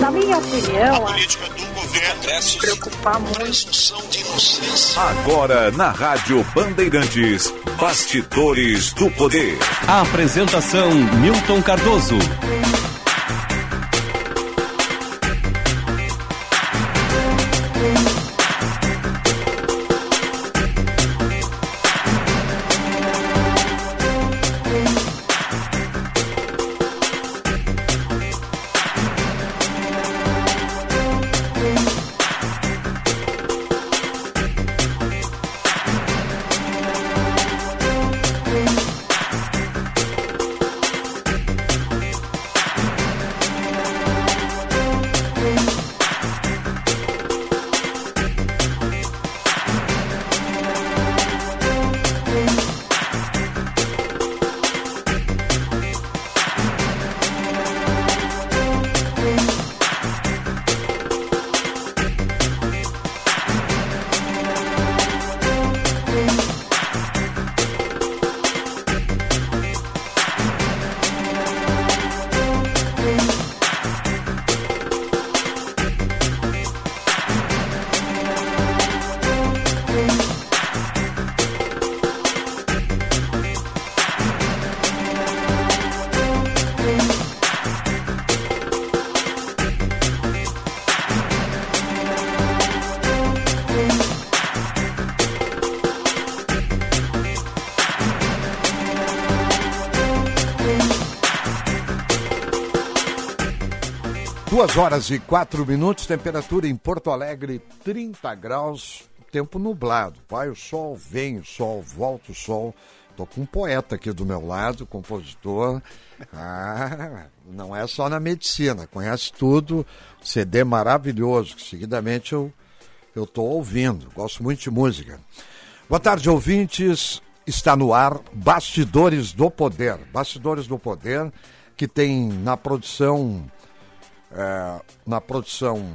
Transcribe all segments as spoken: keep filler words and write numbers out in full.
Na minha opinião, a política do governo se preocupar muito. Agora na Rádio Bandeirantes, Bastidores do Poder. A apresentação Milton Cardoso. Duas horas e quatro minutos, temperatura em Porto Alegre, trinta graus, tempo nublado. Vai o sol, vem o sol, volta o sol. Tô com um poeta aqui do meu lado, compositor. Ah, não é só na medicina, conhece tudo. C D maravilhoso, que seguidamente eu eu tô ouvindo. Gosto muito de música. Boa tarde, ouvintes. Está no ar Bastidores do Poder. Bastidores do Poder, que tem na produção... É, na produção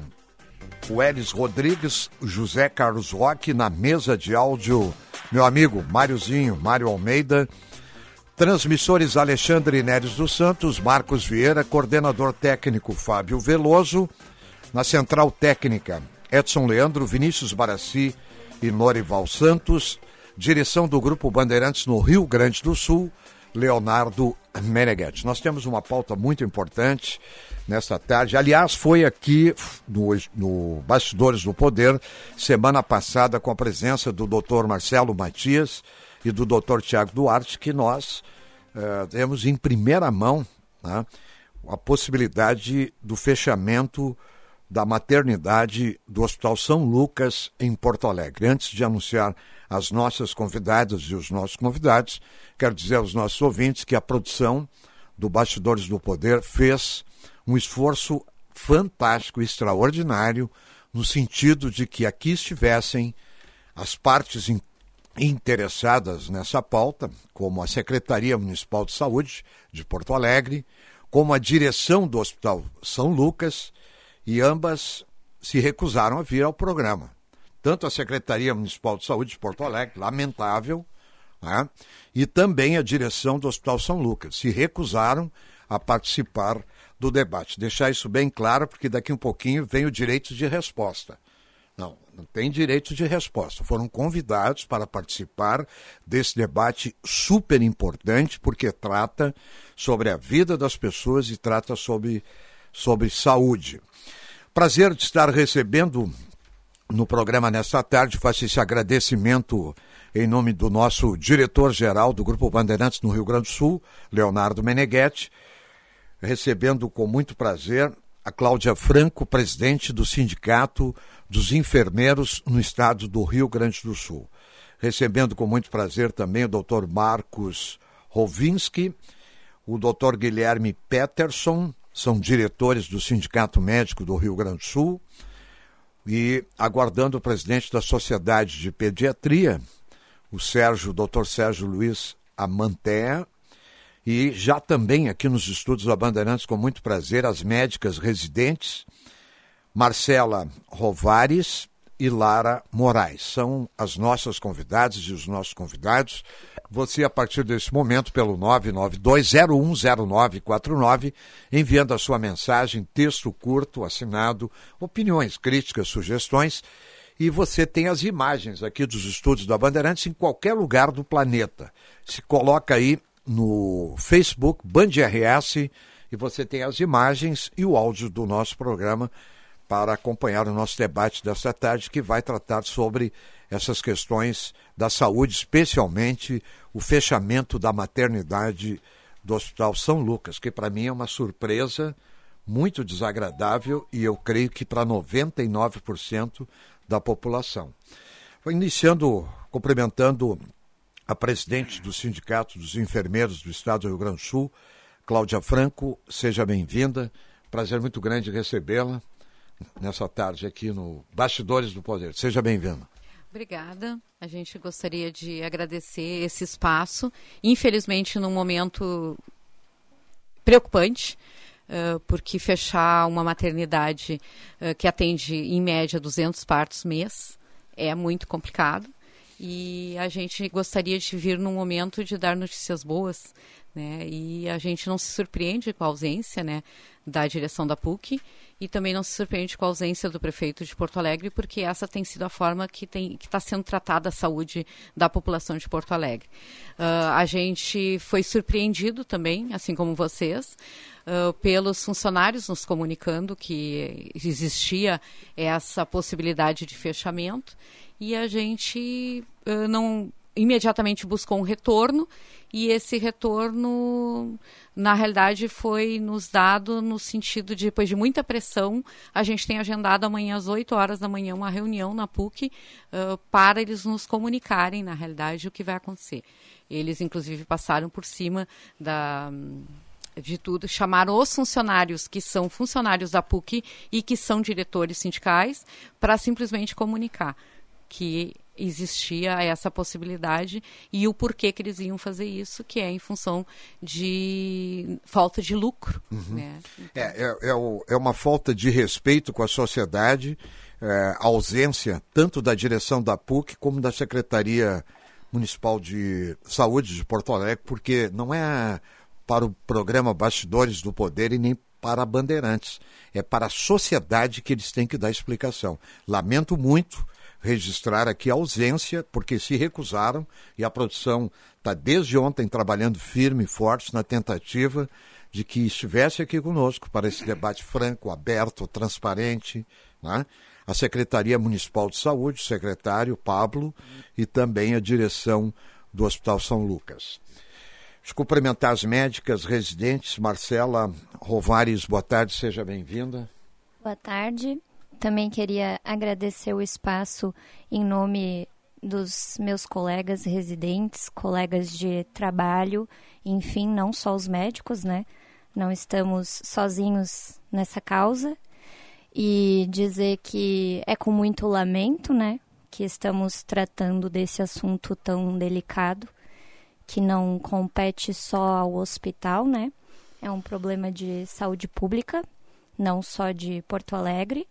o Elis Rodrigues, José Carlos Roque, na mesa de áudio meu amigo Máriozinho, Mário Almeida, transmissores Alexandre Neres dos Santos, Marcos Vieira, coordenador técnico Fábio Veloso, na central técnica Edson Leandro, Vinícius Barassi e Norival Santos, direção do Grupo Bandeirantes no Rio Grande do Sul, Leonardo Meneghetti. Nós temos uma pauta muito importante nesta tarde. Aliás, foi aqui no, no Bastidores do Poder, semana passada, com a presença do doutor Marcelo Matias e do doutor Tiago Duarte, que nós eh, temos em primeira mão, né, a possibilidade do fechamento da maternidade do Hospital São Lucas, em Porto Alegre. Antes de anunciar as nossas convidadas e os nossos convidados, quero dizer aos nossos ouvintes que a produção do Bastidores do Poder fez um esforço fantástico, extraordinário, no sentido de que aqui estivessem as partes in- interessadas nessa pauta, como a Secretaria Municipal de Saúde de Porto Alegre, como a direção do Hospital São Lucas, e ambas se recusaram a vir ao programa. Tanto a Secretaria Municipal de Saúde de Porto Alegre, lamentável, né, e também a direção do Hospital São Lucas, se recusaram a participar do debate. Deixar isso bem claro, porque daqui um pouquinho vem o direito de resposta. Não, não tem direito de resposta. Foram convidados para participar desse debate super importante, porque trata sobre a vida das pessoas e trata sobre, sobre saúde. Prazer de estar recebendo no programa nesta tarde, faço esse agradecimento em nome do nosso diretor-geral do Grupo Bandeirantes no Rio Grande do Sul, Leonardo Meneghetti, recebendo com muito prazer a Cláudia Franco, presidente do Sindicato dos Enfermeiros no estado do Rio Grande do Sul. Recebendo com muito prazer também o doutor Marcos Rovinski, o doutor Guilherme Peterson, são diretores do Sindicato Médico do Rio Grande do Sul, e aguardando o presidente da Sociedade de Pediatria, o Sérgio, o doutor Sérgio Luiz Amantea, e já também aqui nos estúdios da Bandeirantes, com muito prazer, as médicas residentes, Marcela Rovares e Lara Moraes. São as nossas convidadas e os nossos convidados. Você, a partir desse momento, pelo nove nove dois zero um zero nove quatro nove, enviando a sua mensagem, texto curto, assinado, opiniões, críticas, sugestões. E você tem as imagens aqui dos estúdios da Bandeirantes em qualquer lugar do planeta. Se coloca aí no Facebook, Band R S, e você tem as imagens e o áudio do nosso programa para acompanhar o nosso debate desta tarde, que vai tratar sobre essas questões da saúde, especialmente o fechamento da maternidade do Hospital São Lucas, que para mim é uma surpresa muito desagradável e eu creio que para noventa e nove por cento da população. Vou iniciando, cumprimentando a presidente do Sindicato dos Enfermeiros do Estado do Rio Grande do Sul, Cláudia Franco. Seja bem-vinda, prazer muito grande recebê-la nessa tarde aqui no Bastidores do Poder. Seja bem-vinda. Obrigada. A gente gostaria de agradecer esse espaço. Infelizmente, num momento preocupante, uh, porque fechar uma maternidade uh, que atende, em média, duzentos partos mês é muito complicado. E a gente gostaria de vir num momento de dar notícias boas, né? E a gente não se surpreende com a ausência, né, da direção da P U C e também não se surpreende com a ausência do prefeito de Porto Alegre, porque essa tem sido a forma que tem, que está sendo tratada a saúde da população de Porto Alegre. Uh, a gente foi surpreendido também, assim como vocês, uh, pelos funcionários nos comunicando que existia essa possibilidade de fechamento, e a gente uh, não imediatamente buscou um retorno, e esse retorno, na realidade, foi nos dado no sentido de, depois de muita pressão, a gente tem agendado amanhã às oito horas da manhã uma reunião na P U C uh, para eles nos comunicarem, na realidade, o que vai acontecer. Eles, inclusive, passaram por cima da... de tudo, chamaram os funcionários que são funcionários da P U C e que são diretores sindicais para simplesmente comunicar que existia essa possibilidade e o porquê que eles iam fazer isso, que é em função de falta de lucro. Uhum. Né? Então... É, é, é, o, é uma falta de respeito com a sociedade, é, a ausência tanto da direção da P U C como da Secretaria Municipal de Saúde de Porto Alegre, porque não é para o programa Bastidores do Poder e nem para a Bandeirantes, é para a sociedade que eles têm que dar explicação. Lamento muito registrar aqui a ausência, porque se recusaram, e a produção está desde ontem trabalhando firme e forte na tentativa de que estivesse aqui conosco para esse debate franco, aberto, transparente, né? A Secretaria Municipal de Saúde, o secretário Pablo, e também a direção do Hospital São Lucas. Deixa eu cumprimentar as médicas residentes. Marcela Rovares, boa tarde, seja bem-vinda. Boa tarde. Também queria agradecer o espaço em nome dos meus colegas residentes, colegas de trabalho, enfim, não só os médicos, né? Não estamos sozinhos nessa causa. E dizer que é com muito lamento, né, que estamos tratando desse assunto tão delicado, que não compete só ao hospital, né? É um problema de saúde pública, não só de Porto Alegre,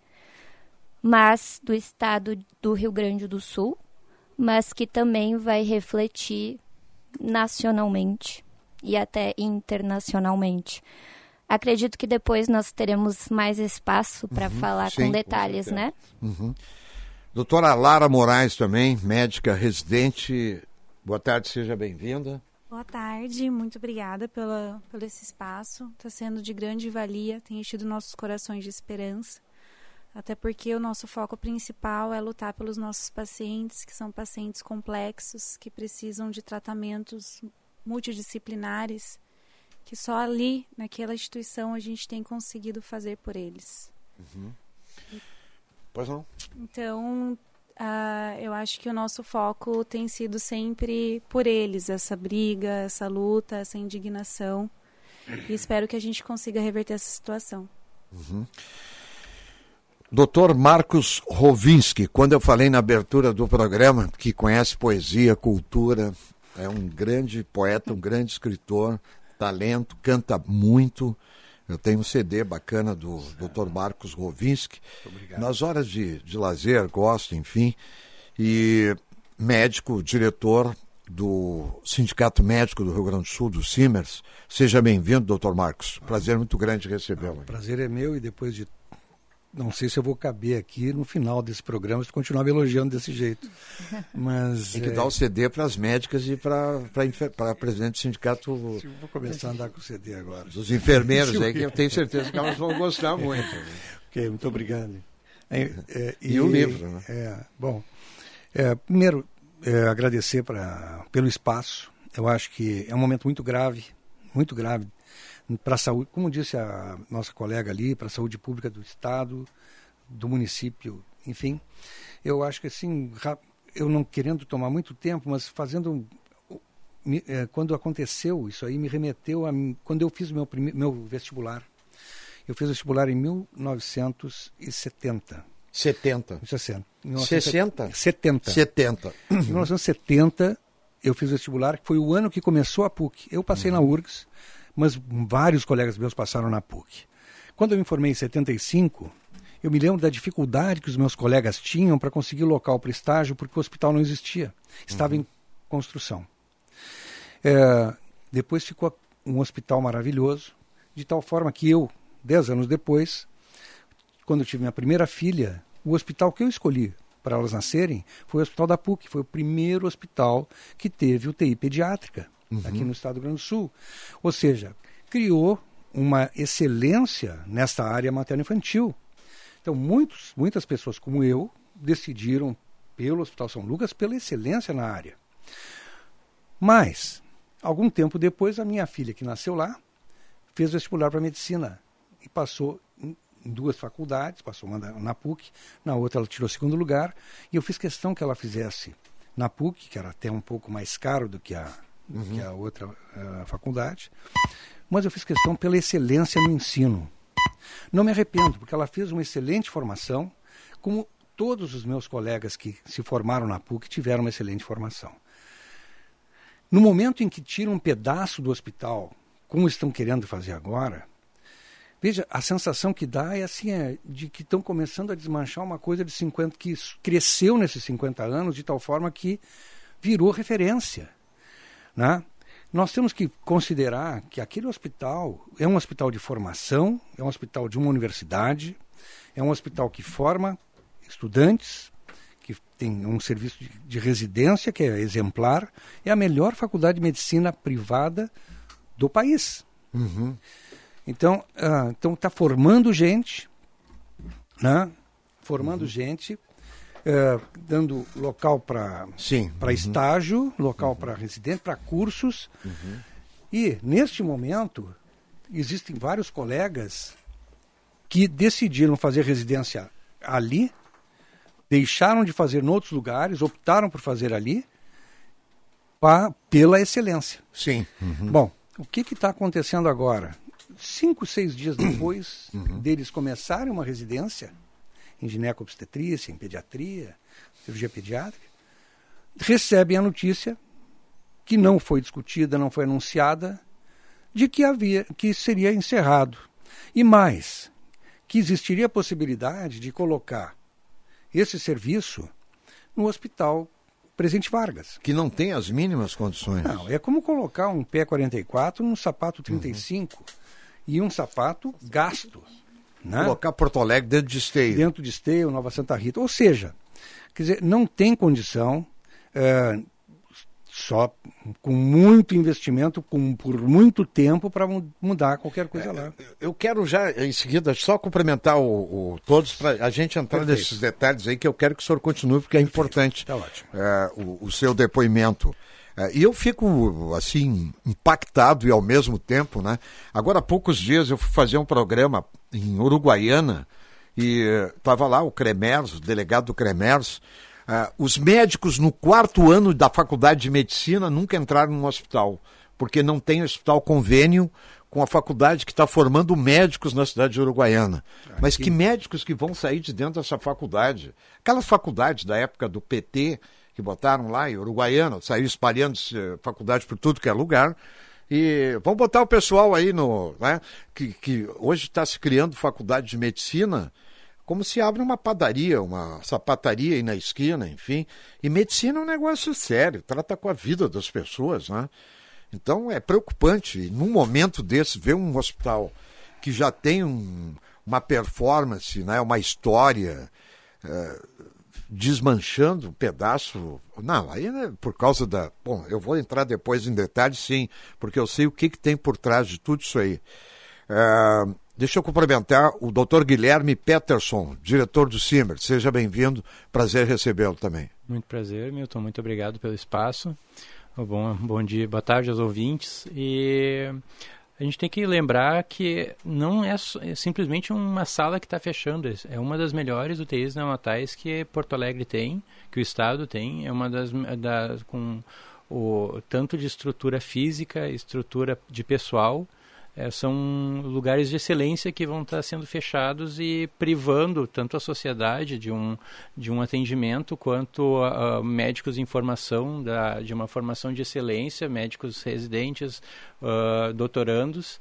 mas do estado do Rio Grande do Sul, mas que também vai refletir nacionalmente e até internacionalmente. Acredito que depois nós teremos mais espaço para uhum, falar sim, com detalhes, com né? Uhum. Doutora Lara Moraes também, médica residente. Boa tarde, seja bem-vinda. Boa tarde, muito obrigada pela, pelo esse espaço. Está sendo de grande valia, tem enchido nossos corações de esperança. Até porque o nosso foco principal é lutar pelos nossos pacientes, que são pacientes complexos, que precisam de tratamentos multidisciplinares, que só ali, naquela instituição, a gente tem conseguido fazer por eles. Uhum. Pois não. Então, uh, eu acho que o nosso foco tem sido sempre por eles, essa briga, essa luta, essa indignação. E espero que a gente consiga reverter essa situação. Uhum. doutor Marcos Rovinski, quando eu falei na abertura do programa, que conhece poesia, cultura, é um grande poeta, um grande escritor, talento, canta muito, Eu tenho um C D bacana do doutor Marcos Rovinski. Nas horas de, de lazer, gosto, enfim. E médico, diretor do Sindicato Médico do Rio Grande do Sul, do Simers. Seja bem-vindo, doutor Marcos. Prazer muito grande recebê-lo. O prazer é meu, e depois de... Não sei se eu vou caber aqui no final desse programa se continuar me elogiando desse jeito. Mas, tem que é... dar o C D para as médicas e para a presidente do sindicato. Eu vou começar a andar com o C D agora. Dos enfermeiros aí, que eu tenho certeza que elas vão gostar muito. Ok, muito obrigado. É, é, e, e o livro, né? É, bom, é, primeiro, é, agradecer pra, pelo espaço. Eu acho que é um momento muito grave, muito grave, para a saúde, como disse a nossa colega ali, para a saúde pública do Estado, do município, enfim. Eu acho que assim, eu não querendo tomar muito tempo, mas fazendo... Quando aconteceu isso aí, me remeteu a... Quando eu fiz o meu, prime, meu vestibular. Eu fiz vestibular em mil novecentos e setenta. setenta? sessenta. sessenta? setenta. setenta. Em mil novecentos e setenta, eu fiz vestibular, que foi o ano que começou a P U C. Eu passei uhum. na U R G S, mas vários colegas meus passaram na P U C. Quando eu me formei em setenta e cinco, eu me lembro da dificuldade que os meus colegas tinham para conseguir local para estágio, porque o hospital não existia. Estava uhum. em construção. É, depois ficou um hospital maravilhoso, de tal forma que eu, dez anos depois, quando eu tive minha primeira filha, o hospital que eu escolhi para elas nascerem foi o hospital da P U C. Foi o primeiro hospital que teve U T I pediátrica. Uhum. Aqui no estado do Rio Grande do Sul. Ou seja, criou uma excelência nesta área materno-infantil. Então, muitos, muitas pessoas como eu decidiram pelo Hospital São Lucas pela excelência na área. Mas, algum tempo depois, a minha filha, que nasceu lá, fez vestibular para medicina e passou em duas faculdades, passou uma na P U C, na outra ela tirou segundo lugar, e eu fiz questão que ela fizesse na P U C, que era até um pouco mais caro do que a Uhum. que a outra uh, faculdade, mas eu fiz questão pela excelência no ensino. Não me arrependo, porque ela fez uma excelente formação, como todos os meus colegas que se formaram na P U C tiveram uma excelente formação. No momento em que tiram um pedaço do hospital, como estão querendo fazer agora, veja, a sensação que dá é assim, é de que estão começando a desmanchar uma coisa de cinquenta, que cresceu nesses cinquenta anos, de tal forma que virou referência. Né? Nós temos que considerar que aquele hospital é um hospital de formação, é um hospital de uma universidade, é um hospital que forma estudantes, que tem um serviço de, de residência que é exemplar, é a melhor faculdade de medicina privada do país. Uhum. Então, uh, então está formando gente, né? formando uhum. gente, Uh, dando local para uhum. estágio, local uhum. para residente, para cursos. Uhum. E, neste momento, existem vários colegas que decidiram fazer residência ali, deixaram de fazer em outros lugares, optaram por fazer ali, pra, pela excelência. Sim. Uhum. Bom, o que está acontecendo agora? Cinco, seis dias depois uhum. deles começarem uma residência, em gineco-obstetrícia, em pediatria, cirurgia pediátrica, recebem a notícia que não foi discutida, não foi anunciada, de que havia, que seria encerrado. E mais, que existiria a possibilidade de colocar esse serviço no Hospital Presidente Vargas. Que não tem as mínimas condições. Não, é como colocar um P quarenta e quatro num sapato trinta e cinco uhum. e um sapato gasto. Né? Colocar Porto Alegre dentro de Esteio. Dentro de Esteio, Nova Santa Rita. Ou seja, quer dizer, não tem condição, é, só com muito investimento, com, por muito tempo, para mudar qualquer coisa é, lá. Eu quero já, em seguida, só cumprimentar o, o, todos, para a gente entrar Perfeito. nesses detalhes aí, que eu quero que o senhor continue, porque é Perfeito. importante tá ótimo. É, o, o seu depoimento. E eu fico, assim, impactado e ao mesmo tempo, né? Agora, há poucos dias eu fui fazer um programa em Uruguaiana e estava lá o Cremers, o delegado do Cremers. Uh, os médicos no quarto ano da faculdade de medicina nunca entraram no hospital, porque não tem hospital convênio com a faculdade que está formando médicos na cidade de Uruguaiana. Aqui. Mas que médicos que vão sair de dentro dessa faculdade? Aquelas faculdades da época do P T... que botaram lá em Uruguaiana, saiu espalhando faculdade por tudo que é lugar, E vamos botar o pessoal aí no... Né, que, que hoje está se criando faculdade de medicina, como se abre uma padaria, uma sapataria aí na esquina, enfim. E medicina é um negócio sério, trata com a vida das pessoas, né? Então é preocupante, num momento desse, ver um hospital que já tem um, uma performance, né, uma história, é, desmanchando um pedaço. Não, aí é por causa da... Bom, eu vou entrar depois em detalhes, sim, porque eu sei o que, que tem por trás de tudo isso aí. É, deixa eu cumprimentar o doutor Guilherme Peterson, diretor do CIMER. Seja bem-vindo, prazer recebê-lo também. Muito prazer, Milton, muito obrigado pelo espaço. Bom, bom dia, boa tarde aos ouvintes. E a gente tem que lembrar que não é, é simplesmente uma sala que está fechando, é uma das melhores U T Is neonatais que Porto Alegre tem, que o Estado tem, é uma das, das com o tanto de estrutura física, estrutura de pessoal. É, são lugares de excelência que vão estar sendo fechados e privando tanto a sociedade de um, de um atendimento quanto a, a médicos em formação, da, de uma formação de excelência, médicos residentes, uh, doutorandos.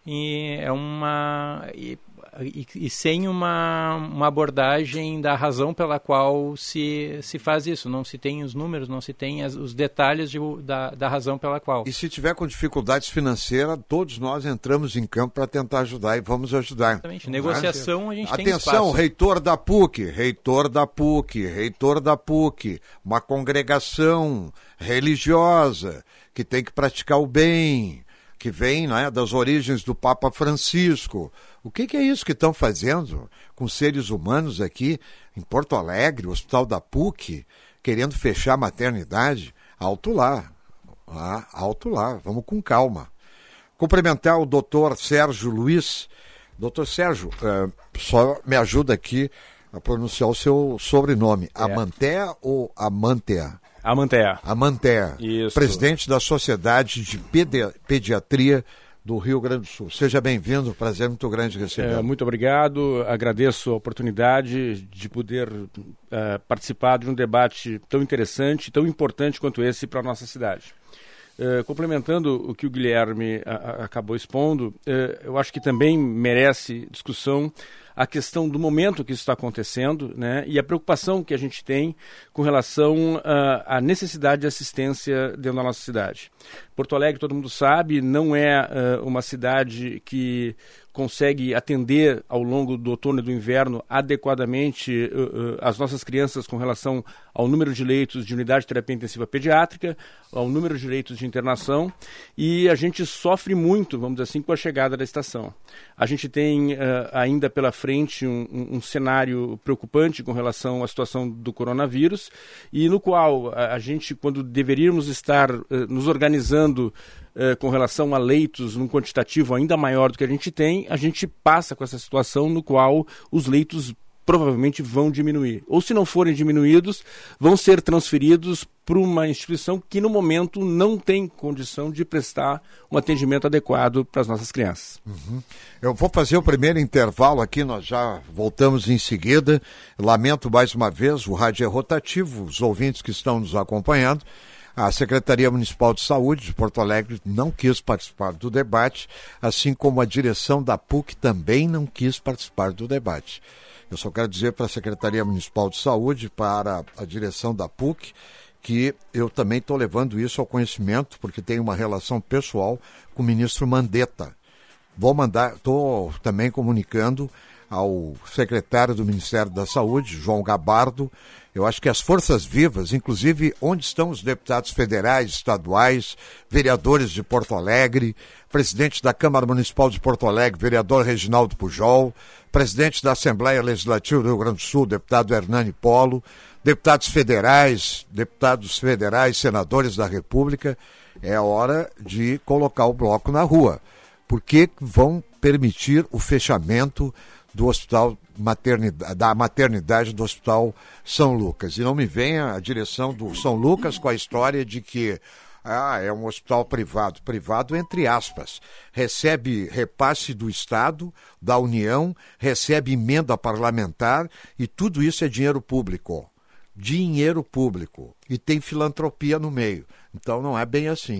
E é uma e, e, e sem uma, uma abordagem da razão pela qual se, se faz isso. Não se tem os números, não se tem as, os detalhes de, da, da razão pela qual. E se tiver com dificuldades financeiras, todos nós entramos em campo para tentar ajudar e vamos ajudar. Exatamente. Negociação a gente tem espaço. Atenção, reitor da PUC, reitor da PUC, reitor da PUC, uma congregação religiosa que tem que praticar o bem, que vem, né, das origens do Papa Francisco. O que, que é isso que estão fazendo com seres humanos aqui em Porto Alegre, o Hospital da PUC, querendo fechar a maternidade? Alto lá, ah, alto lá, vamos com calma. Cumprimentar o doutor Sérgio Luiz. Doutor Sérgio, uh, só me ajuda aqui a pronunciar o seu sobrenome. É. Amantea ou Amantea? Amantea. Amantea, Isso. Presidente da Sociedade de Pedi- Pediatria do Rio Grande do Sul. Seja bem-vindo, prazer muito grande recebê-lo. É, muito obrigado, agradeço a oportunidade de poder uh, participar de um debate tão interessante, tão importante quanto esse para a nossa cidade. Uh, complementando o que o Guilherme a, a, acabou expondo, uh, eu acho que também merece discussão a questão do momento que isso está acontecendo, né, e a preocupação que a gente tem com relação uh, à necessidade de assistência dentro da nossa cidade. Porto Alegre, todo mundo sabe, não é uh, uma cidade que consegue atender ao longo do outono e do inverno adequadamente uh, uh, as nossas crianças com relação ao número de leitos de unidade de terapia intensiva pediátrica, ao número de leitos de internação, e a gente sofre muito, vamos dizer assim, com a chegada da estação. A gente tem uh, ainda pela frente um, um, um cenário preocupante com relação à situação do coronavírus, e no qual a, a gente, quando deveríamos estar uh, nos organizando Uh, com relação a leitos num quantitativo ainda maior do que a gente tem, a gente passa com essa situação no qual os leitos provavelmente vão diminuir. Ou se não forem diminuídos, vão ser transferidos para uma instituição que no momento não tem condição de prestar um atendimento adequado para as nossas crianças. Uhum. Eu vou fazer o primeiro intervalo aqui, nós já voltamos em seguida. Lamento mais uma vez, o rádio é rotativo, os ouvintes que estão nos acompanhando. A Secretaria Municipal de Saúde de Porto Alegre não quis participar do debate, assim como a direção da PUC também não quis participar do debate. Eu só quero dizer para a Secretaria Municipal de Saúde, para a direção da PUC, que eu também estou levando isso ao conhecimento, porque tem uma relação pessoal com o ministro Mandetta. Vou mandar, estou também comunicando ao secretário do Ministério da Saúde, João Gabardo. Eu acho que as forças vivas, inclusive onde estão os deputados federais, estaduais, vereadores de Porto Alegre, presidente da Câmara Municipal de Porto Alegre, vereador Reginaldo Pujol, presidente da Assembleia Legislativa do Rio Grande do Sul, deputado Hernani Polo, deputados federais, deputados federais, senadores da República, é hora de colocar o bloco na rua. Por que vão permitir o fechamento do hospital maternidade, da maternidade do Hospital São Lucas? E não me venha a direção do São Lucas com a história de que ah, é um hospital privado. Privado entre aspas. Recebe repasse do Estado, da União, recebe emenda parlamentar e tudo isso é dinheiro público. Dinheiro público. E tem filantropia no meio. Então não é bem assim.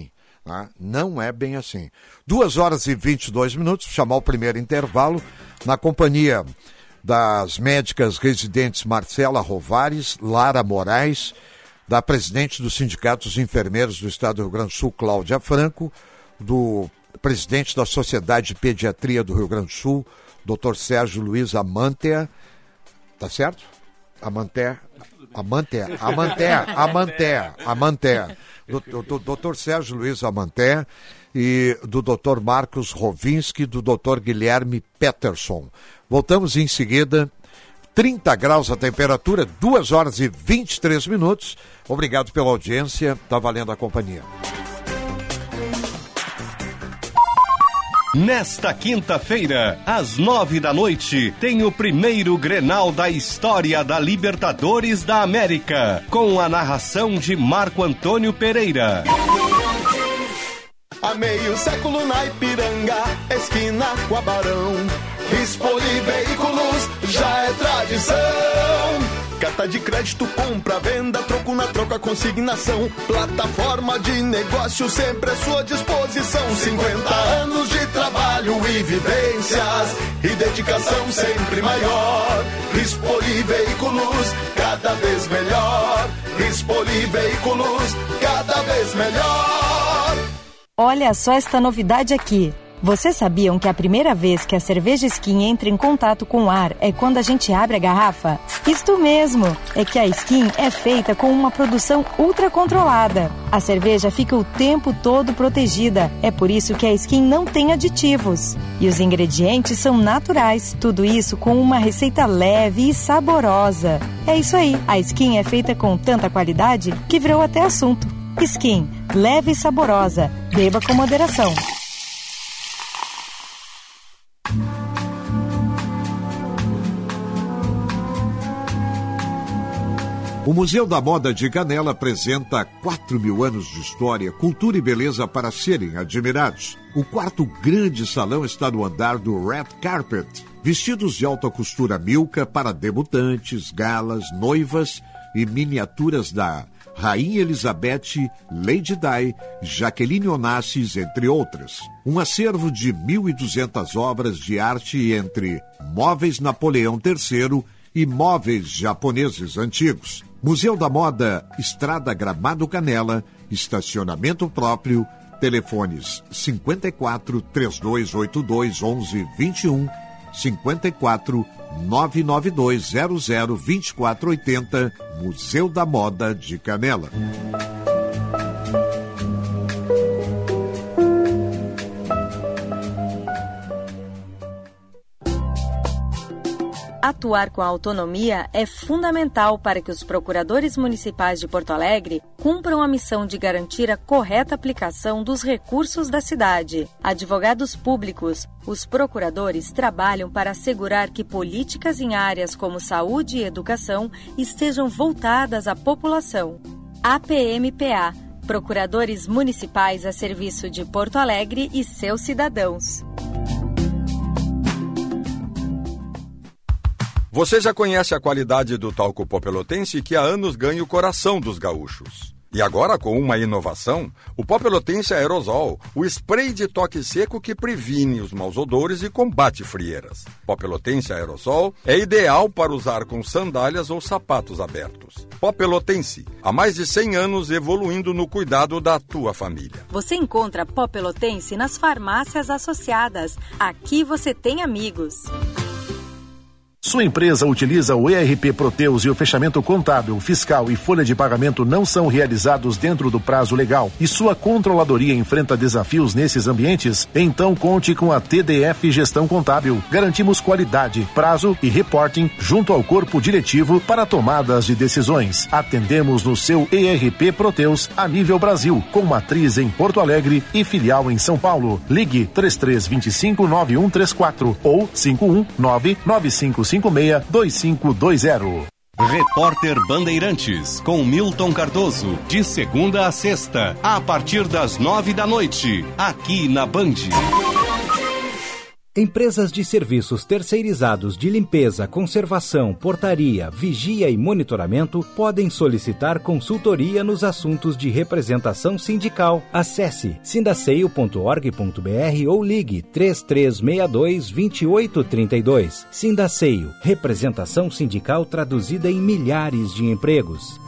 Tá? Não é bem assim. duas horas e vinte e dois minutos, chamar o primeiro intervalo, na companhia das médicas residentes Marcela Rovares, Lara Moraes, da presidente do Sindicato dos Enfermeiros do Estado do Rio Grande do Sul, Cláudia Franco, do presidente da Sociedade de Pediatria do Rio Grande do Sul, doutor Sérgio Luiz Amantea, tá certo? Amantea, Amantea, Amantea, Amantea, Amantea, do, do, do doutor Sérgio Luiz Amantea e do doutor Marcos Rovinski, do doutor Guilherme Peterson. Voltamos em seguida, trinta graus a temperatura, duas horas e vinte e três minutos. Obrigado pela audiência, tá valendo a companhia. Nesta quinta-feira, às nove da noite, tem o primeiro Grenal da história da Libertadores da América, com a narração de Marco Antônio Pereira. Há meio século na Ipiranga, esquina com a Barão, Rispoli Veículos já é tradição. Carta de crédito, compra, venda, troco na troca, consignação. Plataforma de negócio sempre à sua disposição. cinquenta anos de trabalho e vivências e dedicação sempre maior. Rispoli Veículos, cada vez melhor. Rispoli Veículos, cada vez melhor. Olha só esta novidade aqui. Vocês sabiam que a primeira vez que a cerveja Skin entra em contato com o ar é quando a gente abre a garrafa? Isto mesmo, é que a Skin é feita com uma produção ultra controlada. A cerveja fica o tempo todo protegida, é por isso que a Skin não tem aditivos. E os ingredientes são naturais, tudo isso com uma receita leve e saborosa. É isso aí, a Skin é feita com tanta qualidade que virou até assunto. Skin, leve e saborosa, beba com moderação. O Museu da Moda de Canela apresenta quatro mil anos de história, cultura e beleza para serem admirados. O quarto grande salão está no andar do Red Carpet. Vestidos de alta costura Milka para debutantes, galas, noivas e miniaturas da Rainha Elizabeth, Lady Di, Jaqueline Onassis, entre outras. Um acervo de mil e duzentas obras de arte entre móveis Napoleão terceiro e móveis japoneses antigos. Museu da Moda, Estrada Gramado Canela, estacionamento próprio, telefones cinquenta e quatro, três dois oito dois, onze vinte e um, cinquenta e quatro, nove nove dois zero zero, vinte e quatro oitenta, Museu da Moda de Canela. Atuar com autonomia é fundamental para que os procuradores municipais de Porto Alegre cumpram a missão de garantir a correta aplicação dos recursos da cidade. Advogados públicos, os procuradores trabalham para assegurar que políticas em áreas como saúde e educação estejam voltadas à população. A P M P A, Procuradores Municipais a serviço de Porto Alegre e seus cidadãos. Você já conhece a qualidade do talco Pó Pelotense, que há anos ganha o coração dos gaúchos. E agora, com uma inovação, o Pó Pelotense Aerosol, o spray de toque seco que previne os maus odores e combate frieiras. Pó Pelotense Aerosol é ideal para usar com sandálias ou sapatos abertos. Pó Pelotense, há mais de cem anos evoluindo no cuidado da tua família. Você encontra Pó Pelotense nas farmácias associadas. Aqui você tem amigos. Sua empresa utiliza o E R P Proteus e o fechamento contábil, fiscal e folha de pagamento não são realizados dentro do prazo legal e sua controladoria enfrenta desafios nesses ambientes? Então conte com a T D F Gestão Contábil. Garantimos qualidade, prazo e reporting junto ao corpo diretivo para tomadas de decisões. Atendemos no seu E R P Proteus a nível Brasil, com matriz em Porto Alegre e filial em São Paulo. Ligue três três dois cinco, nove um três quatro ou cinco um nove, nove cinco cinco seis, dois cinco dois zero. Repórter Bandeirantes, com Milton Cardoso, de segunda a sexta, a partir das nove da noite, aqui na Band. Empresas de serviços terceirizados de limpeza, conservação, portaria, vigia e monitoramento podem solicitar consultoria nos assuntos de representação sindical. Acesse sindaceio ponto org ponto br ou ligue três três seis dois, dois oito três dois. Sindaceio, representação sindical traduzida em milhares de empregos.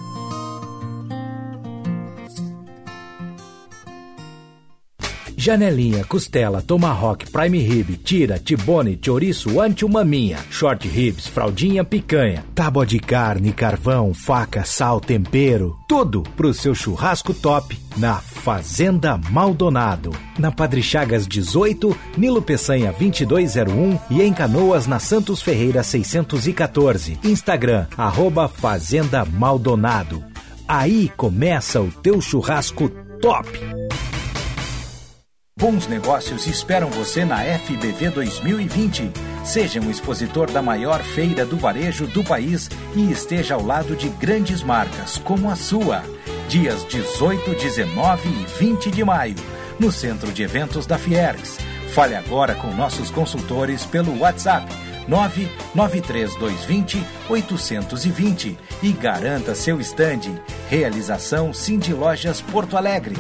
Janelinha, costela, tomahawk, prime rib, tira, tibone, chouriço, ancho, maminha, short ribs, fraldinha, picanha, tábua de carne, carvão, faca, sal, tempero, tudo pro seu churrasco top na Fazenda Maldonado. Na Padre Chagas dezoito, Nilo Peçanha vinte e dois zero um e em Canoas na Santos Ferreira seiscentos e quatorze. Instagram, arroba Fazenda Maldonado. Aí começa o teu churrasco top. Bons negócios esperam você na F B V dois mil e vinte. Seja um expositor da maior feira do varejo do país e esteja ao lado de grandes marcas como a sua. Dias dezoito, dezenove e vinte de maio, no Centro de Eventos da Fiergs. Fale agora com nossos consultores pelo WhatsApp nove nove três dois dois zero oito dois zero e garanta seu estande. Realização Cindy Lojas Porto Alegre.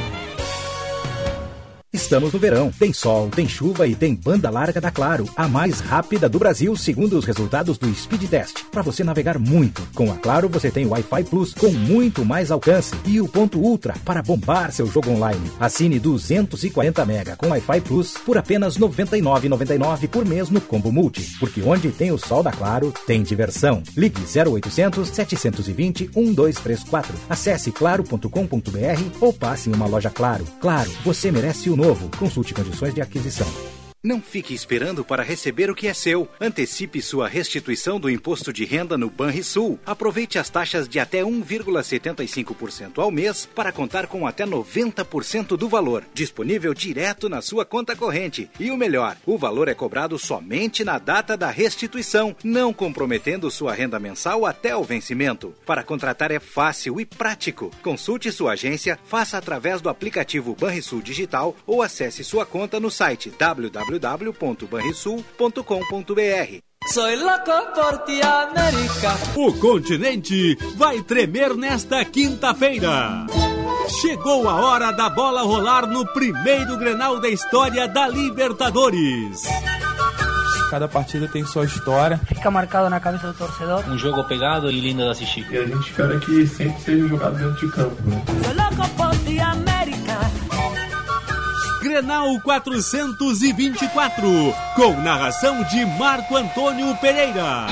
Estamos no verão. Tem sol, tem chuva e tem banda larga da Claro, a mais rápida do Brasil, segundo os resultados do Speed Test. Para você navegar muito. Com a Claro, você tem o Wi-Fi Plus com muito mais alcance e o ponto Ultra para bombar seu jogo online. Assine duzentos e quarenta mega com Wi-Fi Plus por apenas noventa e nove reais e noventa e nove centavos por mês no Combo Multi. Porque onde tem o sol da Claro, tem diversão. Ligue zero oitocentos, setecentos e vinte, doze trinta e quatro. Acesse claro ponto com ponto br ou passe em uma loja Claro. Claro, você merece o novo. Consulte condições de aquisição. Não fique esperando para receber o que é seu. Antecipe sua restituição do imposto de renda no Banrisul. Aproveite as taxas de até um vírgula setenta e cinco por cento ao mês para contar com até noventa por cento do valor. Disponível direto na sua conta corrente. E o melhor, o valor é cobrado somente na data da restituição, não comprometendo sua renda mensal até o vencimento. Para contratar é fácil e prático. Consulte sua agência, faça através do aplicativo Banrisul Digital ou acesse sua conta no site w w w ponto banrisul ponto com ponto br. Soy loco por ti, América. O continente vai tremer nesta quinta-feira. Chegou a hora da bola rolar no primeiro Grenal da história da Libertadores. Cada partida tem sua história. Fica marcado na cabeça do torcedor. Um jogo pegado e lindo de assistir. E a gente espera que sempre seja jogado dentro de campo, né? Soy loco por ti, América. Grenal quatrocentos e vinte e quatro, com narração de Marco Antônio Pereira.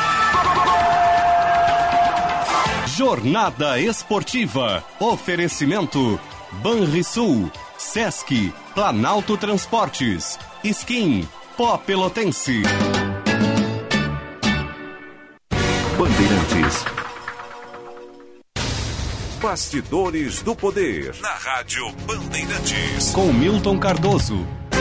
Jornada Esportiva. Oferecimento Banrisul, Sesc, Planalto Transportes, Skin, Pó Pelotense. Bandeirantes. Bastidores do Poder, na Rádio Bandeirantes. Com Milton Cardoso.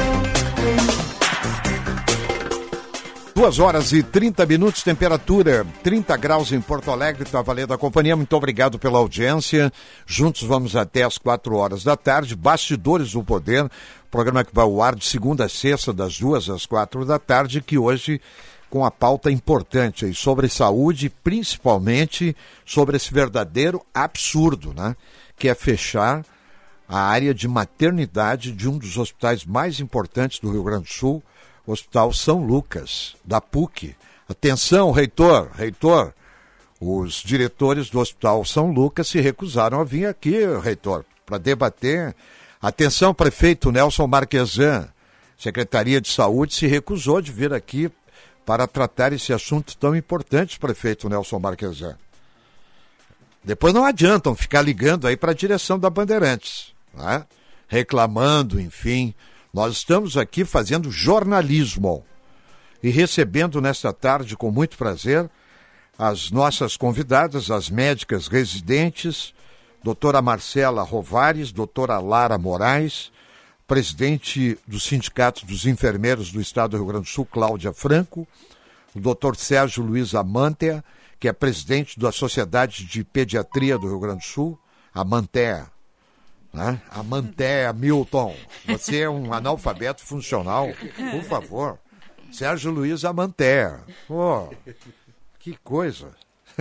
Duas horas e trinta minutos, temperatura trinta graus em Porto Alegre. Está valendo a companhia, muito obrigado pela audiência. Juntos vamos até as quatro horas da tarde. Bastidores do Poder, programa que vai ao ar de segunda a sexta, das duas às quatro da tarde, que hoje com a pauta importante aí sobre saúde, principalmente sobre esse verdadeiro absurdo, né? Que é fechar a área de maternidade de um dos hospitais mais importantes do Rio Grande do Sul, o Hospital São Lucas, da P U C. Atenção, reitor, reitor, os diretores do Hospital São Lucas se recusaram a vir aqui, reitor, para debater. Atenção, prefeito Nelson Marquesan, Secretaria de Saúde se recusou de vir aqui para tratar esse assunto tão importante, prefeito Nelson Marquesan. Depois não adiantam ficar ligando aí para a direção da Bandeirantes, né? Reclamando, enfim. Nós estamos aqui fazendo jornalismo e recebendo nesta tarde, com muito prazer, as nossas convidadas, as médicas residentes, doutora Marcela Rovares, doutora Lara Moraes, presidente do Sindicato dos Enfermeiros do Estado do Rio Grande do Sul, Cláudia Franco, o doutor Sérgio Luiz Amantea, que é presidente da Sociedade de Pediatria do Rio Grande do Sul, a Amantea. Né? Amantea, Milton. Você é um analfabeto funcional, por favor. Sérgio Luiz Amantea. Oh, que coisa.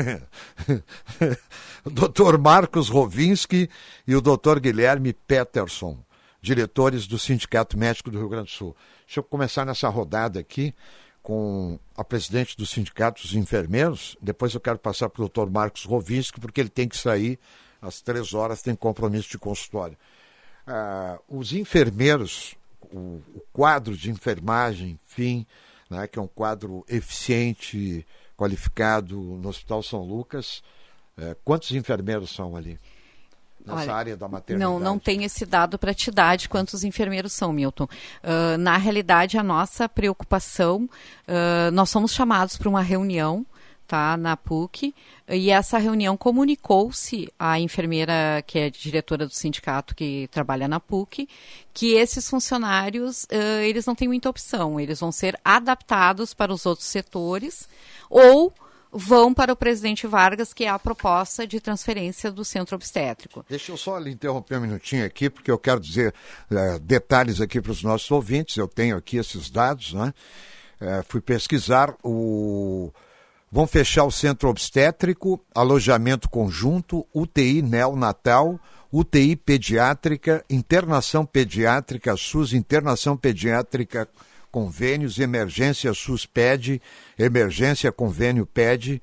O doutor Marcos Rovinski e o doutor Guilherme Peterson, diretores do Sindicato Médico do Rio Grande do Sul. Deixa eu começar nessa rodada aqui com a presidente do Sindicato dos Enfermeiros. Depois eu quero passar para o doutor Marcos Rovinski, porque ele tem que sair às três horas, tem compromisso de consultório. Ah, os enfermeiros, o, o quadro de enfermagem, enfim, né, que é um quadro eficiente, qualificado no Hospital São Lucas, eh, quantos enfermeiros são ali? Nessa Olha, área da maternidade? Não, não tem esse dado para te dar de quantos enfermeiros são, Milton. Uh, na realidade, a nossa preocupação, uh, nós somos chamados para uma reunião, tá, na P U C, e essa reunião comunicou-se à enfermeira, que é diretora do sindicato que trabalha na P U C, que esses funcionários, uh, eles não têm muita opção, eles vão ser adaptados para os outros setores, ou vão para o presidente Vargas, que é a proposta de transferência do centro obstétrico. Deixa eu só lhe interromper um minutinho aqui, porque eu quero dizer é, detalhes aqui para os nossos ouvintes. Eu tenho aqui esses dados, né? É, fui pesquisar o... Vão fechar o centro obstétrico, alojamento conjunto, U T I neonatal, U T I pediátrica, internação pediátrica, SUS, internação pediátrica, convênios, emergência SUS-PED, emergência convênio PED,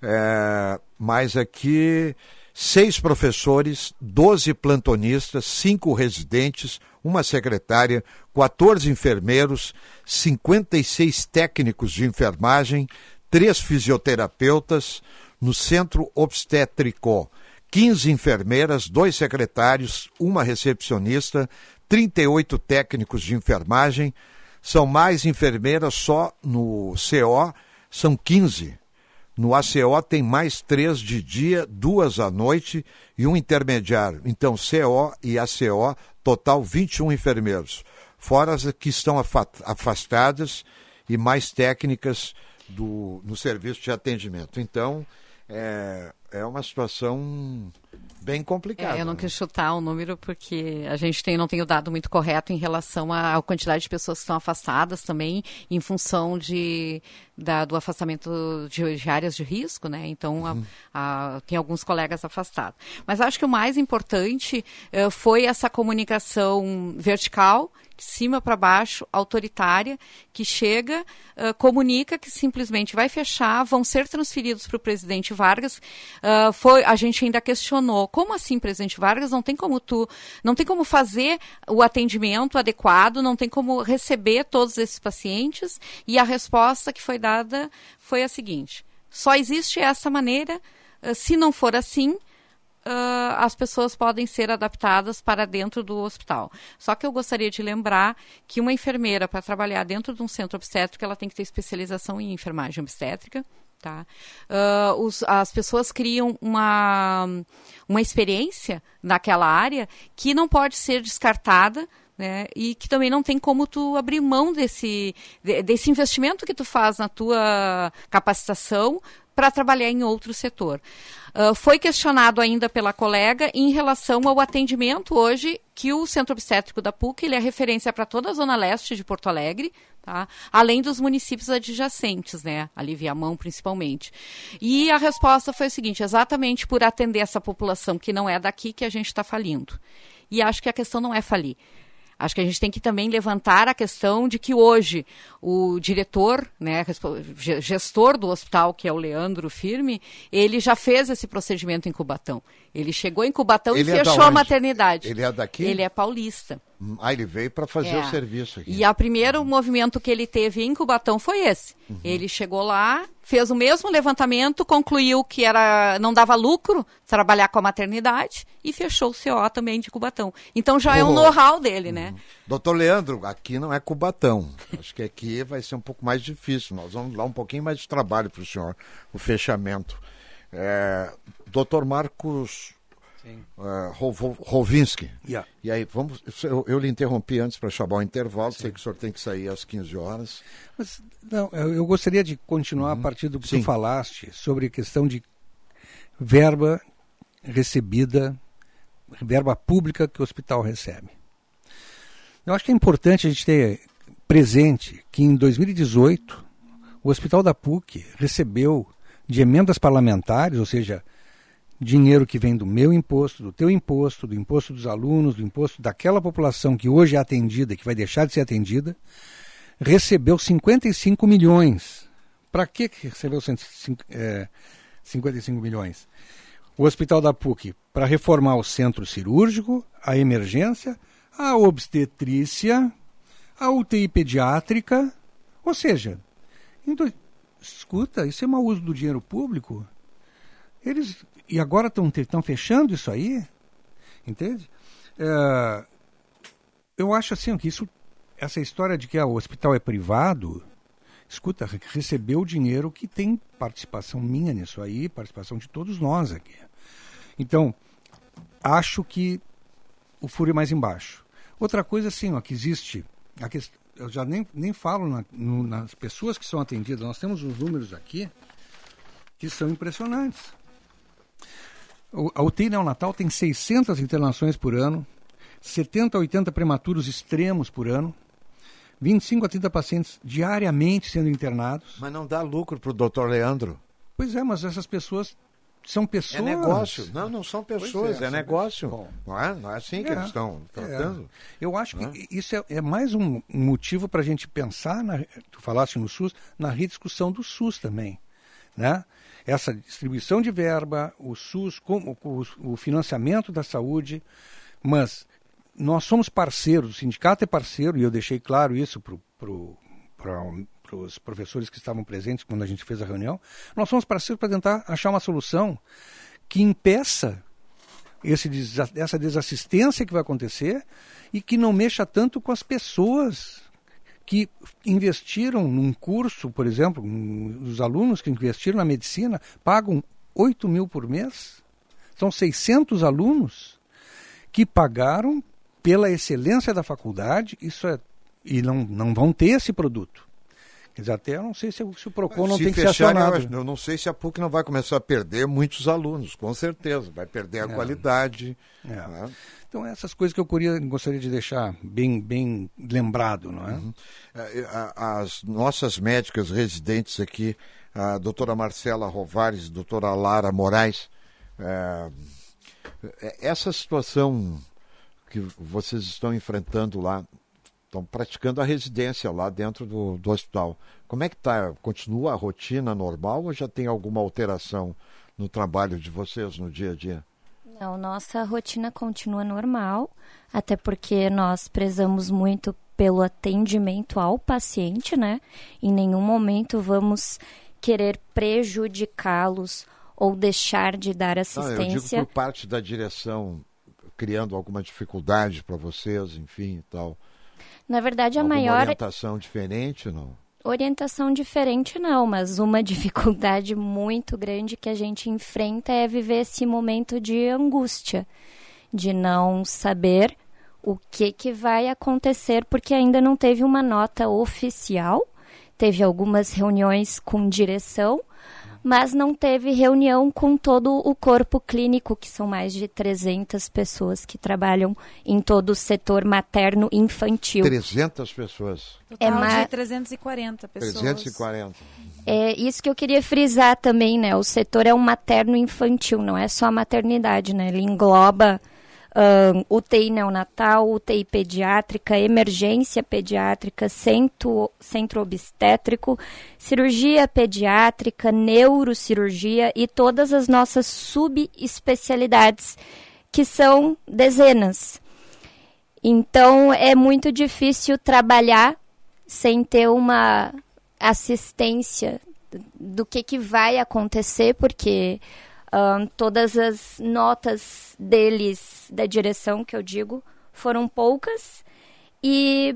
é, mais aqui seis professores, doze plantonistas, cinco residentes, uma secretária, quatorze enfermeiros, cinquenta e seis técnicos de enfermagem, três fisioterapeutas, no centro obstétrico, quinze enfermeiras, dois secretários, uma recepcionista, trinta e oito técnicos de enfermagem. São mais enfermeiras só no C O, são quinze. No A C O tem mais três de dia, duas à noite e um intermediário. Então, C O e A C O, total vinte e um enfermeiros. Fora as que estão afastadas e mais técnicas do, no serviço de atendimento. Então, é, é uma situação bem complicada. É, eu não né? quis chutar o número porque a gente tem, não tem o dado muito correto em relação à, à quantidade de pessoas que estão afastadas também em função de, da, do afastamento de, de áreas de risco, né? Então, uhum. a, a, tem alguns colegas afastados. Mas acho que o mais importante uh, foi essa comunicação vertical, de cima para baixo, autoritária, que chega, uh, comunica que simplesmente vai fechar, vão ser transferidos para o presidente Vargas. Uh, foi, a gente ainda questionou, como assim, presidente Vargas? Não tem como tu, não tem como fazer o atendimento adequado, não tem como receber todos esses pacientes, e a resposta que foi dada foi a seguinte: só existe essa maneira, uh, se não for assim, Uh, as pessoas podem ser adaptadas para dentro do hospital. Só que eu gostaria de lembrar que uma enfermeira, para trabalhar dentro de um centro obstétrico, ela tem que ter especialização em enfermagem obstétrica. Tá? Uh, os, as pessoas criam uma, uma experiência naquela área que não pode ser descartada, né? E que também não tem como tu abrir mão desse, desse investimento que tu faz na tua capacitação para trabalhar em outro setor. Uh, foi questionado ainda pela colega em relação ao atendimento hoje, que o Centro Obstétrico da P U C ele é referência para toda a Zona Leste de Porto Alegre, tá? Além dos municípios adjacentes, né? Ali Viamão principalmente. E a resposta foi a seguinte: exatamente por atender essa população que não é daqui que a gente está falindo. E acho que a questão não é falir. Acho que a gente tem que também levantar a questão de que hoje o diretor, né, gestor do hospital, que é o Leandro Firme, ele já fez esse procedimento em Cubatão. Ele chegou em Cubatão ele e é fechou a maternidade. Ele é daqui? Ele é paulista. Ah, ele veio para fazer é. o serviço aqui. E o primeiro movimento que ele teve em Cubatão foi esse. Uhum. Ele chegou lá, fez o mesmo levantamento, concluiu que era, não dava lucro trabalhar com a maternidade e fechou o C O também de Cubatão. Então já oh. é um know-how dele, né? Uhum. Doutor Leandro, aqui não é Cubatão. Acho que aqui vai ser um pouco mais difícil. Nós vamos dar um pouquinho mais de trabalho para o senhor, o fechamento. É, doutor Marcos uh, Rovinski. Yeah. E aí, vamos. Eu, eu lhe interrompi antes para chamar o intervalo, Sim. sei que o senhor tem que sair às quinze horas. Mas, não, eu, eu gostaria de continuar uhum. a partir do que Sim. tu falaste sobre a questão de verba recebida verba pública que o hospital recebe. Eu acho que é importante a gente ter presente que em dois mil e dezoito o Hospital da P U C recebeu de emendas parlamentares, ou seja, dinheiro que vem do meu imposto, do teu imposto, do imposto dos alunos, do imposto daquela população que hoje é atendida, que vai deixar de ser atendida, recebeu cinquenta e cinco milhões. Para que recebeu cinquenta e cinco milhões? O Hospital da P U C, para reformar o centro cirúrgico, a emergência, a obstetrícia, a U T I pediátrica, ou seja, então, escuta, isso é mau uso do dinheiro público. Eles, e agora estão fechando isso aí, entende? É, eu acho assim que isso, essa história de que ah, o hospital é privado, escuta, recebeu o dinheiro que tem participação minha nisso aí, participação de todos nós aqui. Então, acho que o furo é mais embaixo. Outra coisa assim, ó, que existe, a quest... eu já nem, nem falo na, no, nas pessoas que são atendidas, nós temos os números aqui que são impressionantes. O, a U T I neonatal tem seiscentas internações por ano, setenta a oitenta prematuros extremos por ano, vinte e cinco a trinta pacientes diariamente sendo internados. Mas não dá lucro para o doutor Leandro. Pois é, mas essas pessoas são pessoas... É negócio. Não, não são pessoas, é, é negócio. Bom, não, é, não é assim que é, eles estão tratando. É. Eu acho é. que isso é, é mais um motivo para a gente pensar, na, tu falaste no SUS, na rediscussão do SUS também. Né? Essa distribuição de verba, o SUS, com, o, o financiamento da saúde, mas nós somos parceiros, o sindicato é parceiro, e eu deixei claro isso para pro, pro, os professores que estavam presentes quando a gente fez a reunião, nós somos parceiros para tentar achar uma solução que impeça esse, essa desassistência que vai acontecer e que não mexa tanto com as pessoas que investiram num curso, por exemplo, os alunos que investiram na medicina pagam oito mil por mês. São seiscentos alunos que pagaram pela excelência da faculdade, isso é, e não, não vão ter esse produto. Quer dizer, até eu não sei se, se o PROCON não se tem que fechar, ser acionado. Eu, eu não sei se a P U C não vai começar a perder muitos alunos, com certeza. Vai perder a é. qualidade. É. Né? Então, essas coisas que eu queria, gostaria de deixar bem, bem lembrado. Não é? Uhum. As nossas médicas residentes aqui, a doutora Marcela Rovares, a doutora Lara Moraes, é, essa situação que vocês estão enfrentando lá, estão praticando a residência lá dentro do, do hospital. Como é que está? Continua a rotina normal ou já tem alguma alteração no trabalho de vocês no dia a dia? Não, nossa rotina continua normal, até porque nós prezamos muito pelo atendimento ao paciente, né? Em nenhum momento vamos querer prejudicá-los ou deixar de dar assistência. Não, eu digo por parte da direção, criando alguma dificuldade para vocês, enfim e tal. Na verdade, a alguma maior... orientação diferente, não? Orientação diferente não, mas uma dificuldade muito grande que a gente enfrenta é viver esse momento de angústia, de não saber o que, que vai acontecer, porque ainda não teve uma nota oficial, teve algumas reuniões com direção, mas não teve reunião com todo o corpo clínico, que são mais de trezentas pessoas que trabalham em todo o setor materno-infantil. trezentas pessoas? Total é ma... de trezentas e quarenta pessoas. trezentas e quarenta. É isso que eu queria frisar também, né? O setor é um materno-infantil, não é só a maternidade, né? Ele engloba um, U T I neonatal, U T I pediátrica, emergência pediátrica, centro, centro obstétrico, cirurgia pediátrica, neurocirurgia e todas as nossas subespecialidades, que são dezenas. Então, é muito difícil trabalhar sem ter uma assistência do que, que vai acontecer, porque um, todas as notas deles, da direção, que eu digo, foram poucas, e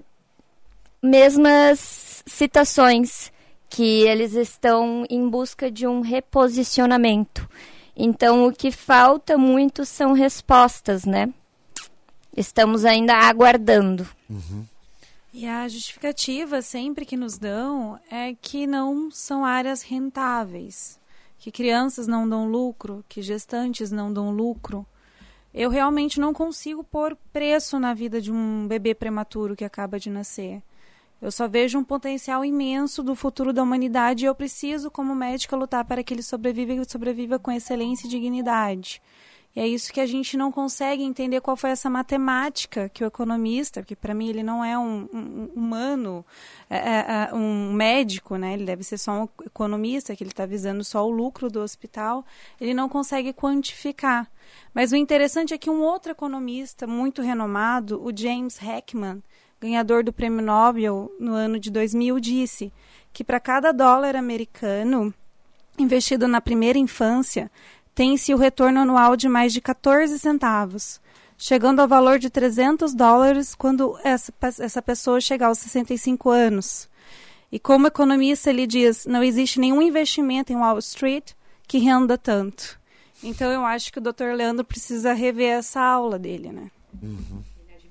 mesmas citações, que eles estão em busca de um reposicionamento. Então, o que falta muito são respostas, né? Estamos ainda aguardando. Uhum. E a justificativa sempre que nos dão é que não são áreas rentáveis, que crianças não dão lucro, que gestantes não dão lucro. Eu realmente não consigo pôr preço na vida de um bebê prematuro que acaba de nascer. Eu só vejo um potencial imenso do futuro da humanidade e eu preciso, como médica, lutar para que ele sobreviva e sobreviva com excelência e dignidade. E é isso que a gente não consegue entender qual foi essa matemática que o economista, que para mim ele não é um, um humano, é, é, um médico, né? Ele deve ser só um economista, que ele está visando só o lucro do hospital, ele não consegue quantificar. Mas o interessante é que um outro economista muito renomado, o James Heckman, ganhador do Prêmio Nobel no ano de dois mil, disse que para cada dólar americano investido na primeira infância, tem-se o retorno anual de mais de catorze centavos, chegando ao valor de trezentos dólares quando essa, essa pessoa chegar aos sessenta e cinco anos. E como economista, ele diz, não existe nenhum investimento em Wall Street que renda tanto. Então, eu acho que o doutor Leandro precisa rever essa aula dele, né? Uhum.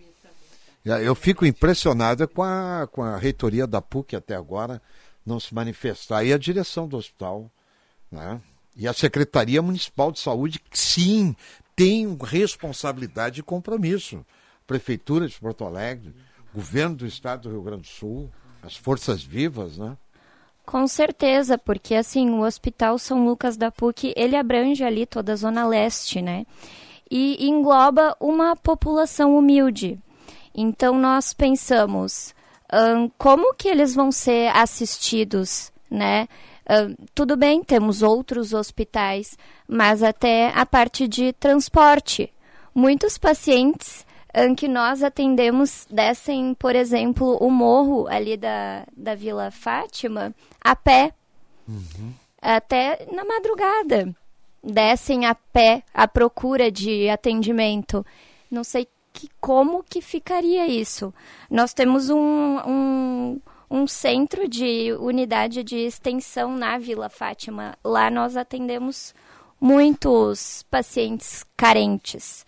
Eu fico impressionada com a, com a reitoria da P U C até agora não se manifestar. E a direção do hospital, né? E a Secretaria Municipal de Saúde, sim, tem responsabilidade e compromisso. Prefeitura de Porto Alegre, Governo do Estado do Rio Grande do Sul, as forças vivas, né? Com certeza, porque assim, o Hospital São Lucas da P U C, ele abrange ali toda a Zona Leste, né? E engloba uma população humilde. Então, nós pensamos, hum, como que eles vão ser assistidos, né? Hum, tudo bem, temos outros hospitais, mas até a parte de transporte. Muitos pacientes hum, que nós atendemos descem, por exemplo, o morro ali da, da Vila Fátima a pé, uhum. até na madrugada. Descem a pé à procura de atendimento. Não sei que, como que ficaria isso. Nós temos um, um, um centro de unidade de extensão na Vila Fátima. Lá nós atendemos muitos pacientes carentes.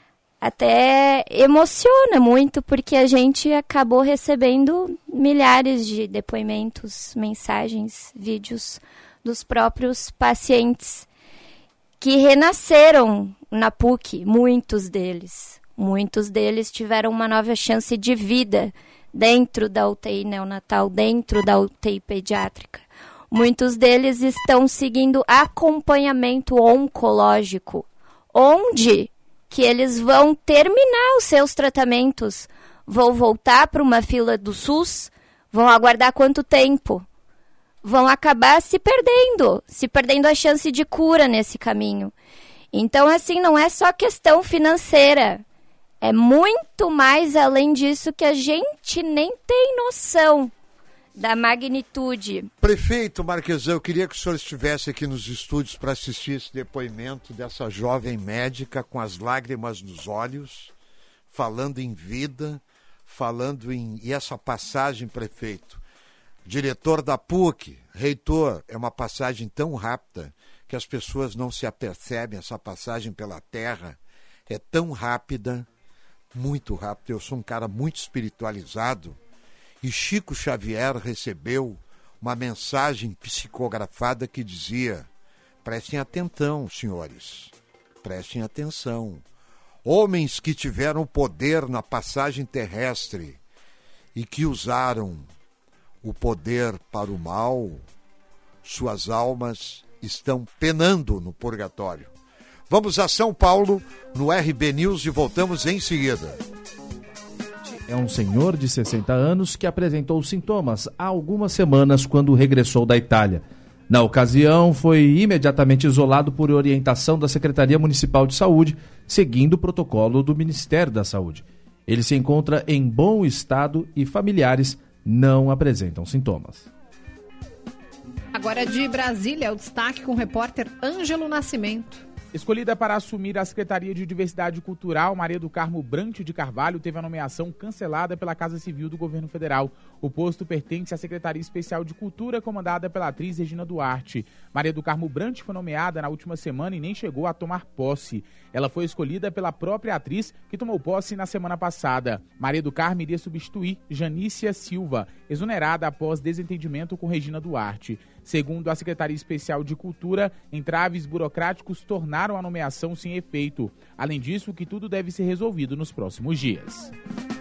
Até emociona muito, porque a gente acabou recebendo milhares de depoimentos, mensagens, vídeos dos próprios pacientes que renasceram na P U C, muitos deles. Muitos deles tiveram uma nova chance de vida dentro da U T I neonatal, dentro da U T I pediátrica. Muitos deles estão seguindo acompanhamento oncológico, onde que eles vão terminar os seus tratamentos, vão voltar para uma fila do SUS, vão aguardar quanto tempo? Vão acabar se perdendo, se perdendo a chance de cura nesse caminho. Então, assim, não é só questão financeira. É muito mais além disso que a gente nem tem noção da magnitude. Prefeito Marquesão, eu queria que o senhor estivesse aqui nos estúdios para assistir esse depoimento dessa jovem médica com as lágrimas nos olhos, falando em vida, falando em... E essa passagem, prefeito, diretor da P U C, reitor, é uma passagem tão rápida que as pessoas não se apercebem. Essa passagem pela terra é tão rápida, muito rápida. Eu sou um cara muito espiritualizado e Chico Xavier recebeu uma mensagem psicografada que dizia: prestem atenção, senhores, prestem atenção. Homens que tiveram poder na passagem terrestre e que usaram o poder para o mal, suas almas estão penando no purgatório. Vamos a São Paulo, no R B News, e voltamos em seguida. É um senhor de sessenta anos que apresentou sintomas há algumas semanas quando regressou da Itália. Na ocasião, foi imediatamente isolado por orientação da Secretaria Municipal de Saúde, seguindo o protocolo do Ministério da Saúde. Ele se encontra em bom estado e familiares não apresentam sintomas. Agora de Brasília, o destaque com o repórter Ângelo Nascimento. Escolhida para assumir a Secretaria de Diversidade Cultural, Maria do Carmo Brant de Carvalho teve a nomeação cancelada pela Casa Civil do Governo Federal. O posto pertence à Secretaria Especial de Cultura, comandada pela atriz Regina Duarte. Maria do Carmo Brant foi nomeada na última semana e nem chegou a tomar posse. Ela foi escolhida pela própria atriz, que tomou posse na semana passada. Maria do Carmo iria substituir Janícia Silva, exonerada após desentendimento com Regina Duarte. Segundo a Secretaria Especial de Cultura, entraves burocráticos tornaram a nomeação sem efeito. Além disso, que tudo deve ser resolvido nos próximos dias.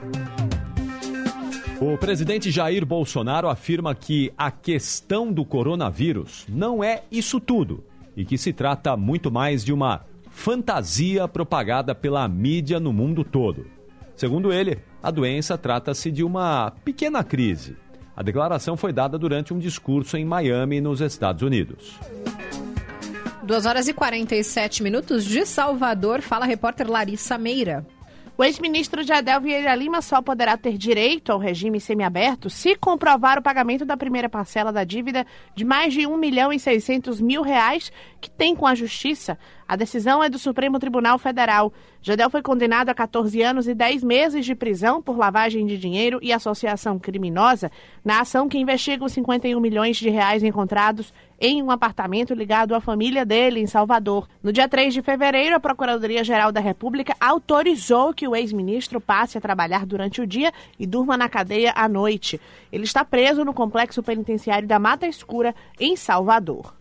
O presidente Jair Bolsonaro afirma que a questão do coronavírus não é isso tudo e que se trata muito mais de uma fantasia propagada pela mídia no mundo todo. Segundo ele, a doença trata-se de uma pequena crise. A declaração foi dada durante um discurso em Miami, nos Estados Unidos. duas horas e quarenta e sete minutos de Salvador, fala a repórter Larissa Meira. O ex-ministro Jadel Vieira Lima só poderá ter direito ao regime semiaberto se comprovar o pagamento da primeira parcela da dívida de mais de um milhão e seiscentos mil reais que tem com a Justiça. A decisão é do Supremo Tribunal Federal. Jadel foi condenado a catorze anos e dez meses de prisão por lavagem de dinheiro e associação criminosa na ação que investiga os cinquenta e um milhões de reais encontrados em um apartamento ligado à família dele em Salvador. No dia três de fevereiro, a Procuradoria-Geral da República autorizou que o ex-ministro passe a trabalhar durante o dia e durma na cadeia à noite. Ele está preso no complexo penitenciário da Mata Escura, em Salvador.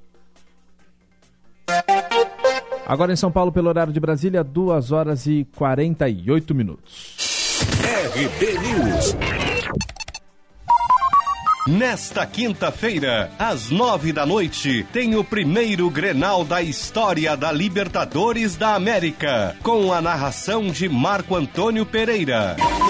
Agora em São Paulo, pelo horário de Brasília, duas horas e quarenta e oito minutos. R B News. Nesta quinta-feira, às nove da noite, tem o primeiro Grenal da história da Libertadores da América, com a narração de Marco Antônio Pereira.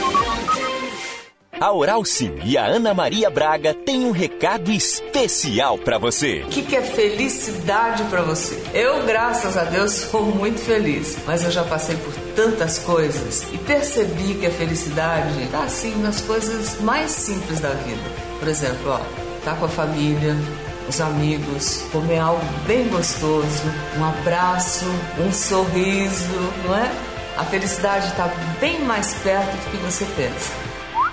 A Oral Sim e a Ana Maria Braga têm um recado especial para você. O que, que é felicidade para você? Eu, graças a Deus, sou muito feliz, mas eu já passei por tantas coisas e percebi que a felicidade está assim nas coisas mais simples da vida. Por exemplo, ó, tá com a família, os amigos, comer algo bem gostoso, um abraço, um sorriso, não é? A felicidade está bem mais perto do que você pensa.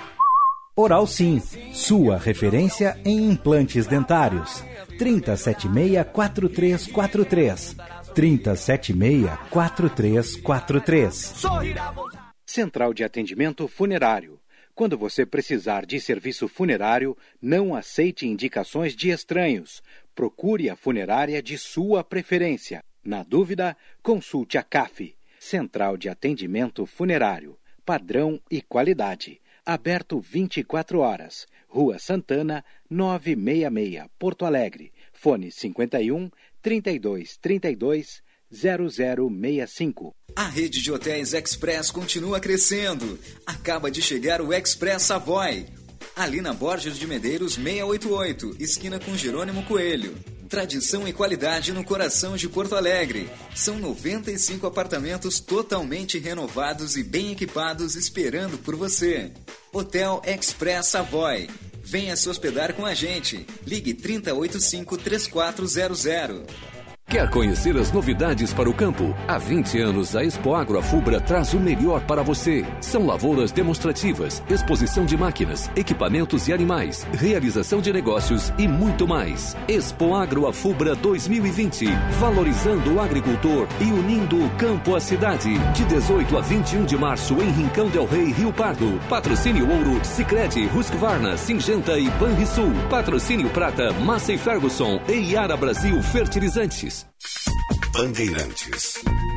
Oral Sim, sua referência em implantes dentários. trinta, setenta e seis, quarenta e três quarenta e três. trinta, setenta e seis, quarenta e três quarenta e três. Central de Atendimento Funerário. Quando você precisar de serviço funerário, não aceite indicações de estranhos. Procure a funerária de sua preferência. Na dúvida, consulte a C A F. Central de Atendimento Funerário. Padrão e qualidade. Aberto vinte e quatro horas. Rua Santana, novecentos e sessenta e seis, Porto Alegre. Fone cinquenta e um, trinta e dois, trinta e dois, zero zero seis cinco. A rede de hotéis Express continua crescendo. Acaba de chegar o Express Savoy. Ali na Borges de Medeiros seiscentos e oitenta e oito, esquina com Jerônimo Coelho. Tradição e qualidade no coração de Porto Alegre. São noventa e cinco apartamentos totalmente renovados e bem equipados esperando por você. Hotel Express Savoy. Venha se hospedar com a gente. Ligue trinta, oitenta e cinco, trinta e quatro zero zero. Quer conhecer as novidades para o campo? Há vinte anos, a Expo Agro Afubra traz o melhor para você. São lavouras demonstrativas, exposição de máquinas, equipamentos e animais, realização de negócios e muito mais. Expo Agro Afubra dois mil e vinte, valorizando o agricultor e unindo o campo à cidade. De dezoito a vinte e um de março, em Rincão del Rei, Rio Pardo. Patrocínio Ouro, Sicredi, Husqvarna, Singenta e Banrisul. Patrocínio Prata, Massey Ferguson e Iara Brasil Fertilizantes. Bandeirantes.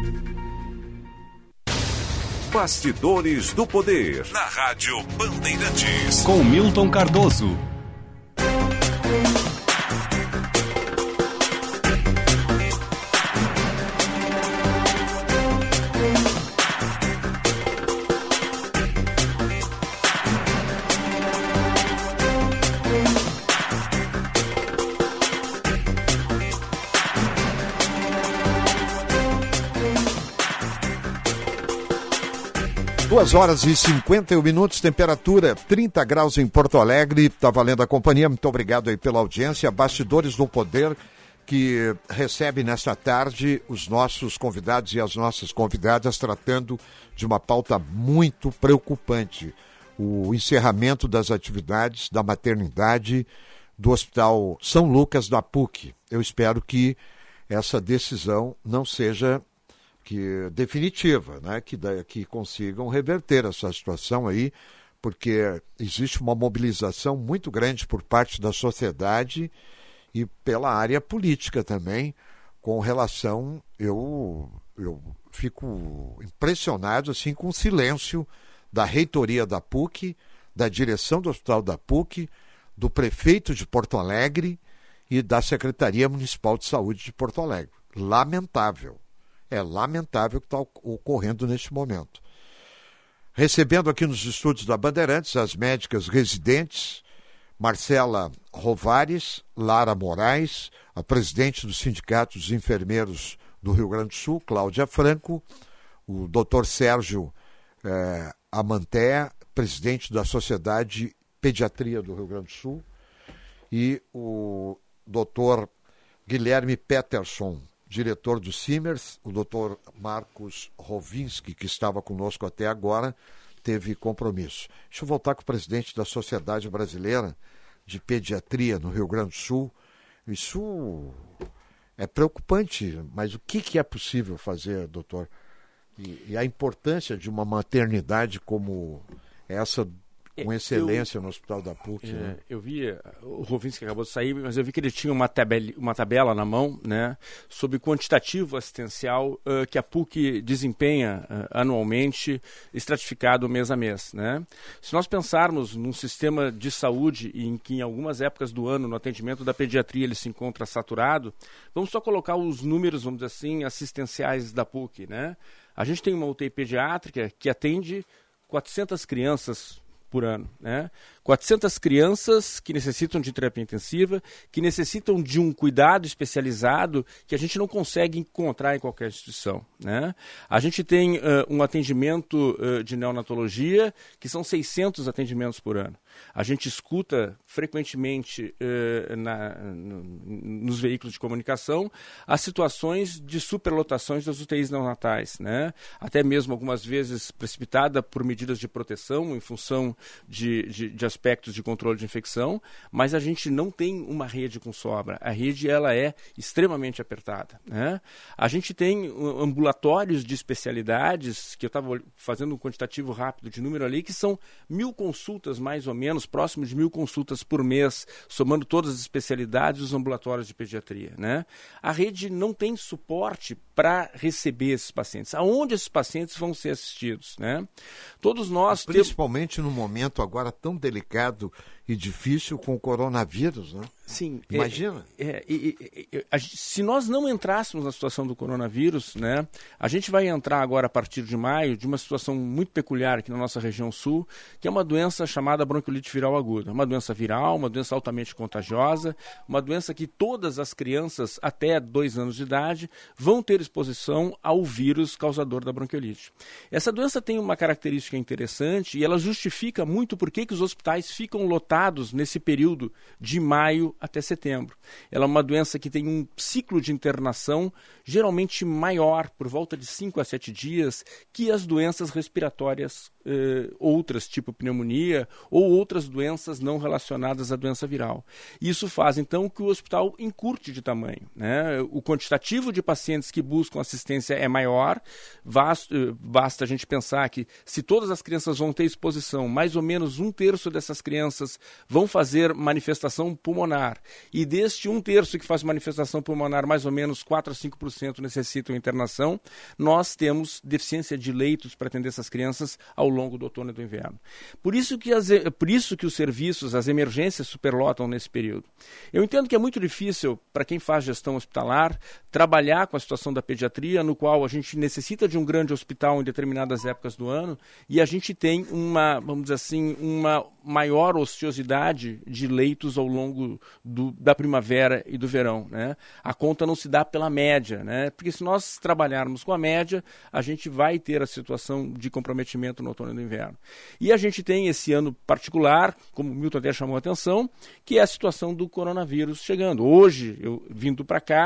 Bastidores do Poder, na Rádio Bandeirantes. Com Milton Cardoso. duas horas e cinquenta e um minutos, temperatura trinta graus em Porto Alegre. Está valendo a companhia, muito obrigado aí pela audiência. Bastidores do Poder, que recebe nesta tarde os nossos convidados e as nossas convidadas, tratando de uma pauta muito preocupante. O encerramento das atividades da maternidade do Hospital São Lucas da P U C. Eu espero que essa decisão não seja que definitiva, né? que, que consigam reverter essa situação aí, porque existe uma mobilização muito grande por parte da sociedade e pela área política também, com relação, eu, eu fico impressionado assim, com o silêncio da reitoria da P U C, da direção do Hospital da P U C, do prefeito de Porto Alegre e da Secretaria Municipal de Saúde de Porto Alegre. Lamentável. É lamentável o que está ocorrendo neste momento. Recebendo aqui nos estúdios da Bandeirantes as médicas residentes, Marcela Rovares, Lara Moraes, a presidente do Sindicato dos Enfermeiros do Rio Grande do Sul, Cláudia Franco, o doutor Sérgio eh, Amanté, presidente da Sociedade de Pediatria do Rio Grande do Sul, e o doutor Guilherme Peterson, diretor do Simers, o doutor Marcos Rovinski, que estava conosco até agora, teve compromisso. Deixa eu voltar com o presidente da Sociedade Brasileira de Pediatria no Rio Grande do Sul. Isso é preocupante, mas o que, que é possível fazer, doutor? E, e a importância de uma maternidade como essa, com excelência eu, no Hospital da P U C. É, né? Eu vi, o Rovinski acabou de sair, mas eu vi que ele tinha uma tabela, uma tabela na mão, né, sobre quantitativo assistencial uh, que a P U C desempenha uh, anualmente, estratificado mês a mês. Né? Se nós pensarmos num sistema de saúde em que em algumas épocas do ano, no atendimento da pediatria, ele se encontra saturado, vamos só colocar os números, vamos dizer assim, assistenciais da P U C. Né? A gente tem uma U T I pediátrica que atende quatrocentas crianças por ano, né? quatrocentas crianças que necessitam de terapia intensiva, que necessitam de um cuidado especializado que a gente não consegue encontrar em qualquer instituição, né? A gente tem uh, um atendimento uh, de neonatologia, que são seiscentos atendimentos por ano. A gente escuta frequentemente uh, na, no, nos veículos de comunicação as situações de superlotações das U T Is neonatais, né? Até mesmo algumas vezes precipitada por medidas de proteção em função de, de, de aspectos de controle de infecção, mas a gente não tem uma rede com sobra. A rede ela é extremamente apertada, né? A gente tem ambulatórios de especialidades, que eu estava fazendo um quantitativo rápido de número ali, que são mil consultas mais ou menos, próximo de mil consultas por mês, somando todas as especialidades dos ambulatórios de pediatria, né? A rede não tem suporte para receber esses pacientes. Aonde esses pacientes vão ser assistidos, né? Todos nós... Principalmente temos... no momento agora tão delicado e difícil com o coronavírus, né? Sim. Imagina. É, é, é, é, a, se nós não entrássemos na situação do coronavírus, né, a gente vai entrar agora, a partir de maio, de uma situação muito peculiar aqui na nossa região sul, que é uma doença chamada bronquiolite viral aguda. Uma doença viral, uma doença altamente contagiosa, uma doença que todas as crianças até dois anos de idade vão ter exposição ao vírus causador da bronquiolite. Essa doença tem uma característica interessante e ela justifica muito por que que os hospitais ficam lotados nesse período de maio até setembro. Ela é uma doença que tem um ciclo de internação geralmente maior, por volta de cinco a sete dias, que as doenças respiratórias eh, outras, tipo pneumonia, ou outras doenças não relacionadas à doença viral. Isso faz, então, que o hospital encurte de tamanho, né? O quantitativo de pacientes que buscam assistência é maior, basta, basta a gente pensar que se todas as crianças vão ter exposição, mais ou menos um terço dessas crianças vão fazer manifestação pulmonar, e deste um terço que faz manifestação pulmonar, mais ou menos quatro a cinco por cento necessitam internação, nós temos deficiência de leitos para atender essas crianças ao longo do outono e do inverno. Por isso que, as, por isso que os serviços, as emergências superlotam nesse período. Eu entendo que é muito difícil para quem faz gestão hospitalar trabalhar com a situação da pediatria, no qual a gente necessita de um grande hospital em determinadas épocas do ano e a gente tem uma, vamos dizer assim, uma maior ociosidade de leitos ao longo do, da primavera e do verão, né? A conta não se dá pela média, né? Porque se nós trabalharmos com a média, a gente vai ter a situação de comprometimento no outono e no inverno. E a gente tem esse ano particular, como o Milton até chamou a atenção, que é a situação do coronavírus chegando. Hoje, eu vindo para cá,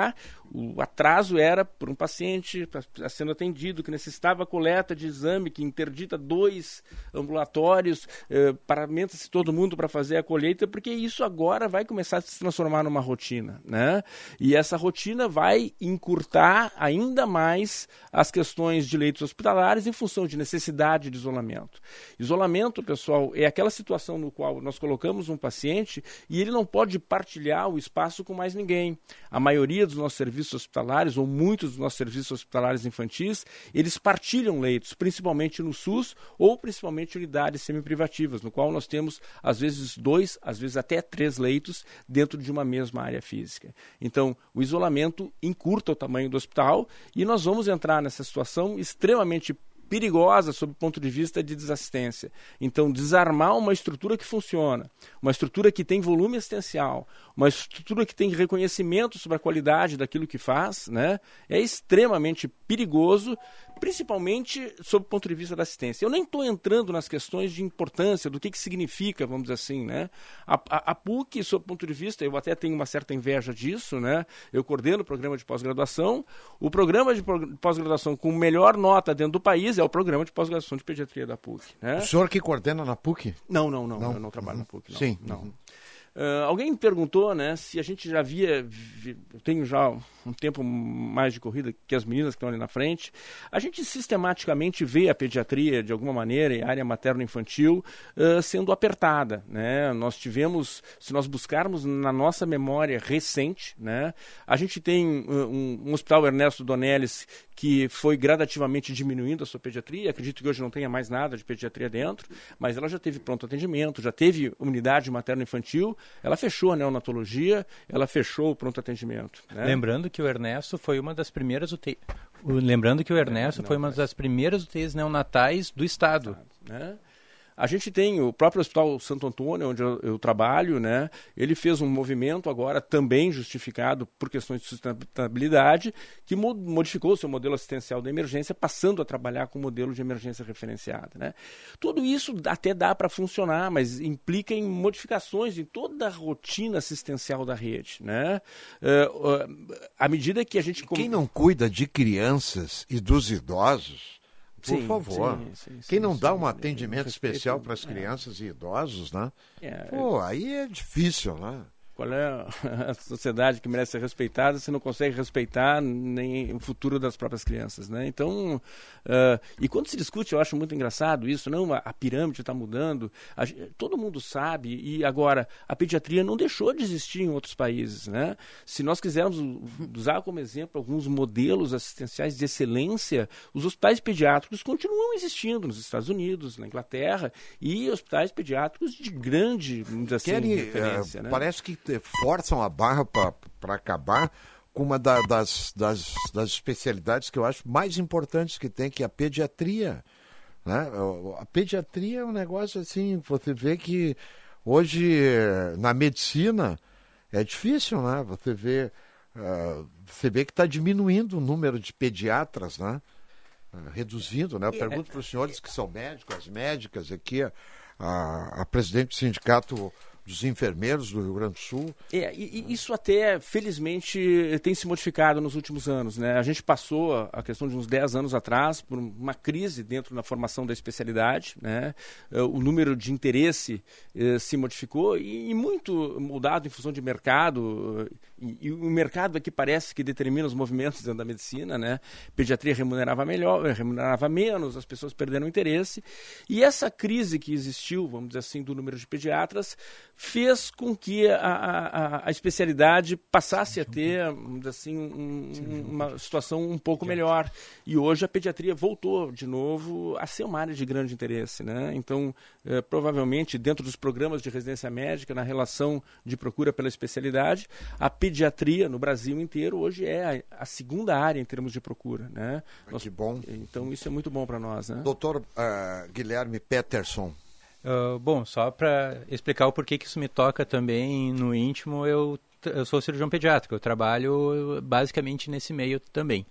O atraso era por um paciente sendo atendido que necessitava coleta de exame, que interdita dois ambulatórios, eh, paramenta-se todo mundo para fazer a colheita, porque isso agora vai começar a se transformar numa rotina, né? E essa rotina vai encurtar ainda mais as questões de leitos hospitalares em função de necessidade de isolamento. Isolamento, pessoal, é aquela situação no qual nós colocamos um paciente e ele não pode partilhar o espaço com mais ninguém. A maioria dos nossos serviços hospitalares, ou muitos dos nossos serviços hospitalares infantis, eles partilham leitos, principalmente no SUS ou principalmente unidades semiprivativas, no qual nós temos, às vezes, dois, às vezes até três leitos dentro de uma mesma área física. Então, o isolamento encurta o tamanho do hospital e nós vamos entrar nessa situação extremamente perigosa sob o ponto de vista de desassistência. Então, desarmar uma estrutura que funciona, uma estrutura que tem volume assistencial, uma estrutura que tem reconhecimento sobre a qualidade daquilo que faz, né, é extremamente perigoso, principalmente sob o ponto de vista da assistência. Eu nem estou entrando nas questões de importância, do que, que significa, vamos dizer assim, né? A, a, a PUC, sob o ponto de vista, eu até tenho uma certa inveja disso, né? Eu coordeno o programa de pós-graduação. O programa de pós-graduação com melhor nota dentro do país é o programa de pós-graduação de pediatria da PUC. Né? O senhor que coordena na PUC? Não, não, não. não. Eu não trabalho uhum. na PUC. Não, Sim. Não. Uhum. Uh, alguém me perguntou, né, se a gente já via, vi, eu tenho já um tempo mais de corrida que as meninas que estão ali na frente, a gente sistematicamente vê a pediatria, de alguma maneira, a área materno-infantil, uh, sendo apertada, né? Nós tivemos, se nós buscarmos na nossa memória recente, né, a gente tem uh, um, um hospital Ernesto Donelles que foi gradativamente diminuindo a sua pediatria, acredito que hoje não tenha mais nada de pediatria dentro, mas ela já teve pronto atendimento, já teve unidade materno-infantil, ela fechou a neonatologia, ela fechou o pronto atendimento. Né? Lembrando que o Ernesto foi uma das primeiras U T I. Lembrando que o Ernesto é, foi uma das primeiras U T Is neonatais do estado. Né? A gente tem o próprio Hospital Santo Antônio, onde eu, eu trabalho, né? Ele fez um movimento agora também justificado por questões de sustentabilidade, que modificou o seu modelo assistencial da emergência, passando a trabalhar com o modelo de emergência referenciada. Né? Tudo isso até dá para funcionar, mas implica em modificações em toda a rotina assistencial da rede. Né? Uh, uh, à medida que a gente... Quem não cuida de crianças e dos idosos... Por sim, favor. Sim, sim, sim, Quem não sim, dá um atendimento especial para as crianças é. e idosos, né? É, Pô, aí é difícil, né? Qual é a sociedade que merece ser respeitada se não consegue respeitar nem o futuro das próprias crianças, né? Então, uh, e quando se discute, eu acho muito engraçado isso, não, a, a pirâmide está mudando, a, todo mundo sabe, e agora, a pediatria não deixou de existir em outros países, né? Se nós quisermos usar como exemplo alguns modelos assistenciais de excelência, os hospitais pediátricos continuam existindo nos Estados Unidos, na Inglaterra, e hospitais pediátricos de grande, vamos dizer assim, Querem, referência, uh, né? Parece que forçam a barra para acabar com uma da, das, das, das especialidades que eu acho mais importantes que tem, que é a pediatria. Né? A pediatria é um negócio assim, você vê que hoje na medicina é difícil, né? Você vê, uh, você vê que está diminuindo o número de pediatras, né? Uh, reduzindo, né? Eu pergunto para os senhores que são médicos, as médicas aqui, a, a, a presidente do sindicato dos enfermeiros do Rio Grande do Sul. É, e, e isso até, felizmente, tem se modificado nos últimos anos, né? A gente passou, a questão de uns dez anos atrás, por uma crise dentro da formação da especialidade, né? O número de interesse eh, se modificou e, e muito mudado em função de mercado, e, e o mercado é que parece que determina os movimentos dentro da medicina, né? Pediatria remunerava melhor, remunerava menos, as pessoas perderam interesse, e essa crise que existiu, vamos dizer assim, do número de pediatras, fez com que a, a, a especialidade passasse a ter, assim, um, uma situação um pouco melhor. E hoje a pediatria voltou de novo a ser uma área de grande interesse, né? Então, eh, provavelmente, dentro dos programas de residência médica, na relação de procura pela especialidade, a pediatria no Brasil inteiro hoje é a, a segunda área em termos de procura, né? Que bom. Então, isso é muito bom para nós, né? Doutor uh, Guilherme Peterson. Uh, bom, só para explicar o porquê que isso me toca também no íntimo, eu, eu sou cirurgião pediátrico, eu trabalho basicamente nesse meio também.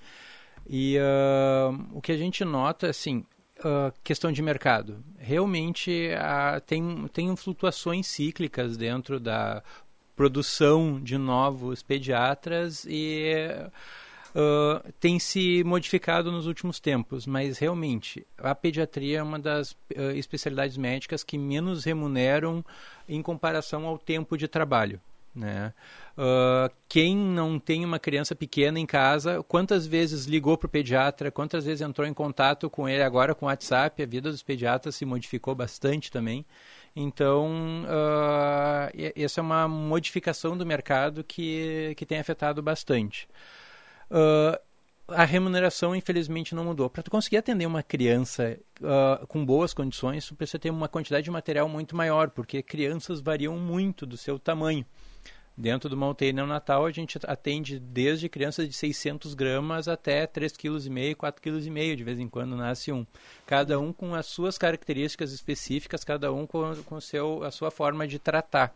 E uh, o que a gente nota, assim, uh, questão de mercado, realmente uh, tem, tem flutuações cíclicas dentro da produção de novos pediatras e uh, tem se modificado nos últimos tempos, mas realmente a pediatria é uma das uh, especialidades médicas que menos remuneram em comparação ao tempo de trabalho, né? Uh, quem não tem uma criança pequena em casa, quantas vezes ligou para o pediatra, quantas vezes entrou em contato com ele agora com o WhatsApp? A vida dos pediatras se modificou bastante também. Então, uh, essa é uma modificação do mercado que, que tem afetado bastante. Uh, a remuneração, infelizmente, não mudou. Para tu conseguir atender uma criança uh, com boas condições, tu precisa ter uma quantidade de material muito maior, porque crianças variam muito do seu tamanho. Dentro do uma U T I neonatal, a gente atende desde crianças de seiscentos gramas até três vírgula cinco quilos, quatro vírgula cinco quilos, de vez em quando nasce um. Cada um com as suas características específicas, cada um com, com seu, a sua forma de tratar.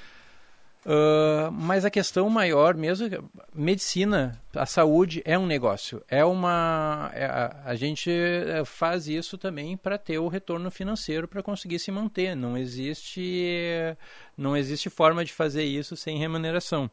Uh, mas a questão maior mesmo, medicina, a saúde é um negócio, é uma, é, a, a gente faz isso também para ter o retorno financeiro para conseguir se manter, não existe, não existe forma de fazer isso sem remuneração.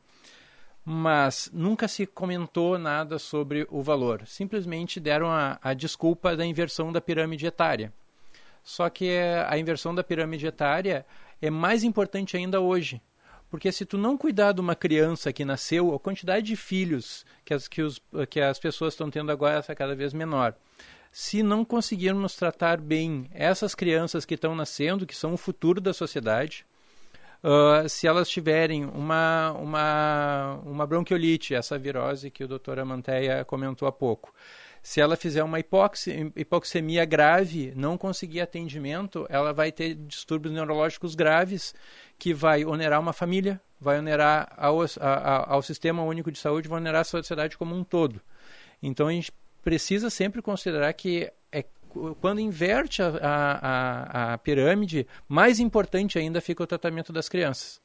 Mas nunca se comentou nada sobre o valor, simplesmente deram a, a desculpa da inversão da pirâmide etária. Só que a inversão da pirâmide etária é mais importante ainda hoje. Porque se tu não cuidar de uma criança que nasceu, a quantidade de filhos que as, que os, que as pessoas estão tendo agora é cada vez menor. Se não conseguirmos tratar bem essas crianças que estão nascendo, que são o futuro da sociedade, uh, se elas tiverem uma, uma, uma bronquiolite, essa virose que o doutor Amanteia comentou há pouco, se ela fizer uma hipoxi, hipoxemia grave, não conseguir atendimento, ela vai ter distúrbios neurológicos graves que vai onerar uma família, vai onerar ao, a, ao Sistema Único de Saúde, vai onerar a sociedade como um todo. Então a gente precisa sempre considerar que é, quando inverte a, a, a pirâmide, mais importante ainda fica o tratamento das crianças.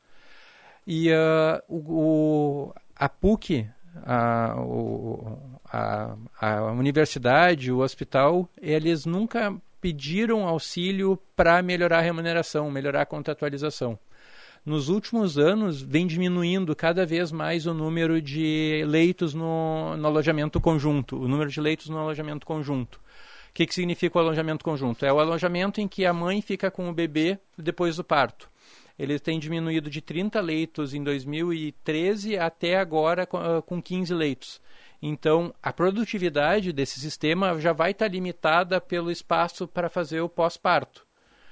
E uh, o, a PUC... A, o, a, a universidade, o hospital, eles nunca pediram auxílio para melhorar a remuneração, melhorar a contratualização. Nos últimos anos, vem diminuindo cada vez mais o número de leitos no, no alojamento conjunto, o número de leitos no alojamento conjunto. O que, que significa o alojamento conjunto? É o alojamento em que a mãe fica com o bebê depois do parto. Ele tem diminuído de trinta leitos em dois mil e treze até agora com quinze leitos. Então, a produtividade desse sistema já vai estar limitada pelo espaço para fazer o pós-parto.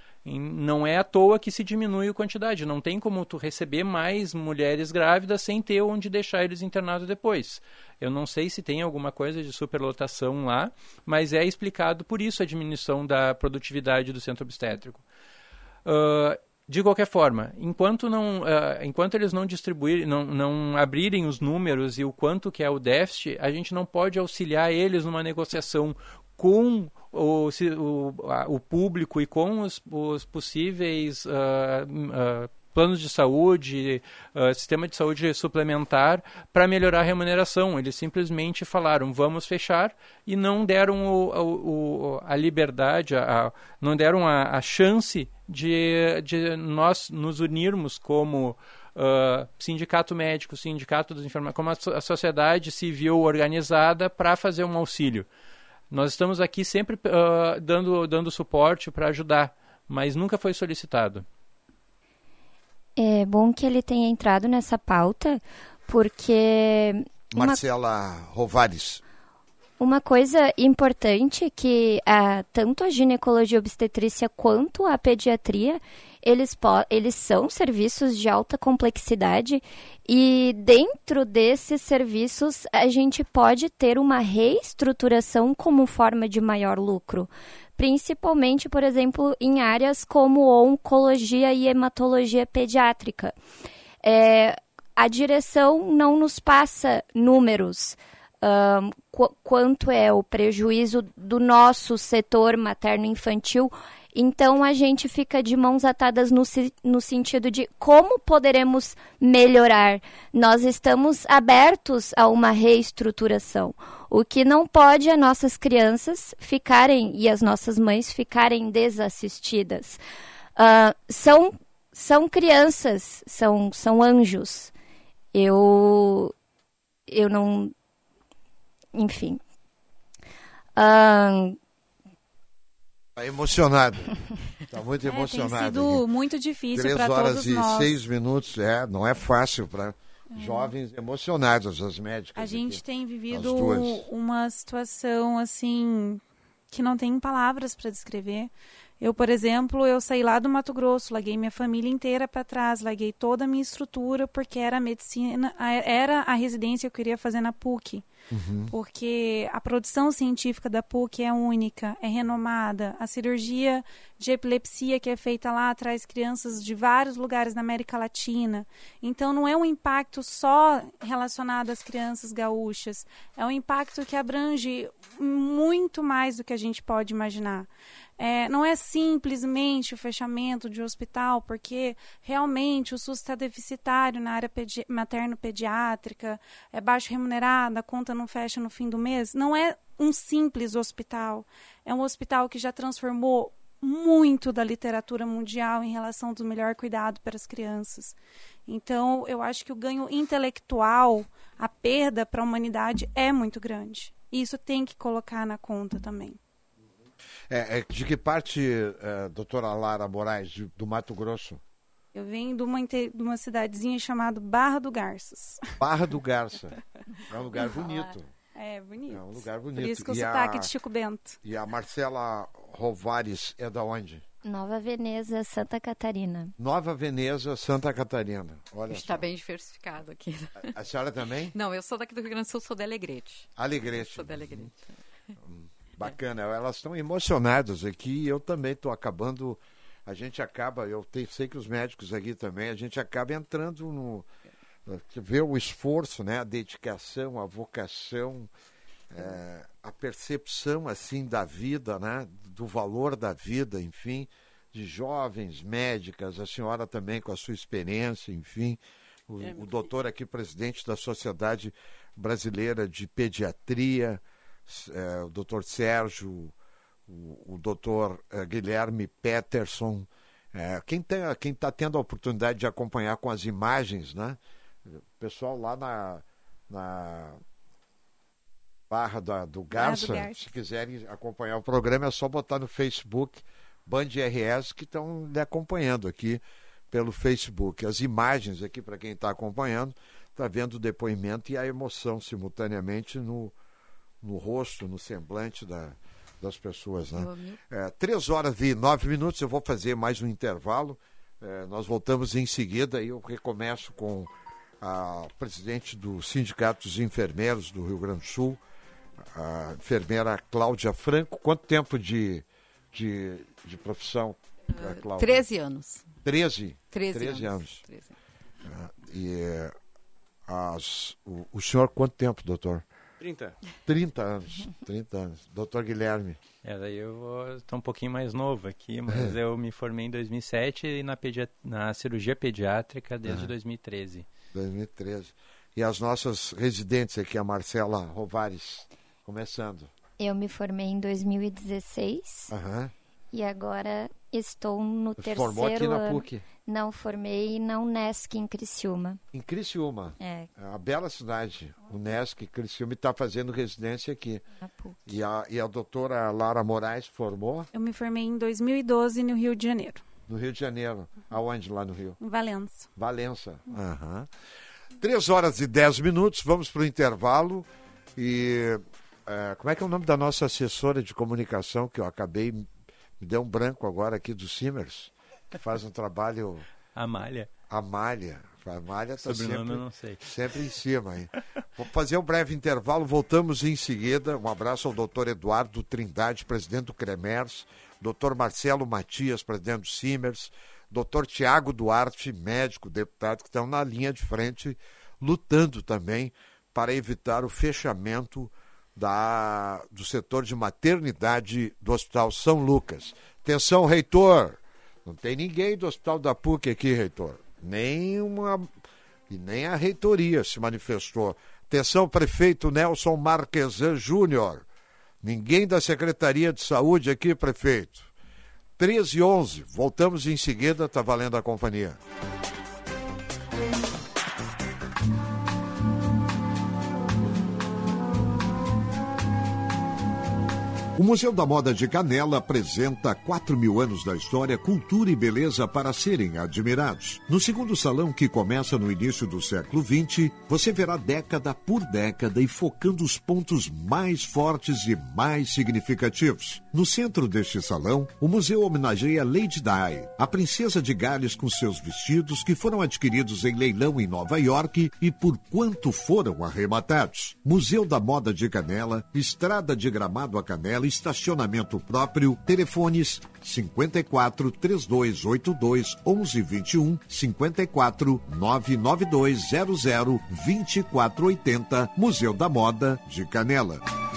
Não é à toa que se diminui a quantidade. Não tem como tu receber mais mulheres grávidas sem ter onde deixar eles internados depois. Eu não sei se tem alguma coisa de superlotação lá, mas é explicado por isso a diminuição da produtividade do centro obstétrico. Uh, De qualquer forma, enquanto, não, uh, enquanto eles não distribuírem, não, não abrirem os números e o quanto que é o déficit, a gente não pode auxiliar eles numa negociação com o, o, o público e com os, os possíveis uh, uh, planos de saúde, uh, sistema de saúde suplementar para melhorar a remuneração. Eles simplesmente falaram, vamos fechar, e não deram o, o, a liberdade, a, a, não deram a, a chance de, de nós nos unirmos como uh, sindicato médico, sindicato dos enfermeiros, como a, a sociedade civil organizada para fazer um auxílio. Nós estamos aqui sempre uh, dando, dando suporte para ajudar, mas nunca foi solicitado. É bom que ele tenha entrado nessa pauta, porque... Marcela uma... Rovares. Uma coisa importante que ah, tanto a ginecologia obstetrícia quanto a pediatria, eles, po- eles são serviços de alta complexidade e dentro desses serviços a gente pode ter uma reestruturação como forma de maior lucro. Principalmente, por exemplo, em áreas como oncologia e hematologia pediátrica. É, a direção não nos passa números, um, qu- quanto é o prejuízo do nosso setor materno-infantil, então a gente fica de mãos atadas no, no sentido de como poderemos melhorar. Nós estamos abertos a uma reestruturação. O que não pode é nossas crianças ficarem e as nossas mães ficarem desassistidas. Uh, são são crianças, são, são anjos. Eu, eu não... Enfim. Está emocionado. Está muito emocionado. É, tem sido aqui. muito difícil para todos nós. Três horas nós. e seis minutos, é, não é fácil para é. jovens emocionados, as médicas. A gente aqui, tem vivido uma situação, assim, que não tem palavras para descrever. Eu, por exemplo, eu saí lá do Mato Grosso, larguei minha família inteira para trás, larguei toda a minha estrutura, porque era a medicina, era a residência que eu queria fazer na P U C. Uhum. Porque a produção científica da P U C é única, é renomada. A cirurgia de epilepsia que é feita lá traz crianças de vários lugares na América Latina. Então, não é um impacto só relacionado às crianças gaúchas. É um impacto que abrange muito mais do que a gente pode imaginar. É, não é simplesmente o fechamento de um hospital, porque realmente o SUS está deficitário na área pedi- materno-pediátrica, é baixo remunerada, a conta não fecha no fim do mês. Não é um simples hospital. É um hospital que já transformou muito da literatura mundial em relação do melhor cuidado para as crianças. Então, eu acho que o ganho intelectual, a perda para a humanidade é muito grande. E isso tem que colocar na conta também. É, é, de que parte, é, doutora Lara Moraes, de, do Mato Grosso? Eu venho de uma, de uma cidadezinha chamada Barra do Garças. Barra do Garça. É um lugar bonito. É, bonito. É um lugar bonito. Por isso que eu e sotaque a, de Chico Bento. E a Marcela Rovares é da onde? Nova Veneza, Santa Catarina. Nova Veneza, Santa Catarina. Olha Está bem diversificado aqui. A, a senhora também? Não, eu sou daqui do Rio Grande do Sul, sou de Alegrete. Alegrete. Sou de Alegrete. Hum, bacana. É. Elas estão emocionadas aqui e eu também estou acabando... A gente acaba, eu te, sei que os médicos aqui também, a gente acaba entrando no... Ver o esforço, né? A dedicação, a vocação, é, a percepção, assim, da vida, né? Do valor da vida, enfim, de jovens médicas, a senhora também com a sua experiência, enfim, o, é, o doutor aqui, presidente da Sociedade Brasileira de Pediatria, é, o doutor Sérgio, o, o doutor é, Guilherme Peterson, é, quem está quem tá tendo a oportunidade de acompanhar com as imagens, né? O pessoal lá na, na Barra da, do Garça, do Garça, se quiserem acompanhar o programa, é só botar no Facebook Band R S, que estão lhe acompanhando aqui pelo Facebook. As imagens aqui, para quem está acompanhando, está vendo o depoimento e a emoção simultaneamente no, no rosto, no semblante da, das pessoas. Né? É, três horas e nove minutos, eu vou fazer mais um intervalo. É, nós voltamos em seguida e eu recomeço com a presidente do Sindicato dos Enfermeiros do Rio Grande do Sul, a enfermeira Cláudia Franco. Quanto tempo de, de, de profissão, uh, Cláudia? treze anos. treze? treze, treze anos. anos. treze. Uh, e as, o, o senhor, quanto tempo, doutor? trinta. trinta anos. trinta anos. Doutor Guilherme. É, daí eu estou um pouquinho mais novo aqui, mas é. eu me formei em dois mil e sete e na, pedi- na cirurgia pediátrica desde é. dois mil e treze. dois mil e treze. E as nossas residentes aqui, a Marcela Rovares, começando. Eu me formei em dois mil e dezesseis uhum. e agora estou no terceiro Formou aqui na ano. P U C? Não, formei na Unesc, em Criciúma. Em Criciúma? É. É uma bela cidade. Unesc, Criciúma, e está fazendo residência aqui. Na P U C. E a, e a doutora Lara Moraes formou? Eu me formei em dois mil e doze no Rio de Janeiro. No Rio de Janeiro. Aonde lá no Rio? Em Valença. Valença. Uhum. Três horas e dez minutos, vamos para o intervalo. E é, como é que é o nome da nossa assessora de comunicação, que eu acabei, me deu um branco agora aqui do Simers, que faz um trabalho... Amália. Amália. A Amália está Sobrenome sempre, eu não sei. sempre em cima. Hein? Vou fazer um breve intervalo, voltamos em seguida. Um abraço ao doutor Eduardo Trindade, presidente do CREMERS, doutor Marcelo Matias, presidente do Simers, doutor Tiago Duarte, médico, deputado, que estão na linha de frente, lutando também para evitar o fechamento da, do setor de maternidade do Hospital São Lucas. Atenção, reitor! Não tem ninguém do Hospital da P U C aqui, reitor. Nem uma... E nem a reitoria se manifestou. Atenção, prefeito Nelson Marquesan Júnior. Ninguém da Secretaria de Saúde aqui, prefeito. treze e onze. Voltamos em seguida, tá valendo a companhia. O Museu da Moda de Canela apresenta quatro mil anos da história, cultura e beleza para serem admirados. No segundo salão, que começa no início do século vinte, você verá década por década e focando os pontos mais fortes e mais significativos. No centro deste salão, o museu homenageia Lady Di, a princesa de Gales, com seus vestidos que foram adquiridos em leilão em Nova York e por quanto foram arrematados. Museu da Moda de Canela, Estrada de Gramado a Canela, estacionamento próprio, telefones cinquenta e quatro, três dois oito dois, onze vinte e um, cinquenta e quatro, nove nove dois zero zero, vinte e quatro oitenta, Museu da Moda de Canela.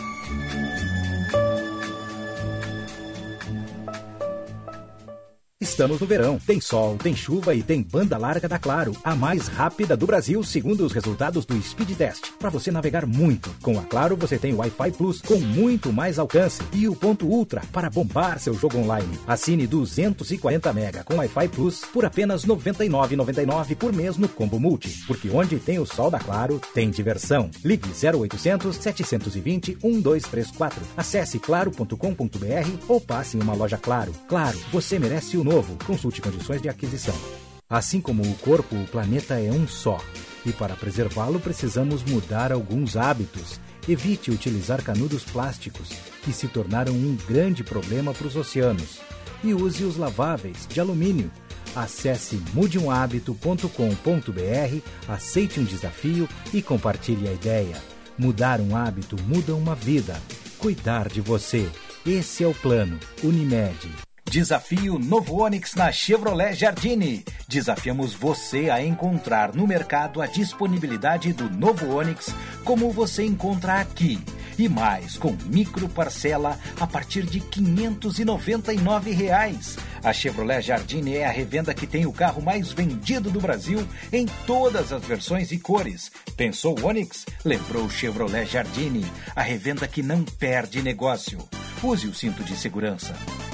Estamos no verão. Tem sol, tem chuva e tem banda larga da Claro. A mais rápida do Brasil, segundo os resultados do Speed Test. Para você navegar muito. Com a Claro, você tem o Wi-Fi Plus com muito mais alcance. E o ponto Ultra para bombar seu jogo online. Assine duzentos e quarenta mega com Wi-Fi Plus por apenas noventa e nove reais e noventa e nove centavos por mês no Combo Multi. Porque onde tem o sol da Claro, tem diversão. Ligue zero oitocentos, setecentos e vinte, um dois três quatro. Acesse claro ponto com ponto br ou passe em uma loja Claro. Claro, você merece o novo. Consulte condições de aquisição. Assim como o corpo, o planeta é um só. E para preservá-lo, precisamos mudar alguns hábitos. Evite utilizar canudos plásticos, que se tornaram um grande problema para os oceanos. E use os laváveis de alumínio. Acesse mude um hábito ponto com ponto br, aceite um desafio e compartilhe a ideia. Mudar um hábito muda uma vida. Cuidar de você. Esse é o plano. Unimed. Desafio Novo Onix na Chevrolet Jardine. Desafiamos você a encontrar no mercado a disponibilidade do novo Onix como você encontra aqui. E mais, com micro parcela a partir de quinhentos e noventa e nove reais. A Chevrolet Jardine é a revenda que tem o carro mais vendido do Brasil em todas as versões e cores. Pensou Onix? Lembrou Chevrolet Jardine, a revenda que não perde negócio. Use o cinto de segurança.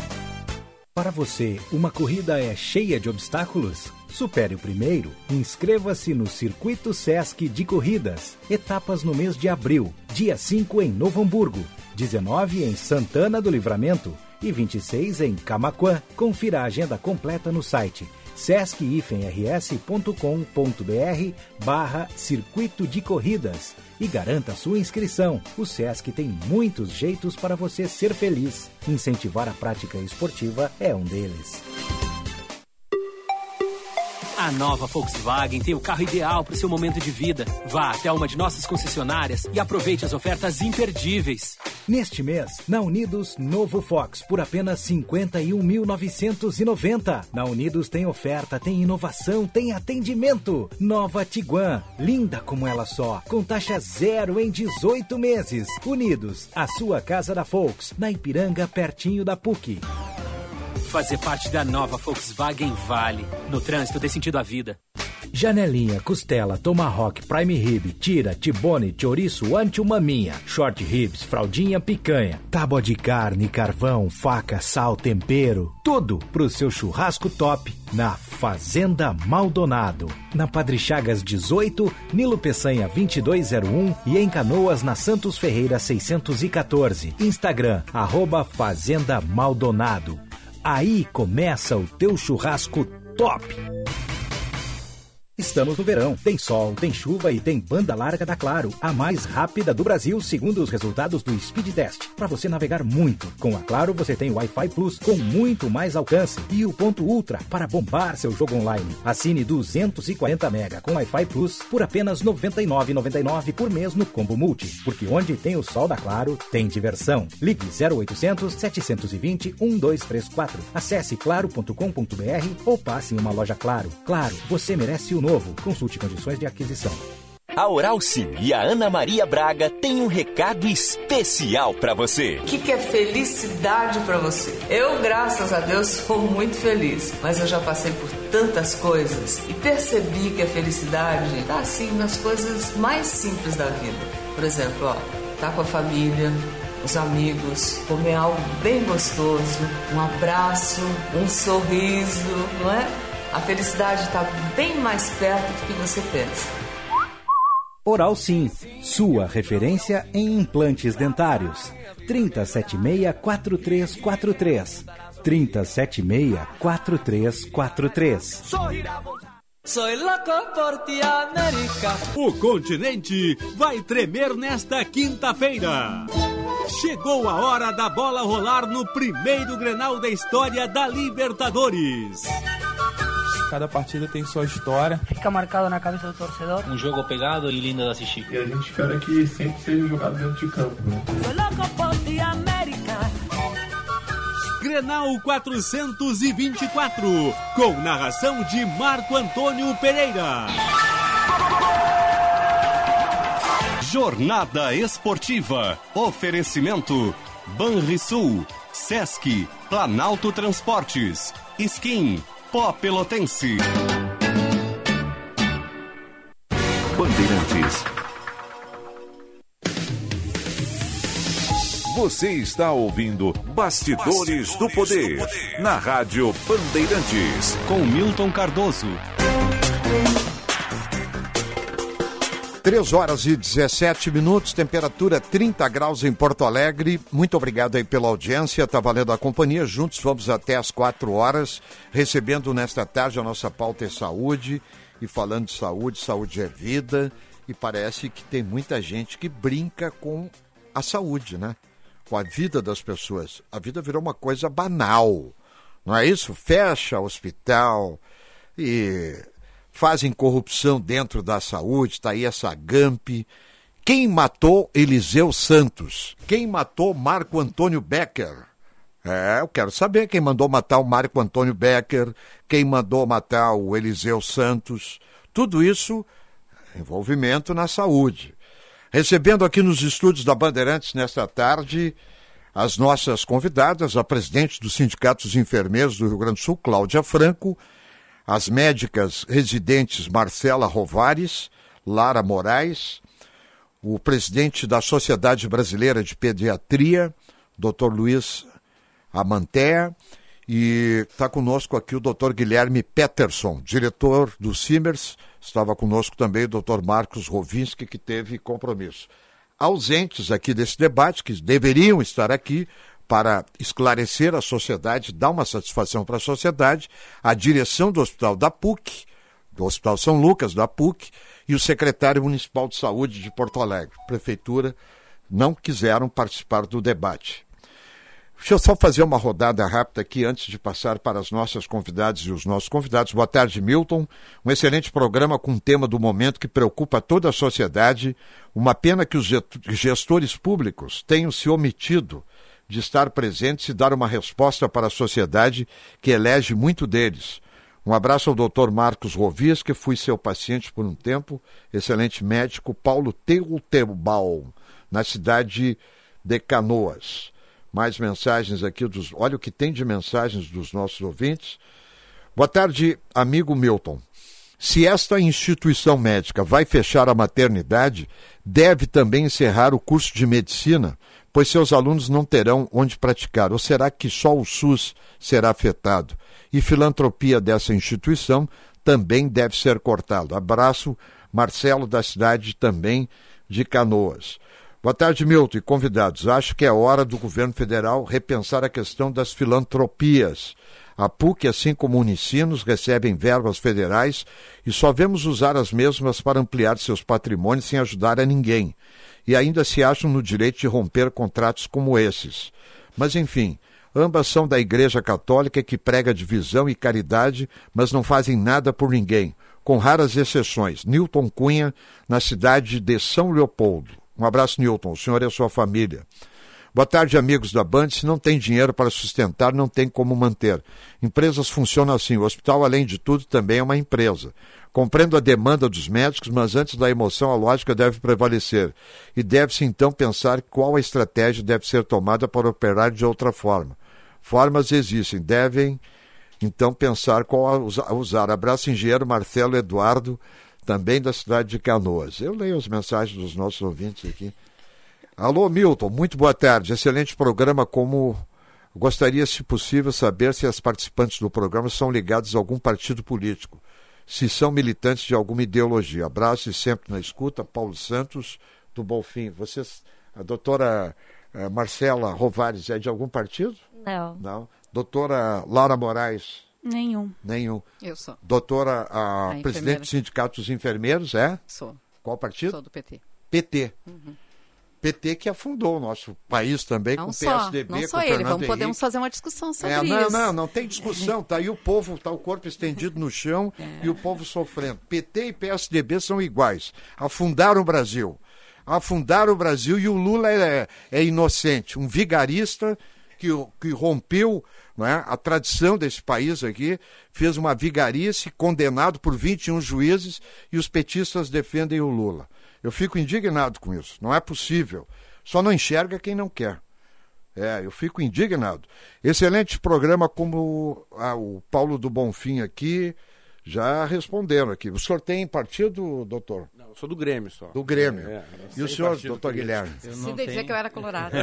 Para você, uma corrida é cheia de obstáculos? Supere o primeiro. Inscreva-se no Circuito Sesc de Corridas. Etapas no mês de abril. Dia cinco em Novo Hamburgo. dezenove em Santana do Livramento. E vinte e seis em Camaquã. Confira a agenda completa no site sesc r s ponto com ponto br barra Circuito de Corridas. E garanta sua inscrição. O Sesc tem muitos jeitos para você ser feliz. Incentivar a prática esportiva é um deles. A nova Volkswagen tem o carro ideal para o seu momento de vida. Vá até uma de nossas concessionárias e aproveite as ofertas imperdíveis. Neste mês, na Unidos, novo Fox por apenas cinquenta e um mil novecentos e noventa. Na Unidos tem oferta, tem inovação, tem atendimento. Nova Tiguan, linda como ela só, com taxa zero em dezoito meses. Unidos, a sua casa da Volks, na Ipiranga, pertinho da P U C. Fazer parte da nova Volkswagen vale. No trânsito dê sentido à vida. Janelinha, costela, tomahawk, prime rib, tira, tibone, chouriço, ancho, maminha, short ribs, fraldinha, picanha, tábua de carne, carvão, faca, sal, tempero, tudo pro seu churrasco top na Fazenda Maldonado. Na Padre Chagas dezoito, Nilo Peçanha vinte e dois zero um e em Canoas na Santos Ferreira seiscentos e quatorze. Instagram, arroba Fazenda Maldonado. Aí começa o teu churrasco top. Estamos no verão. Tem sol, tem chuva e tem banda larga da Claro. A mais rápida do Brasil, segundo os resultados do Speed Test. Para você navegar muito. Com a Claro, você tem o Wi-Fi Plus com muito mais alcance. E o ponto Ultra para bombar seu jogo online. Assine duzentos e quarenta mega com Wi-Fi Plus por apenas noventa e nove reais e noventa e nove centavos por mês no Combo Multi. Porque onde tem o sol da Claro, tem diversão. Ligue zero oitocentos, setecentos e vinte, um dois três quatro. Acesse claro ponto com ponto br ou passe em uma loja Claro. Claro, você merece o novo. Consulte condições de aquisição. A Oral Sim e a Ana Maria Braga têm um recado especial para você. O que, que é felicidade para você? Eu, graças a Deus, sou muito feliz. Mas eu já passei por tantas coisas e percebi que a felicidade está assim nas coisas mais simples da vida. Por exemplo, ó, tá com a família, os amigos, comer algo bem gostoso, um abraço, um sorriso, não é? A felicidade está bem mais perto do que você pensa. Oral Sim, sua referência em implantes dentários. trinta setenta e seis, quarenta e três quarenta e três. trinta setenta e seis, quarenta e três quarenta e três. Soy loco por ti, América. O continente vai tremer nesta quinta-feira. Chegou a hora da bola rolar no primeiro Grenal da história da Libertadores. Cada partida tem sua história. Fica marcado na cabeça do torcedor. Um jogo pegado e lindo de assistir. E a gente espera que sempre seja jogado dentro de campo, né? Soy loco por ti, América. Grenal quatrocentos e vinte e quatro, com narração de Marco Antônio Pereira. Jornada Esportiva. Oferecimento Banrisul, Sesc, Planalto Transportes, Skin, Pó Pelotense. Bandeirantes. Você está ouvindo Bastidores, Bastidores do, Poder, do Poder, na Rádio Bandeirantes, com Milton Cardoso. três horas e dezessete minutos, temperatura trinta graus em Porto Alegre. Muito obrigado aí pela audiência, tá valendo a companhia. Juntos vamos até às quatro horas, recebendo nesta tarde a nossa pauta é saúde. E falando de saúde, saúde é vida. E parece que tem muita gente que brinca com a saúde, né? Com a vida das pessoas. A vida virou uma coisa banal, não é isso? Fecha hospital e fazem corrupção dentro da saúde, está aí essa Gamp. Quem matou Eliseu Santos? Quem matou Marco Antônio Becker? É, eu quero saber quem mandou matar o Marco Antônio Becker, quem mandou matar o Eliseu Santos. Tudo isso, envolvimento na saúde. Recebendo aqui nos estúdios da Bandeirantes nesta tarde as nossas convidadas, a presidente do Sindicato dos Enfermeiros do Rio Grande do Sul, Cláudia Franco, as médicas residentes Marcela Rovares, Lara Moraes, o presidente da Sociedade Brasileira de Pediatria, doutor Luiz Amantea, e está conosco aqui o doutor Guilherme Peterson, diretor do Simers. Estava conosco também o doutor Marcos Rovinski, que teve compromisso. Ausentes aqui desse debate, que deveriam estar aqui para esclarecer a sociedade, dar uma satisfação para a sociedade, a direção do Hospital da P U C, do Hospital São Lucas, da P U C, e o secretário municipal de saúde de Porto Alegre. Prefeitura não quiseram participar do debate. Deixa eu só fazer uma rodada rápida aqui antes de passar para as nossas convidadas e os nossos convidados. Boa tarde, Milton. Um excelente programa com um tema do momento que preocupa toda a sociedade. Uma pena que os gestores públicos tenham se omitido de estar presentes e dar uma resposta para a sociedade que elege muito deles. Um abraço ao doutor Marcos Rovias, que fui seu paciente por um tempo, excelente médico, Paulo Teutebal, na cidade de Canoas. Mais mensagens aqui, dos, olha o que tem de mensagens dos nossos ouvintes. Boa tarde, amigo Milton. Se esta instituição médica vai fechar a maternidade, deve também encerrar o curso de medicina, pois seus alunos não terão onde praticar. Ou será que só o SUS será afetado? E filantropia dessa instituição também deve ser cortado. Abraço, Marcelo, da cidade também de Canoas. Boa tarde, Milton e convidados. Acho que é hora do governo federal repensar a questão das filantropias. A P U C, assim como o Unicinos, recebem verbas federais e só vemos usar as mesmas para ampliar seus patrimônios sem ajudar a ninguém. E ainda se acham no direito de romper contratos como esses. Mas, enfim, ambas são da Igreja Católica, que prega divisão e caridade, mas não fazem nada por ninguém, com raras exceções. Newton Cunha, na cidade de São Leopoldo. Um abraço, Newton, o senhor e a sua família. Boa tarde, amigos da Band. Se não tem dinheiro para sustentar, não tem como manter. Empresas funcionam assim. O hospital, além de tudo, também é uma empresa. Compreendo a demanda dos médicos, mas antes da emoção, a lógica deve prevalecer. E deve-se, então, pensar qual a estratégia deve ser tomada para operar de outra forma. Formas existem. Devem, então, pensar qual a usar. Abraço, engenheiro Marcelo Eduardo, também da cidade de Canoas. Eu leio as mensagens dos nossos ouvintes aqui. Alô, Milton, muito boa tarde. Excelente programa. Como gostaria, se possível, saber se as participantes do programa são ligadas a algum partido político, se são militantes de alguma ideologia. Abraço e sempre na escuta. Paulo Santos, do Bonfim. Vocês, a doutora uh, Marcela Rovares, é de algum partido? Não. Não. Doutora Laura Moraes? Nenhum. Nenhum. Eu sou. Doutora, a, a presidente do Sindicato dos Enfermeiros, é? Sou. Qual partido? Sou do P T. P T. Uhum. P T que afundou o nosso país também, não com o só, P S D B, não com só o ele, Fernando vamos, Henrique. podemos fazer uma discussão sobre é, não, isso. Não, não tem discussão, tá aí o povo, tá o corpo estendido no chão é. e o povo sofrendo. P T e P S D B são iguais, afundaram o Brasil, afundaram o Brasil e o Lula é, é inocente, um vigarista que, que rompeu, né, a tradição desse país aqui, fez uma vigarice, condenado por vinte e um juízes e os petistas defendem o Lula. Eu fico indignado com isso, não é possível. Só não enxerga quem não quer. É, eu fico indignado. Excelente programa, como ah, o Paulo do Bonfim aqui já responderam aqui. O senhor tem partido, doutor? Não, eu sou do Grêmio só. Do Grêmio. É, e o senhor, doutor Guilherme? Eu não tenho... dizer que eu era colorado.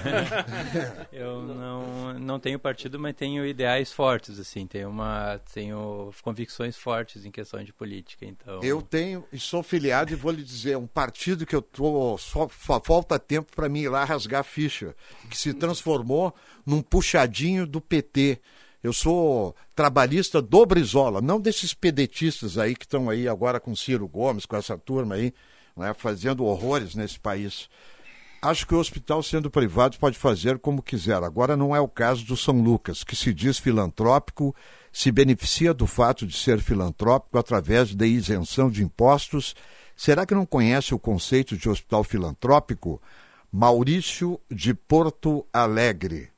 Eu não, não tenho partido, mas tenho ideais fortes, assim. Tenho, uma, tenho convicções fortes em questão de política, então... Eu tenho e sou filiado e vou lhe dizer, um partido que eu tô, só, só falta tempo para mim ir lá rasgar a ficha, que se transformou num puxadinho do P T. Eu sou trabalhista do Brizola, não desses pedetistas aí que estão aí agora com Ciro Gomes, com essa turma aí, né, fazendo horrores nesse país. Acho que o hospital, sendo privado, pode fazer como quiser. Agora não é o caso do São Lucas, que se diz filantrópico, se beneficia do fato de ser filantrópico através da isenção de impostos. Será que não conhece o conceito de hospital filantrópico? Maurício de Porto Alegre.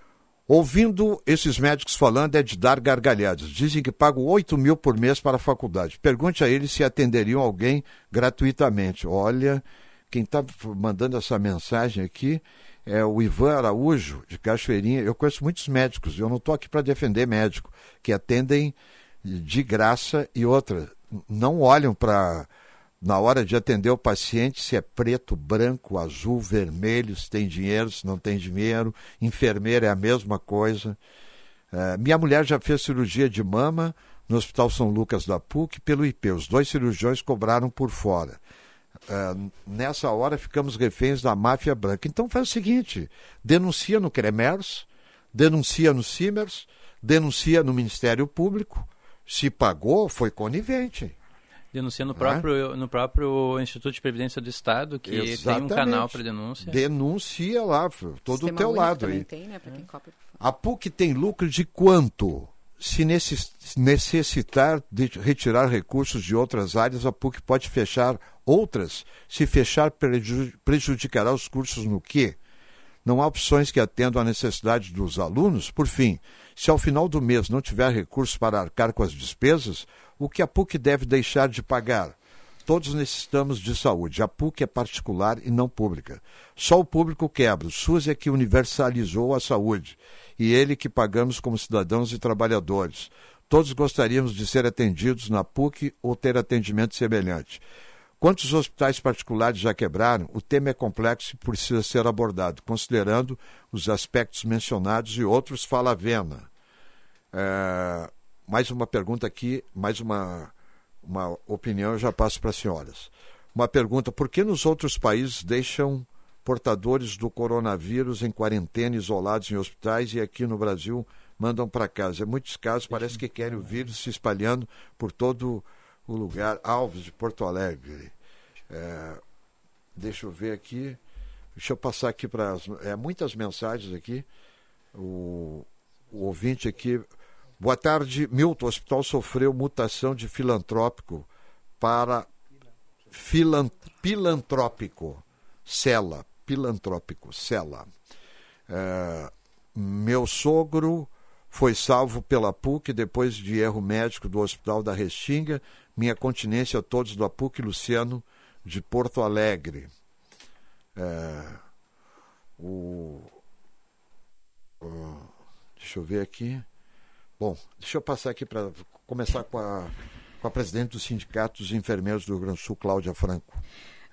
Ouvindo esses médicos falando é de dar gargalhadas. Dizem que pagam oito mil por mês para a faculdade. Pergunte a eles se atenderiam alguém gratuitamente. Olha, quem está mandando essa mensagem aqui é o Ivan Araújo, de Cachoeirinha. Eu conheço muitos médicos, eu não estou aqui para defender médico, que atendem de graça e outra. Não olham para... Na hora de atender o paciente, se é preto, branco, azul, vermelho, se tem dinheiro, se não tem dinheiro. Enfermeira é a mesma coisa. Uh, minha mulher já fez cirurgia de mama no Hospital São Lucas da P U C pelo I P. Os dois cirurgiões cobraram por fora. Uh, nessa hora ficamos reféns da máfia branca. Então faz o seguinte, denuncia no CREMERS, denuncia no CIMERS, denuncia no Ministério Público. Se pagou, foi conivente. Denuncia no próprio, no próprio Instituto de Previdência do Estado, que Exatamente. Tem um canal para denúncia. Denuncia lá, todo o teu lado aí. Tem, né, pra quem copia. A P U C tem lucro de quanto? Se necessitar de retirar recursos de outras áreas, a P U C pode fechar outras. Se fechar, prejudicará os cursos no quê? Não há opções que atendam à necessidade dos alunos? Por fim, se ao final do mês não tiver recursos para arcar com as despesas, o que a P U C deve deixar de pagar? Todos necessitamos de saúde. A P U C é particular e não pública. Só o público quebra. O SUS é que universalizou a saúde. E ele que pagamos como cidadãos e trabalhadores. Todos gostaríamos de ser atendidos na P U C ou ter atendimento semelhante. Quantos hospitais particulares já quebraram? O tema é complexo e precisa ser abordado, considerando os aspectos mencionados e outros, fala a Vena. É, mais uma pergunta aqui, mais uma, uma opinião, eu já passo para as senhoras. Uma pergunta, por que nos outros países deixam portadores do coronavírus em quarentena, isolados em hospitais, e aqui no Brasil mandam para casa? Em muitos casos parece que querem o vírus se espalhando por todo o lugar. Alves, de Porto Alegre. É, deixa eu ver aqui. Deixa eu passar aqui para é, muitas mensagens aqui. O, o ouvinte aqui. Boa tarde, Milton. O hospital sofreu mutação de filantrópico para filan, filantrópico. Cela. Filantrópico. Cela. É, meu sogro foi salvo pela P U C depois de erro médico do Hospital da Restinga. Minha continência a todos da P U C, Luciano, de Porto Alegre. É, o, o, deixa eu ver aqui. Bom, deixa eu passar aqui para começar com a, com a presidente do Sindicato dos Enfermeiros do Rio Grande do Sul, Cláudia Franco.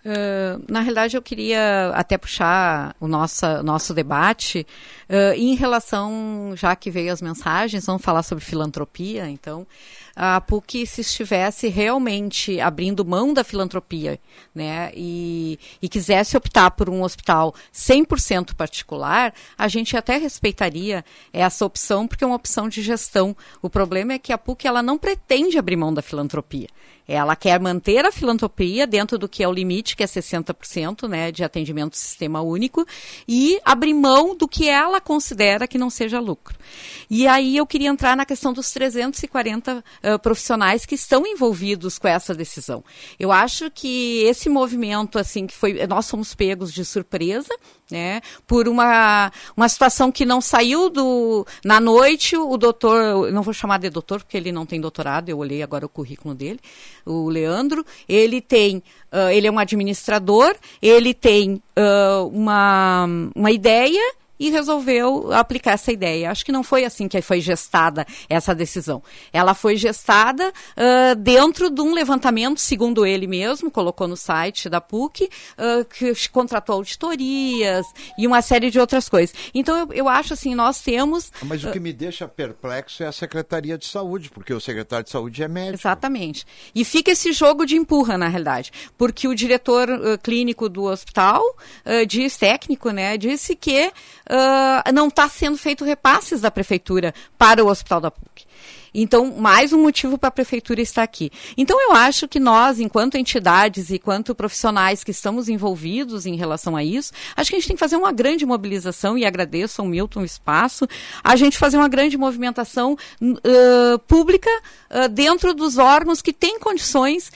Uh, na realidade, eu queria até puxar o nosso, nosso debate uh, em relação, já que veio as mensagens, vamos falar sobre filantropia, então, a PUC, se estivesse realmente abrindo mão da filantropia, né, e, e quisesse optar por um hospital cem por cento particular, a gente até respeitaria essa opção, porque é uma opção de gestão. O problema é que a PUC, ela não pretende abrir mão da filantropia. Ela quer manter a filantropia dentro do que é o limite, que é sessenta por cento, né, de atendimento sistema único, e abrir mão do que ela considera que não seja lucro. E aí eu queria entrar na questão dos trezentos e quarenta uh, profissionais que estão envolvidos com essa decisão. Eu acho que esse movimento, assim, que foi, nós fomos pegos de surpresa, né, por uma, uma situação que não saiu do... Na noite, o doutor, não vou chamar de doutor, porque ele não tem doutorado, eu olhei agora o currículo dele, o Leandro, ele tem, uh, ele é um administrador, ele tem uh, uma, uma ideia e resolveu aplicar essa ideia. Acho que não foi assim que foi gestada essa decisão. Ela foi gestada uh, dentro de um levantamento, segundo ele mesmo, colocou no site da PUC, uh, que contratou auditorias e uma série de outras coisas. Então, eu, eu acho assim, nós temos... Mas o que me deixa perplexo é a Secretaria de Saúde, porque o secretário de Saúde é médico. Exatamente. E fica esse jogo de empurra, na realidade, porque o diretor uh, clínico do hospital, uh, diz, técnico, né, disse que Uh, não está sendo feito repasses da prefeitura para o hospital da PUC. Então, mais um motivo para a prefeitura estar aqui. Então, eu acho que nós, enquanto entidades e enquanto profissionais que estamos envolvidos em relação a isso, acho que a gente tem que fazer uma grande mobilização, e agradeço ao Milton o espaço, a gente fazer uma grande movimentação uh, pública uh, dentro dos órgãos que têm condições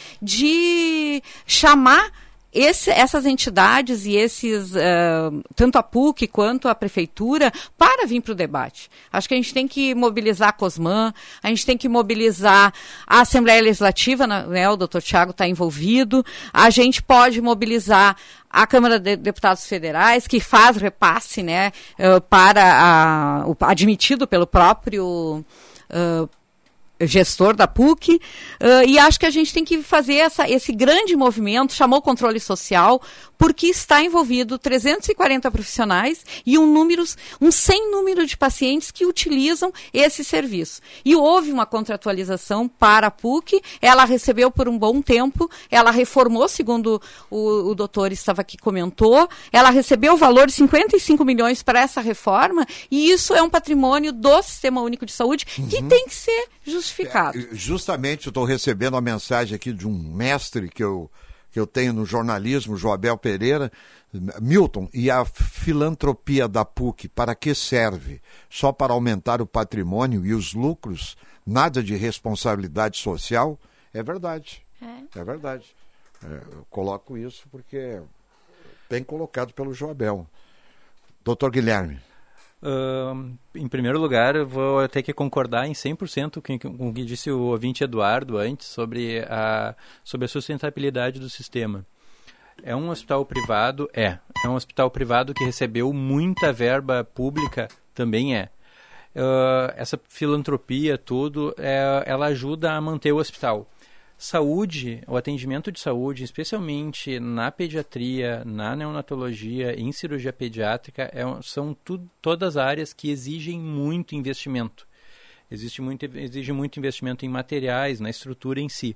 de chamar Esse, essas entidades e esses, uh, tanto a PUC quanto a prefeitura, para vir para o debate. Acho que a gente tem que mobilizar a COSMAN, a gente tem que mobilizar a Assembleia Legislativa, né, o doutor Tiago está envolvido, a gente pode mobilizar a Câmara de Deputados Federais, que faz repasse, né, uh, para a, o, admitido pelo próprio uh, gestor da PUC, uh, e acho que a gente tem que fazer essa, esse grande movimento, chamou controle social, porque está envolvido trezentos e quarenta profissionais e um, número, um sem número de pacientes que utilizam esse serviço. E houve uma contratualização para a PUC, ela recebeu por um bom tempo, ela reformou, segundo o, o doutor estava aqui comentou, ela recebeu o valor de cinquenta e cinco milhões para essa reforma, e isso é um patrimônio do Sistema Único de Saúde que uhum. tem que ser justificado. É, justamente, eu estou recebendo a mensagem aqui de um mestre que eu, que eu tenho no jornalismo, Joabel Pereira. Milton, e a filantropia da PUC, para que serve? Só para aumentar o patrimônio e os lucros? Nada de responsabilidade social? É verdade, é, é verdade. É, eu coloco isso porque é bem colocado pelo Joabel. Doutor Guilherme. Uh, em primeiro lugar, eu vou ter que concordar em cem por cento com, com o que disse o ouvinte Eduardo antes sobre a, sobre a sustentabilidade do sistema. É um hospital privado? É. É um hospital privado que recebeu muita verba pública? Também é. Uh, essa filantropia, tudo, é, ela ajuda a manter o hospital. Saúde, o atendimento de saúde, especialmente na pediatria, na neonatologia, em cirurgia pediátrica, é, são tu, todas áreas que exigem muito investimento. Existe muito, exige muito investimento em materiais, na estrutura em si.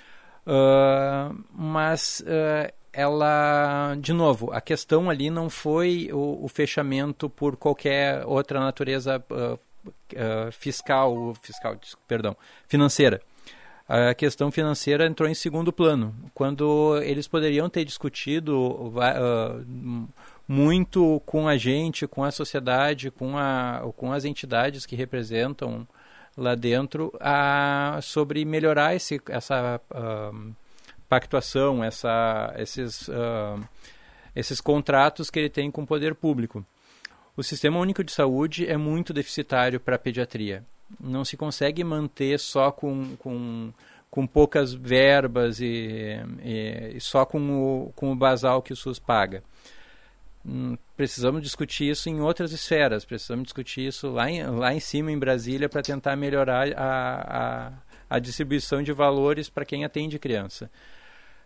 Uh, mas uh, ela, de novo, a questão ali não foi o, o fechamento por qualquer outra natureza uh, uh, fiscal, fiscal, perdão, financeira. A questão financeira entrou em segundo plano, quando eles poderiam ter discutido uh, muito com a gente, com a sociedade, com, a, com as entidades que representam lá dentro, uh, sobre melhorar esse, essa uh, pactuação, essa, esses, uh, esses contratos que ele tem com o poder público. O Sistema Único de Saúde é muito deficitário para a pediatria. Não se consegue manter só com, com, com poucas verbas e, e, e só com o, com o basal que o SUS paga. Hum, precisamos discutir isso em outras esferas, precisamos discutir isso lá em, lá em cima, em Brasília, para tentar melhorar a, a, a distribuição de valores para quem atende criança.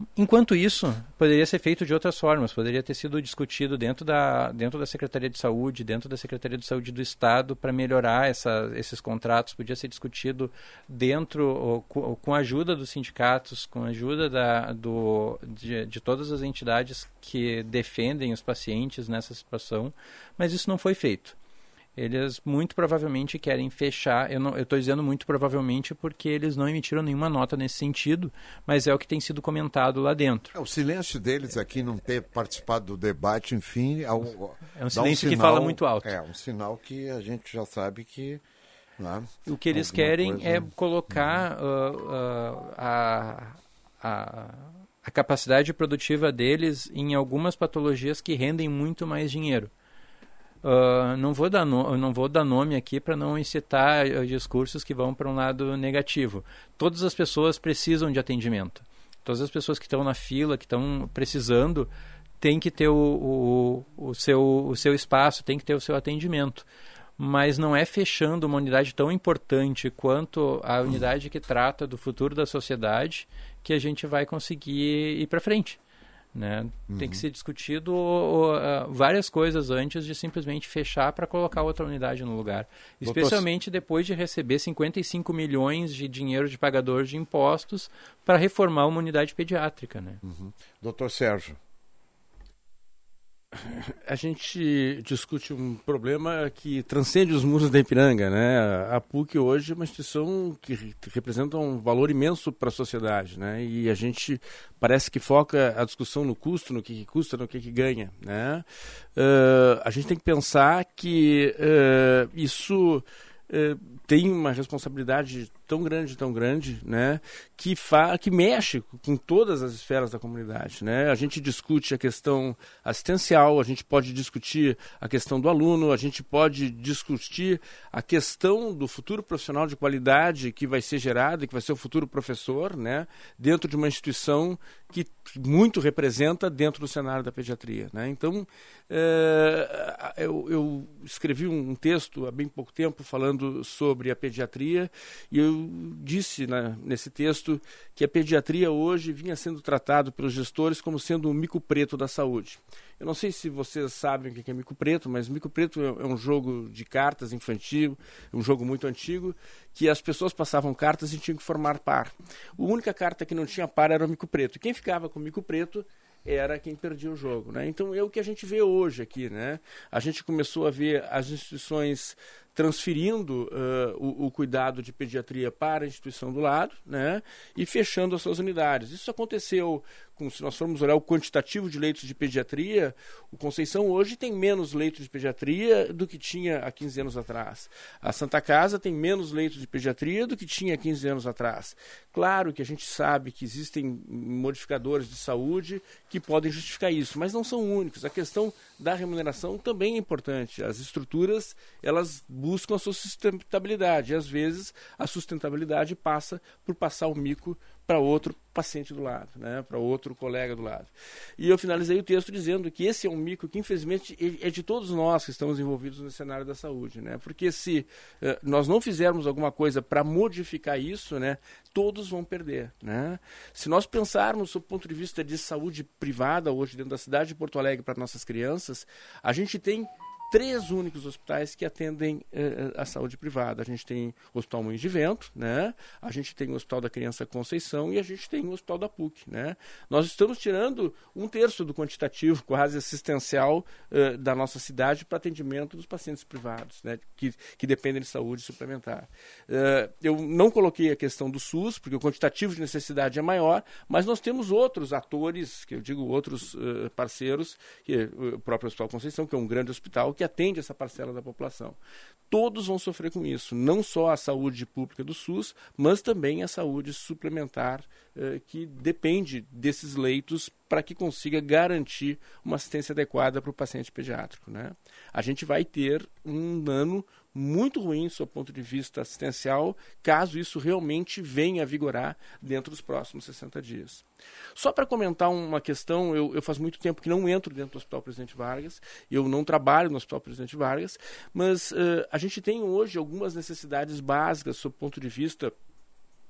Enquanto isso, poderia ser feito de outras formas, poderia ter sido discutido dentro da, dentro da Secretaria de Saúde, dentro da Secretaria de Saúde do Estado, para melhorar essa, esses contratos, podia ser discutido dentro, com, com a ajuda dos sindicatos, com a ajuda da, do, de, de todas as entidades que defendem os pacientes nessa situação, mas isso não foi feito. Eles muito provavelmente querem fechar, eu estou dizendo muito provavelmente porque eles não emitiram nenhuma nota nesse sentido, mas é o que tem sido comentado lá dentro. É, o silêncio deles aqui, não ter participado do debate, enfim... É um, é um silêncio um sinal, que fala muito alto. É, um sinal que a gente já sabe que... Né, o que eles querem coisa... é colocar uhum. uh, uh, a, a, a capacidade produtiva deles em algumas patologias que rendem muito mais dinheiro. Uh, não vou dar no, não vou dar nome aqui para não incitar uh, discursos que vão para um lado negativo. Todas as pessoas precisam de atendimento. Todas as pessoas que estão na fila, que estão precisando, têm que ter o, o, o, seu, o seu espaço, têm que ter o seu atendimento. Mas não é fechando uma unidade tão importante quanto a unidade que trata do futuro da sociedade que a gente vai conseguir ir para frente. Né? Uhum. Tem que ser discutido uh, várias coisas antes de simplesmente fechar para colocar outra unidade no lugar. Doutor... Especialmente depois de receber cinquenta e cinco milhões de dinheiro de pagador de impostos para reformar uma unidade pediátrica. Né? Uhum. Doutor Sérgio. A gente discute um problema que transcende os muros da Ipiranga, né? A PUC hoje é uma instituição que representa um valor imenso para a sociedade, né? E a gente parece que foca a discussão no custo, no que, que custa, no que, que ganha, né? Uh, a gente tem que pensar que uh, isso uh, tem uma responsabilidade tão grande, tão grande, né, que, fa que mexe com todas as esferas da comunidade, né? A gente discute a questão assistencial, a gente pode discutir a questão do aluno, a gente pode discutir a questão do futuro profissional de qualidade que vai ser gerado, que vai ser o futuro professor, né, dentro de uma instituição que muito representa dentro do cenário da pediatria, né? Então, é, eu, eu escrevi um texto há bem pouco tempo falando sobre a pediatria e eu disse né, nesse texto que a pediatria hoje vinha sendo tratado pelos gestores como sendo um mico preto da saúde. Eu não sei se vocês sabem o que é mico preto, mas mico preto é um jogo de cartas infantil, um jogo muito antigo, que as pessoas passavam cartas e tinham que formar par. A única carta que não tinha par era o mico preto. Quem ficava com o mico preto era quem perdia o jogo, né? Então é o que a gente vê hoje aqui, né? A gente começou a ver as instituições transferindo uh, o, o cuidado de pediatria para a instituição do lado, né? E fechando as suas unidades. Isso aconteceu, com, se nós formos olhar o quantitativo de leitos de pediatria, o Conceição hoje tem menos leitos de pediatria do que tinha há quinze anos atrás. A Santa Casa tem menos leitos de pediatria do que tinha há quinze anos atrás. Claro que a gente sabe que existem modificadores de saúde que podem justificar isso, mas não são únicos. A questão da remuneração também é importante. As estruturas, elas buscam a sua sustentabilidade. E, às vezes, a sustentabilidade passa por passar o mico para outro paciente do lado, né? Para outro colega do lado. E eu finalizei o texto dizendo que esse é um mico que, infelizmente, é de todos nós que estamos envolvidos no cenário da saúde, né? Porque se uh, nós não fizermos alguma coisa para modificar isso, né, todos vão perder, né? Se nós pensarmos do ponto de vista de saúde privada hoje dentro da cidade de Porto Alegre para nossas crianças, a gente tem três únicos hospitais que atendem eh, a saúde privada. A gente tem o Hospital Moinhos de Vento, né? A gente tem o Hospital da Criança Conceição e a gente tem o Hospital da PUC, né? Nós estamos tirando um terço do quantitativo quase assistencial eh, da nossa cidade para atendimento dos pacientes privados, né? Que, que dependem de saúde suplementar. Eh, eu não coloquei a questão do SUS, porque o quantitativo de necessidade é maior, mas nós temos outros atores, que eu digo outros eh, parceiros, que, o próprio Hospital Conceição, que é um grande hospital, que atende essa parcela da população. Todos vão sofrer com isso, não só a saúde pública do SUS, mas também a saúde suplementar, eh, que depende desses leitos para que consiga garantir uma assistência adequada para o paciente pediátrico, né? A gente vai ter um ano muito ruim do ponto de vista assistencial, caso isso realmente venha a vigorar dentro dos próximos sessenta dias. Só para comentar uma questão, eu, eu faz muito tempo que não entro dentro do Hospital Presidente Vargas, eu não trabalho no Hospital Presidente Vargas, mas uh, a gente tem hoje algumas necessidades básicas do ponto de vista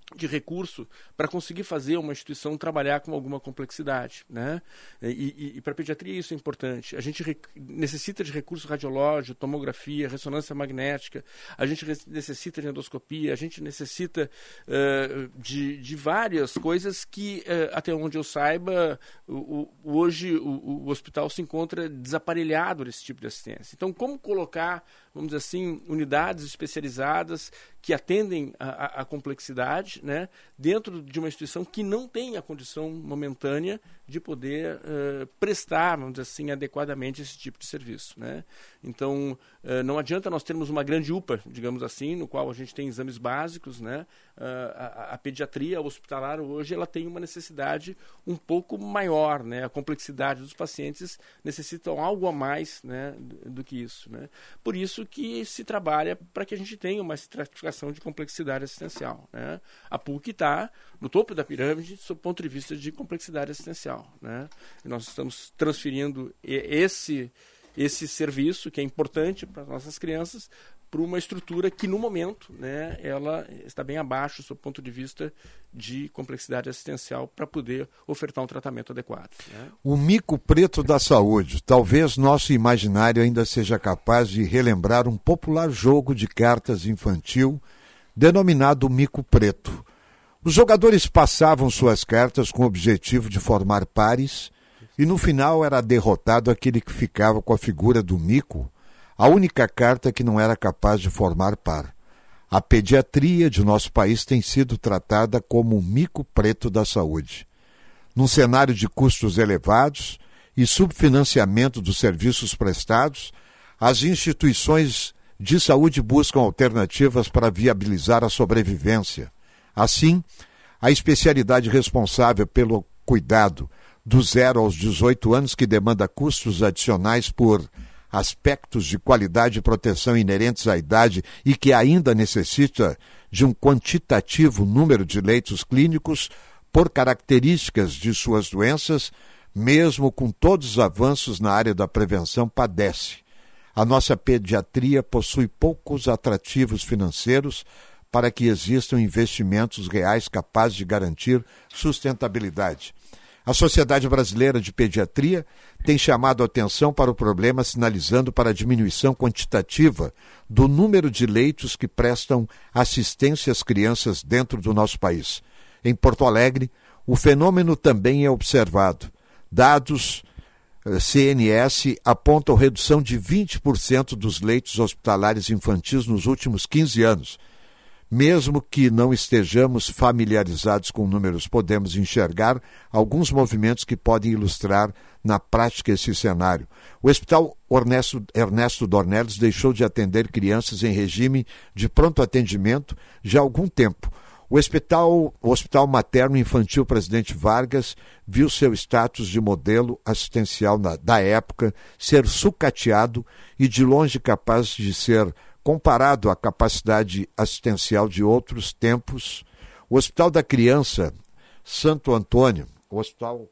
de recurso para conseguir fazer uma instituição trabalhar com alguma complexidade, né? E, e, e para a pediatria isso é importante. A gente rec- necessita de recurso radiológico, tomografia, ressonância magnética, a gente re- necessita de endoscopia, a gente necessita uh, de, de várias coisas que, uh, até onde eu saiba, o, o, hoje o, o hospital se encontra desaparelhado desse tipo de assistência. Então, como colocar, vamos dizer assim, unidades especializadas que atendem a, a, a complexidade, né, dentro de uma instituição que não tem a condição momentânea de poder uh, prestar, vamos dizer assim, adequadamente esse tipo de serviço, né? Então, uh, não adianta nós termos uma grande U P A, digamos assim, no qual a gente tem exames básicos, né? Uh, a, a pediatria hospitalar hoje ela tem uma necessidade um pouco maior, né? A complexidade dos pacientes necessitam algo a mais, né, do, do que isso, né? Por isso que se trabalha para que a gente tenha uma estratificação de complexidade assistencial, né? A P U C está no topo da pirâmide sob o ponto de vista de complexidade assistencial, né? E nós estamos transferindo esse, esse serviço, que é importante para as nossas crianças, para uma estrutura que, no momento, né, ela está bem abaixo sob o ponto de vista de complexidade assistencial para poder ofertar um tratamento adequado, né? O mico preto da saúde. Talvez nosso imaginário ainda seja capaz de relembrar um popular jogo de cartas infantil denominado mico preto. Os jogadores passavam suas cartas com o objetivo de formar pares e no final era derrotado aquele que ficava com a figura do mico, a única carta que não era capaz de formar par. A pediatria de nosso país tem sido tratada como o mico preto da saúde. Num cenário de custos elevados e subfinanciamento dos serviços prestados, as instituições de saúde buscam alternativas para viabilizar a sobrevivência. Assim, a especialidade responsável pelo cuidado do zero aos dezoito anos, que demanda custos adicionais por aspectos de qualidade e proteção inerentes à idade e que ainda necessita de um quantitativo número de leitos clínicos por características de suas doenças, mesmo com todos os avanços na área da prevenção, padece. A nossa pediatria possui poucos atrativos financeiros para que existam investimentos reais capazes de garantir sustentabilidade. A Sociedade Brasileira de Pediatria tem chamado a atenção para o problema, sinalizando para a diminuição quantitativa do número de leitos que prestam assistência às crianças dentro do nosso país. Em Porto Alegre, o fenômeno também é observado. Dados C N S apontam redução de vinte por cento dos leitos hospitalares infantis nos últimos quinze anos. Mesmo que não estejamos familiarizados com números, podemos enxergar alguns movimentos que podem ilustrar na prática esse cenário. O Hospital Ernesto, Ernesto Dornelles deixou de atender crianças em regime de pronto atendimento já há algum tempo. O Hospital, o Hospital Materno Infantil Presidente Vargas viu seu status de modelo assistencial na, da época ser sucateado e de longe capaz de ser comparado à capacidade assistencial de outros tempos. O Hospital da Criança Santo Antônio, o Hospital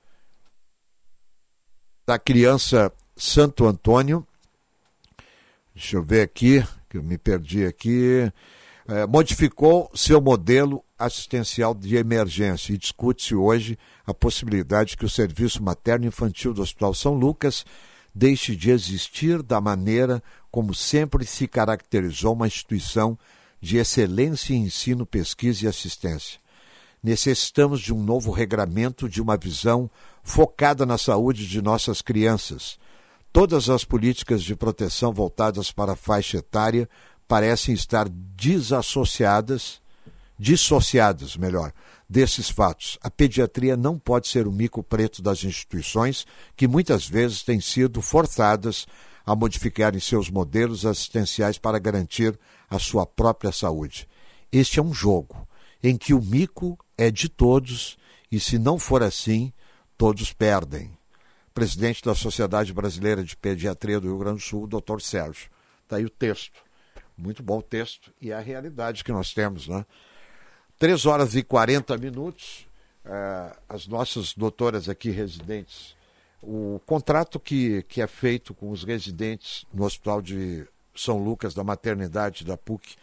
da Criança Santo Antônio, deixa eu ver aqui, que eu me perdi aqui, é, modificou seu modelo assistencial de emergência e discute-se hoje a possibilidade que o serviço materno-infantil do Hospital São Lucas deixe de existir da maneira como sempre se caracterizou uma instituição de excelência em ensino, pesquisa e assistência. Necessitamos de um novo regramento, de uma visão focada na saúde de nossas crianças. Todas as políticas de proteção voltadas para a faixa etária parecem estar desassociadas, dissociadas, melhor, desses fatos. A pediatria não pode ser o mico preto das instituições que muitas vezes têm sido forçadas a modificarem seus modelos assistenciais para garantir a sua própria saúde. Este é um jogo em que o mico é de todos e, se não for assim, todos perdem. Presidente da Sociedade Brasileira de Pediatria do Rio Grande do Sul, doutor Sérgio. Está aí o texto. Muito bom o texto e é a realidade que nós temos, né? Três horas e quarenta minutos, uh, as nossas doutoras aqui residentes, o contrato que, que é feito com os residentes no Hospital de São Lucas, da maternidade da P U C,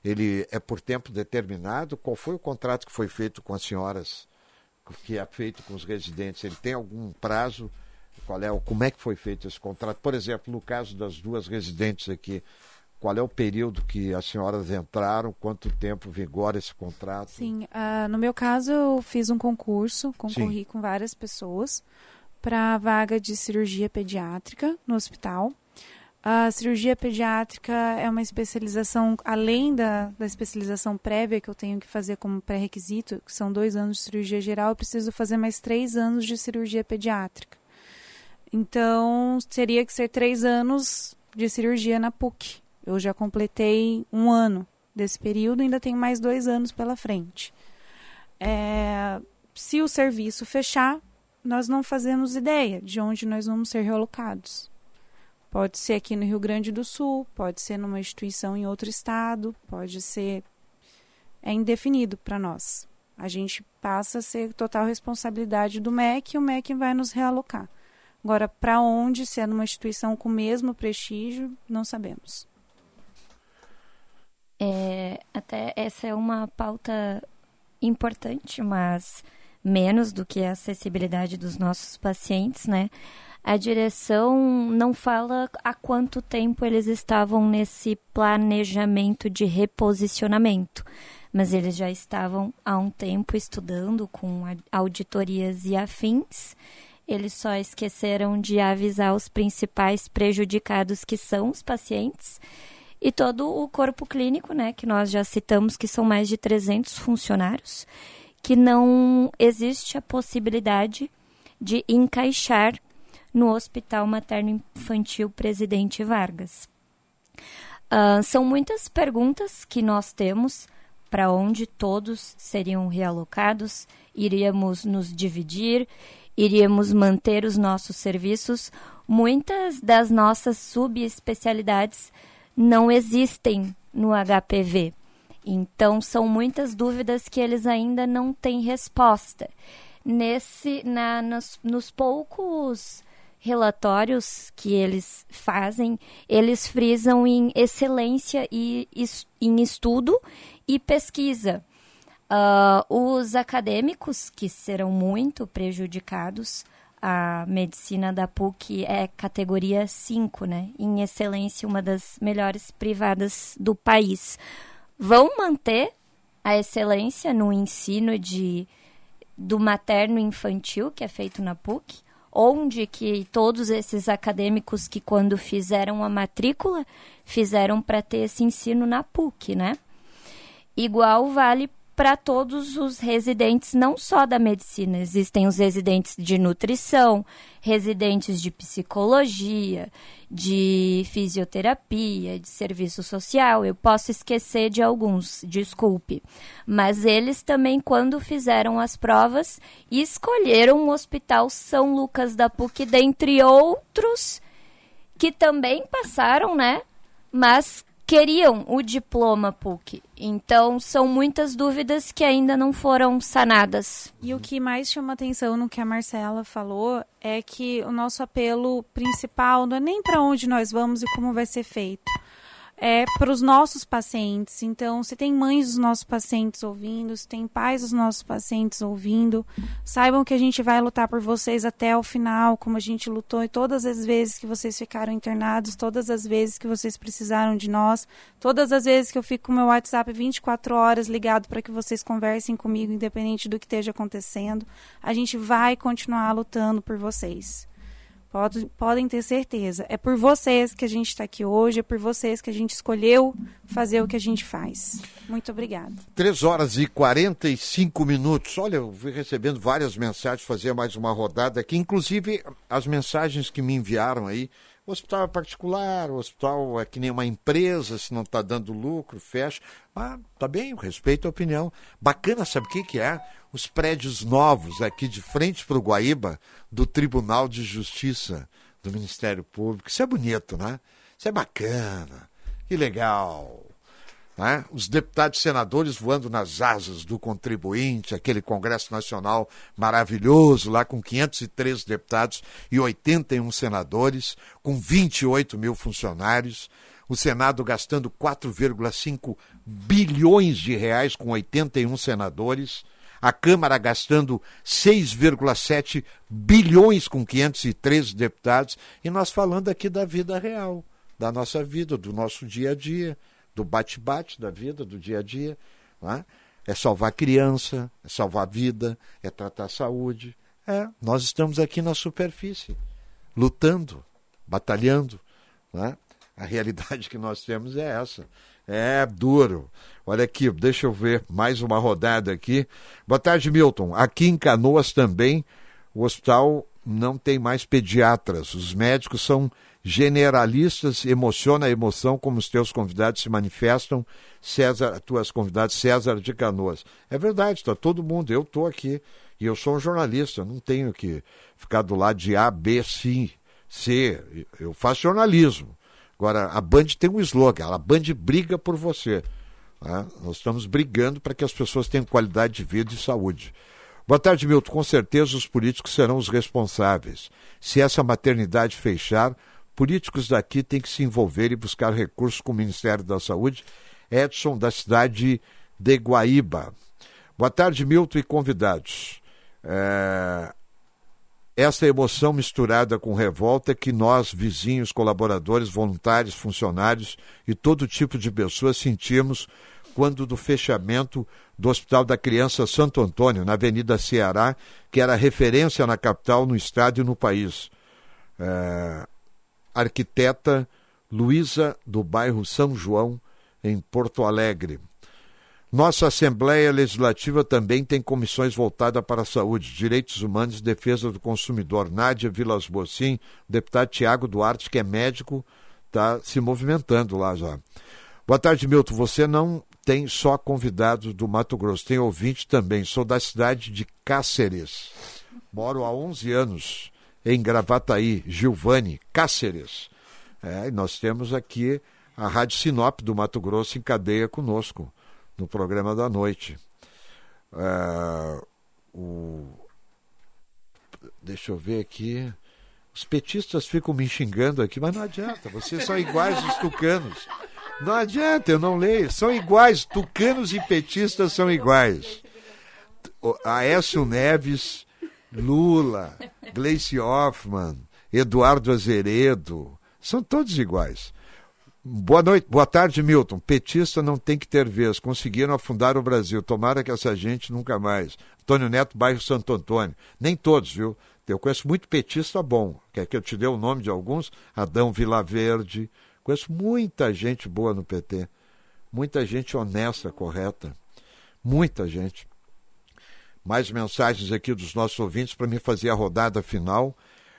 ele é por tempo determinado? Qual foi o contrato que foi feito com as senhoras, que é feito com os residentes? Ele tem algum prazo? Qual é, como é que foi feito esse contrato? Por exemplo, no caso das duas residentes aqui, qual é o período que as senhoras entraram? Quanto tempo vigora esse contrato? Sim, uh, no meu caso eu fiz um concurso, concorri Sim. com várias pessoas para a vaga de cirurgia pediátrica no hospital. A cirurgia pediátrica é uma especialização, além da, da especialização prévia que eu tenho que fazer como pré-requisito, que são dois anos de cirurgia geral, eu preciso fazer mais três anos de cirurgia pediátrica. Então, teria que ser três anos de cirurgia na P U C. Eu já completei um ano desse período, ainda tenho mais dois anos pela frente. É, se o serviço fechar, nós não fazemos ideia de onde nós vamos ser realocados. Pode ser aqui no Rio Grande do Sul, pode ser numa instituição em outro estado, pode ser... É indefinido para nós. A gente passa a ser total responsabilidade do M E C e o M E C vai nos realocar. Agora, para onde, se é numa instituição com o mesmo prestígio, não sabemos. É, até essa é uma pauta importante, mas menos do que a acessibilidade dos nossos pacientes, né? A direção não fala há quanto tempo eles estavam nesse planejamento de reposicionamento, mas eles já estavam há um tempo estudando com auditorias e afins. Eles só esqueceram de avisar os principais prejudicados, que são os pacientes, e todo o corpo clínico, né, que nós já citamos, que são mais de trezentos funcionários, que não existe a possibilidade de encaixar no Hospital Materno-Infantil Presidente Vargas. Uh, são muitas perguntas que nós temos para onde todos seriam realocados, iríamos nos dividir, iríamos manter os nossos serviços. Muitas das nossas subespecialidades não existem no H P V. Então, são muitas dúvidas que eles ainda não têm resposta. Nesse, na, nos, nos poucos relatórios que eles fazem, eles frisam em excelência e em estudo e pesquisa. Uh, os acadêmicos, que serão muito prejudicados, a medicina da P U C é categoria cinco, né? Em excelência, uma das melhores privadas do país. Vão manter a excelência no ensino de, do materno-infantil, que é feito na P U C, onde que todos esses acadêmicos que, quando fizeram a matrícula, fizeram para ter esse ensino na P U C, né? Igual vale para todos os residentes, não só da medicina. Existem os residentes de nutrição, residentes de psicologia, de fisioterapia, de serviço social. Eu posso esquecer de alguns, desculpe. Mas eles também, quando fizeram as provas, escolheram o Hospital São Lucas da P U C, dentre outros que também passaram, né? Mas queriam o diploma P U C. Então, são muitas dúvidas que ainda não foram sanadas. E o que mais chama atenção no que a Marcela falou é que o nosso apelo principal não é nem para onde nós vamos e como vai ser feito. É para os nossos pacientes. Então, se tem mães dos nossos pacientes ouvindo, se tem pais dos nossos pacientes ouvindo, saibam que a gente vai lutar por vocês até o final, como a gente lutou e todas as vezes que vocês ficaram internados, todas as vezes que vocês precisaram de nós, todas as vezes que eu fico com o meu WhatsApp vinte e quatro horas ligado para que vocês conversem comigo, independente do que esteja acontecendo. A gente vai continuar lutando por vocês. Pode, podem ter certeza. É por vocês que a gente está aqui hoje, é por vocês que a gente escolheu fazer o que a gente faz. Muito obrigada. três horas e quarenta e cinco minutos. Olha, eu fui recebendo várias mensagens, fazer mais uma rodada aqui, inclusive as mensagens que me enviaram aí. O hospital é particular, o hospital é que nem uma empresa, se não está dando lucro, fecha. Ah, tá bem, eu respeito a opinião. Bacana, sabe o que, que é? Os prédios novos aqui de frente para o Guaíba, do Tribunal de Justiça do Ministério Público. Isso é bonito, né? Isso é bacana. Que legal. Né? Os deputados e senadores voando nas asas do contribuinte, aquele Congresso Nacional maravilhoso, lá com quinhentos e três deputados e oitenta e um senadores, com vinte e oito mil funcionários. o Senado gastando quatro vírgula cinco bilhões de reais com oitenta e um senadores, a Câmara gastando seis vírgula sete bilhões com quinhentos e treze deputados, e nós falando aqui da vida real, da nossa vida, do nosso dia a dia, do bate-bate da vida, do dia a dia. Não é? É salvar criança, é salvar vida, é tratar a saúde. É, nós estamos aqui na superfície, lutando, batalhando. Não é? A realidade que nós temos é essa. É duro. Olha aqui, deixa eu ver mais uma rodada aqui. Boa tarde, Milton. Aqui em Canoas também, o hospital não tem mais pediatras. Os médicos são generalistas, emociona a emoção como os teus convidados se manifestam. César, tuas convidadas, César de Canoas. É verdade, está todo mundo. Eu estou aqui e eu sou um jornalista. Não tenho que ficar do lado de A, B, C, C. Eu faço jornalismo. Agora, a Band tem um slogan, a Band briga por você. Né? Nós estamos brigando para que as pessoas tenham qualidade de vida e saúde. Boa tarde, Milton. Com certeza os políticos serão os responsáveis. Se essa maternidade fechar, políticos daqui têm que se envolver e buscar recursos com o Ministério da Saúde. Edson, da cidade de Guaíba. Boa tarde, Milton e convidados. É... Essa emoção misturada com revolta que nós, vizinhos, colaboradores, voluntários, funcionários e todo tipo de pessoas sentimos quando do fechamento do Hospital da Criança Santo Antônio, na Avenida Ceará, que era referência na capital, no estado e no país. É... Arquiteta Luísa, do bairro São João, em Porto Alegre. Nossa Assembleia Legislativa também tem comissões voltadas para a saúde, direitos humanos e defesa do consumidor. Nádia Vilas Bocim, o deputado Tiago Duarte, que é médico, está se movimentando lá já. Boa tarde, Milton. Você não tem só convidados do Mato Grosso, tem ouvinte também. Sou da cidade de Cáceres. Moro há onze anos em Gravataí, Gilvane, Cáceres. É, e nós temos aqui a Rádio Sinop do Mato Grosso em cadeia conosco no programa da noite. Uh, o... Deixa eu ver aqui. Os petistas ficam me xingando aqui, mas não adianta, vocês são iguais os tucanos. Não adianta, eu não leio. São iguais, tucanos e petistas são iguais. Aécio Neves, Lula, Gleice Hoffmann, Eduardo Azeredo, são todos iguais. Boa noite, boa tarde, Milton. Petista não tem que ter vez. Conseguiram afundar o Brasil. Tomara que essa gente nunca mais. Antônio Neto, bairro Santo Antônio. Nem todos, viu? Eu conheço muito petista bom. Quer que eu te dê o nome de alguns? Adão Vilaverde. Conheço muita gente boa no P T. Muita gente honesta, correta. Muita gente. Mais mensagens aqui dos nossos ouvintes para me fazer a rodada final.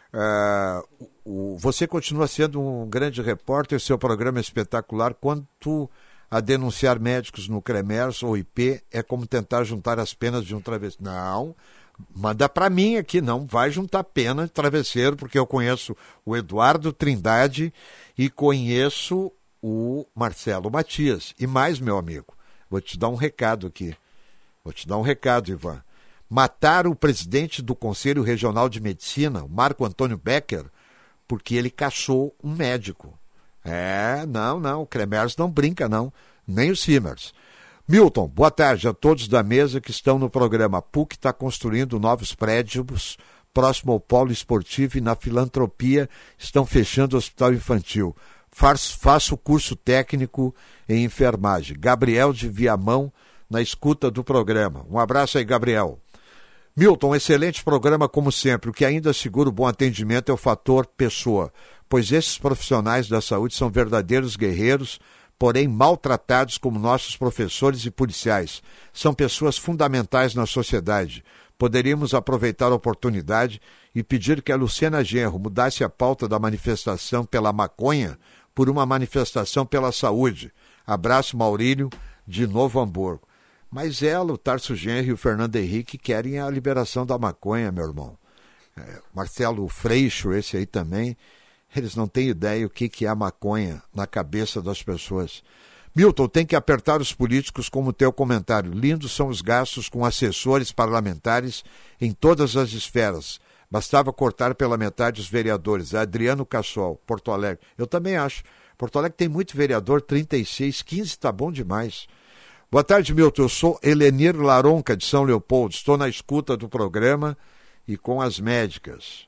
Uh, o, você continua sendo um grande repórter, seu programa é espetacular. Quanto a denunciar médicos no CREMERS ou I P, é como tentar juntar as penas de um travesseiro. Não, manda para mim aqui, não vai juntar pena de travesseiro, porque eu conheço o Eduardo Trindade e conheço o Marcelo Matias. E mais, meu amigo, vou te dar um recado aqui. Vou te dar um recado, Ivan. Mataram o presidente do Conselho Regional de Medicina, o Marco Antônio Becker, porque ele caçou um médico. É, não, não, o CREMERS não brinca, não, nem o Simers. Milton, boa tarde a todos da mesa que estão no programa. A P U C está construindo novos prédios próximo ao polo esportivo e na filantropia estão fechando o hospital infantil. Faço, faço curso técnico em enfermagem. Gabriel de Viamão, na escuta do programa. Um abraço aí, Gabriel. Milton, excelente programa como sempre. O que ainda segura o bom atendimento é o fator pessoa, pois esses profissionais da saúde são verdadeiros guerreiros, porém maltratados como nossos professores e policiais. São pessoas fundamentais na sociedade. Poderíamos aproveitar a oportunidade e pedir que a Luciana Genro mudasse a pauta da manifestação pela maconha por uma manifestação pela saúde. Abraço, Maurílio, de Novo Hamburgo. Mas ela, o Tarso Genro e o Fernando Henrique querem a liberação da maconha, meu irmão. É, Marcelo Freixo, esse aí também, eles não têm ideia o que, que é a maconha na cabeça das pessoas. Milton, tem que apertar os políticos como o teu comentário. Lindos são os gastos com assessores parlamentares em todas as esferas. Bastava cortar pela metade os vereadores. Adriano Cassol, Porto Alegre. Eu também acho. Porto Alegre tem muito vereador, trinta e seis, quinze está bom demais. Boa tarde, Milton. Eu sou Helenir Laronca, de São Leopoldo. Estou na escuta do programa e com as médicas.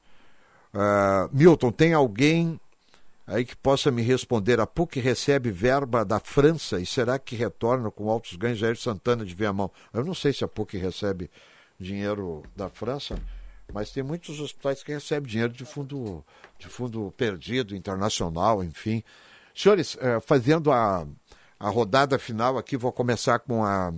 Uh, Milton, tem alguém aí que possa me responder? A P U C recebe verba da França e será que retorna com altos ganhos? Jair Santana de Viamão. Eu não sei se a P U C recebe dinheiro da França, mas tem muitos hospitais que recebem dinheiro de fundo, de fundo perdido, internacional, enfim. Senhores, uh, fazendo a... A rodada final aqui, vou começar com a,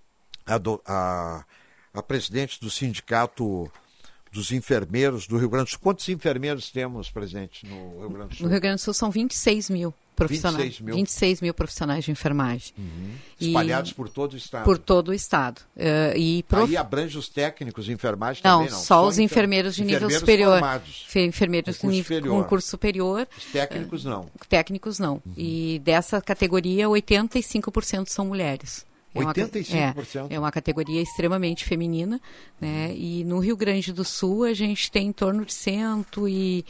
a, a, a presidente do Sindicato dos Enfermeiros do Rio Grande do Sul. Quantos enfermeiros temos presentes no Rio Grande do Sul? No Rio Grande do Sul são vinte e seis mil profissionais. vinte e seis mil, vinte e seis mil profissionais de enfermagem. Uhum. Espalhados e, por todo o estado. Por todo o estado. Uh, e prof... Aí abrange os técnicos de enfermagem não, também, não? Só, só os enfermeiros de nível superior. Formados. Enfermeiros de nível superior. Com curso superior. Os técnicos não. Uh, técnicos não. Uhum. E dessa categoria, oitenta e cinco por cento são mulheres. oitenta e cinco por cento? É, é uma categoria extremamente feminina, né? E no Rio Grande do Sul a gente tem em torno de cento e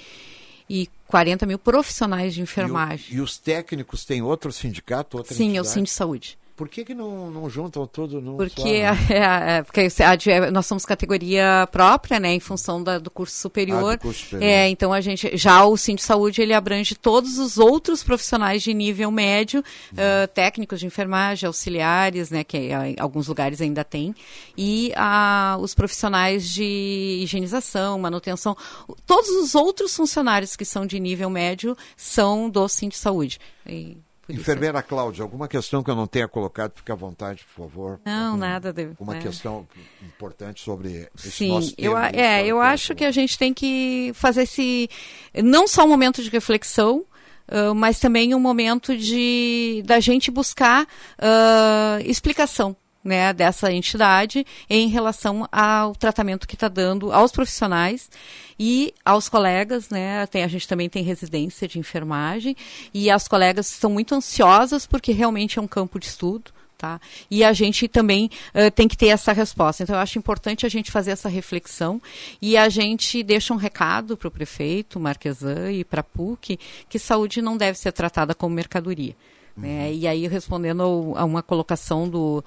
quarenta mil profissionais de enfermagem. E, o, e os técnicos têm outro sindicato? Outra Sim, entidade? é o Sindicato de Saúde. Por que, que não, não juntam tudo num porque só, né? é, é, porque a, nós somos categoria própria, né, em função da, do curso superior. Ah, do curso superior. É, então a gente, já o Sindicato de Saúde, ele abrange todos os outros profissionais de nível médio, uhum. uh, técnicos de enfermagem, auxiliares, né, que em alguns lugares ainda tem, e uh, os profissionais de higienização, manutenção, todos os outros funcionários que são de nível médio são do Sindicato de Saúde. E, Enfermeira isso. Cláudia, alguma questão que eu não tenha colocado, fique à vontade, por favor. Não, algum, nada. De, uma é. questão importante sobre esse Sim, nosso tema. Eu, é, eu acho que a gente tem que fazer esse, não só um momento de reflexão, uh, mas também um momento de da gente buscar uh, explicação, né, dessa entidade em relação ao tratamento que está dando aos profissionais e aos colegas, né, tem, a gente também tem residência de enfermagem e as colegas estão muito ansiosas porque realmente é um campo de estudo, tá? E a gente também uh, tem que ter essa resposta. Então eu acho importante a gente fazer essa reflexão e a gente deixa um recado para o prefeito Marquesan e para a P U C que saúde não deve ser tratada como mercadoria. Né? E aí, respondendo a uma colocação do,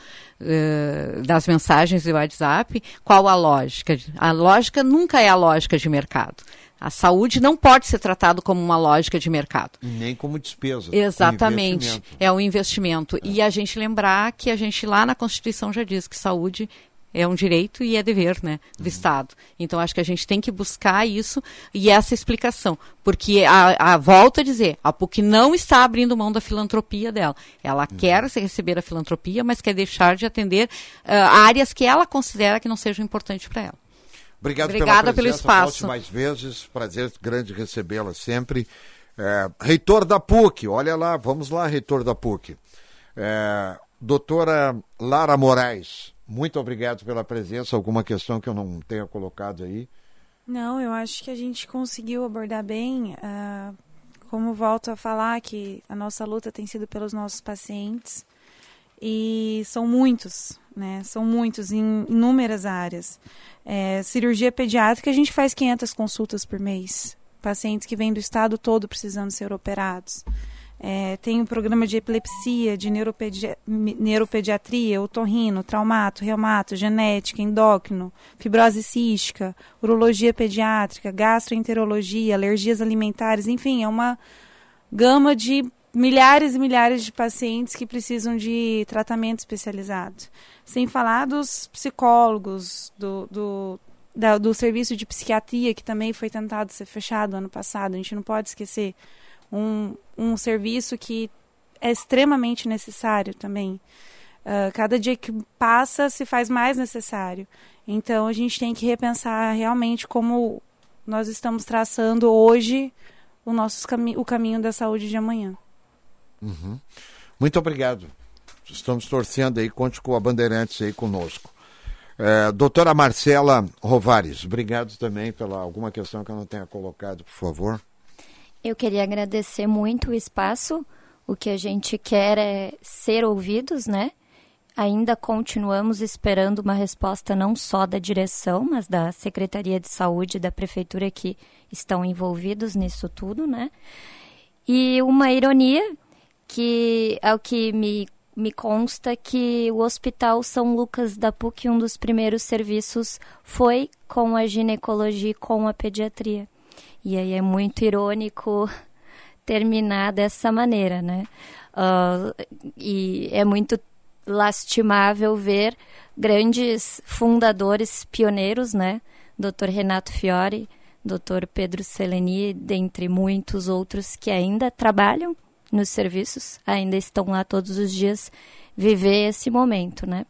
uh, das mensagens do WhatsApp, qual a lógica? A lógica nunca é a lógica de mercado. A saúde não pode ser tratada como uma lógica de mercado. Nem como despesa. Exatamente. É um investimento. É. E a gente lembrar que a gente lá na Constituição já diz que saúde é um direito e é dever, né, do uhum. Estado. Então, acho que a gente tem que buscar isso e essa explicação. Porque, a, a volto a dizer, a P U C não está abrindo mão da filantropia dela. Ela uhum. quer receber a filantropia, mas quer deixar de atender uh, áreas que ela considera que não sejam importantes para ela. Obrigado Obrigada pela presença, pelo espaço. Volte mais vezes. Prazer grande recebê-la sempre. É, reitor da P U C, olha lá, vamos lá, reitor da P U C. É, doutora Lara Moraes, muito obrigado pela presença. Alguma questão que eu não tenha colocado aí? Não, eu acho que a gente conseguiu abordar bem. Uh, como volto a falar, que a nossa luta tem sido pelos nossos pacientes. E são muitos, né? São muitos em inúmeras áreas. É, cirurgia pediátrica, a gente faz quinhentas consultas por mês. Pacientes que vêm do estado todo precisando ser operados. É, tem um programa de epilepsia, de neuropedi- neuropediatria, otorrino, traumato, reumato, genética, endócrino, fibrose cística, urologia pediátrica, gastroenterologia, alergias alimentares, enfim, é uma gama de milhares e milhares de pacientes que precisam de tratamento especializado. Sem falar dos psicólogos, do, do, da, do serviço de psiquiatria, que também foi tentado ser fechado ano passado, a gente não pode esquecer. Um, um serviço que é extremamente necessário também. Uh, cada dia que passa se faz mais necessário. Então a gente tem que repensar realmente como nós estamos traçando hoje o, nosso cami- o caminho da saúde de amanhã. Uhum. Muito obrigado. Estamos torcendo aí, conte com a Bandeirantes aí conosco. É, doutora Marcela Rovares, obrigado também pela alguma questão que eu não tenha colocado, por favor. Eu queria agradecer muito o espaço. O que a gente quer é ser ouvidos, né? Ainda continuamos esperando uma resposta não só da direção, mas da Secretaria de Saúde e da Prefeitura que estão envolvidos nisso tudo, né? E uma ironia, que ao que me, me consta que o Hospital São Lucas da P U C, um dos primeiros serviços, foi com a ginecologia e com a pediatria. E aí é muito irônico terminar dessa maneira, né? Uh, e é muito lastimável ver grandes fundadores pioneiros, né? doutor Renato Fiore, doutor Pedro Seleni, dentre muitos outros que ainda trabalham nos serviços, ainda estão lá todos os dias, viver esse momento, né?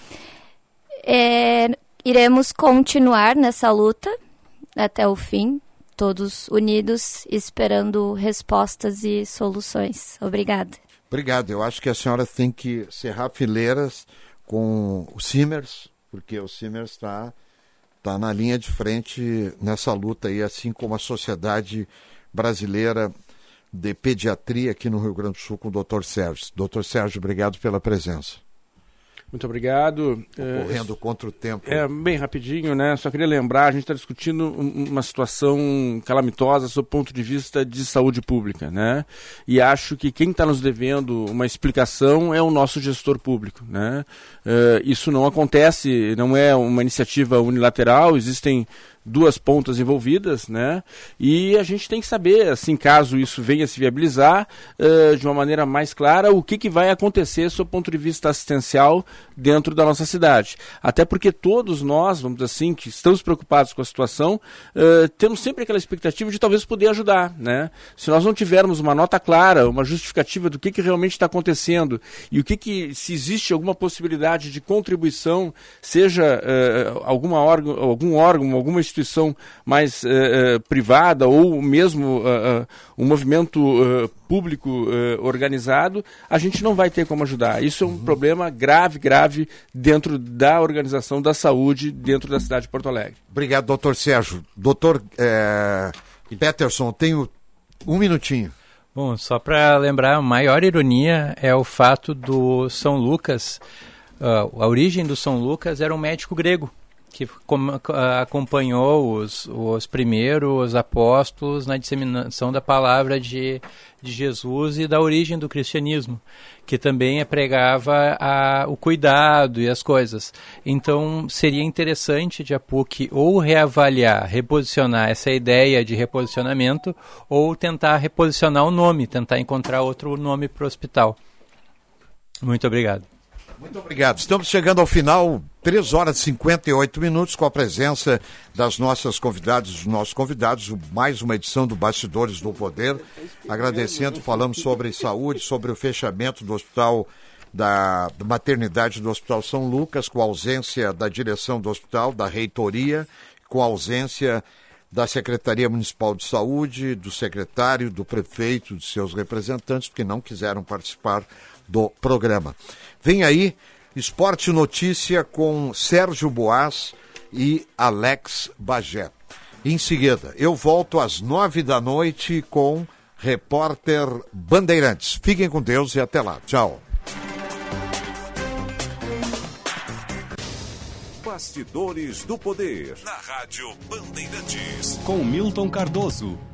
É, iremos continuar nessa luta até o fim, todos unidos, esperando respostas e soluções. Obrigada. Obrigado. Eu acho que a senhora tem que cerrar fileiras com o Simers, porque o Simers está tá na linha de frente nessa luta aí, assim como a Sociedade Brasileira de Pediatria aqui no Rio Grande do Sul com o doutor Sérgio. doutor Sérgio, obrigado pela presença. Muito obrigado. Correndo é, contra o tempo. É, bem rapidinho, né? Só queria lembrar, a gente está discutindo uma situação calamitosa sob o ponto de vista de saúde pública, né? E acho que quem está nos devendo uma explicação é o nosso gestor público, né? Uh, isso não acontece, não é uma iniciativa unilateral, existem duas pontas envolvidas, né? E a gente tem que saber, assim, caso isso venha a se viabilizar, uh, de uma maneira mais clara, o que, que vai acontecer sob o ponto de vista assistencial dentro da nossa cidade. Até porque todos nós, vamos dizer assim, que estamos preocupados com a situação, uh, temos sempre aquela expectativa de talvez poder ajudar, né? Se nós não tivermos uma nota clara, uma justificativa do que, que realmente está acontecendo e o que, que, se existe alguma possibilidade de contribuição, seja uh, alguma órgão, algum órgão, alguma instituição mais uh, uh, privada ou mesmo uh, uh, um movimento uh, público uh, organizado, a gente não vai ter como ajudar. Isso é um uhum. problema grave, grave dentro da organização da saúde dentro da cidade de Porto Alegre. Obrigado, doutor Sérgio. Doutor é, Peterson, tenho um minutinho. Bom, só para lembrar, a maior ironia é o fato do São Lucas, uh, a origem do São Lucas era um médico grego, que acompanhou os, os primeiros apóstolos na disseminação da palavra de, de Jesus e da origem do cristianismo, que também pregava a, o cuidado e as coisas. Então, seria interessante de a P U C ou reavaliar, reposicionar essa ideia de reposicionamento, ou tentar reposicionar o nome, tentar encontrar outro nome para o hospital. Muito obrigado. Muito obrigado. Estamos chegando ao final, três horas e cinquenta e oito minutos, com a presença das nossas convidadas, dos nossos convidados, mais uma edição do Bastidores do Poder. Agradecendo, falamos sobre saúde, sobre o fechamento do hospital, da, da maternidade do Hospital São Lucas, com a ausência da direção do hospital, da reitoria, com a ausência da Secretaria Municipal de Saúde, do secretário, do prefeito, de seus representantes, porque não quiseram participar do programa. Vem aí Esporte Notícia com Sérgio Boas e Alex Bagé. Em seguida, eu volto às nove da noite com Repórter Bandeirantes. Fiquem com Deus e até lá. Tchau. Bastidores do Poder, na Rádio Bandeirantes. Com Milton Cardoso.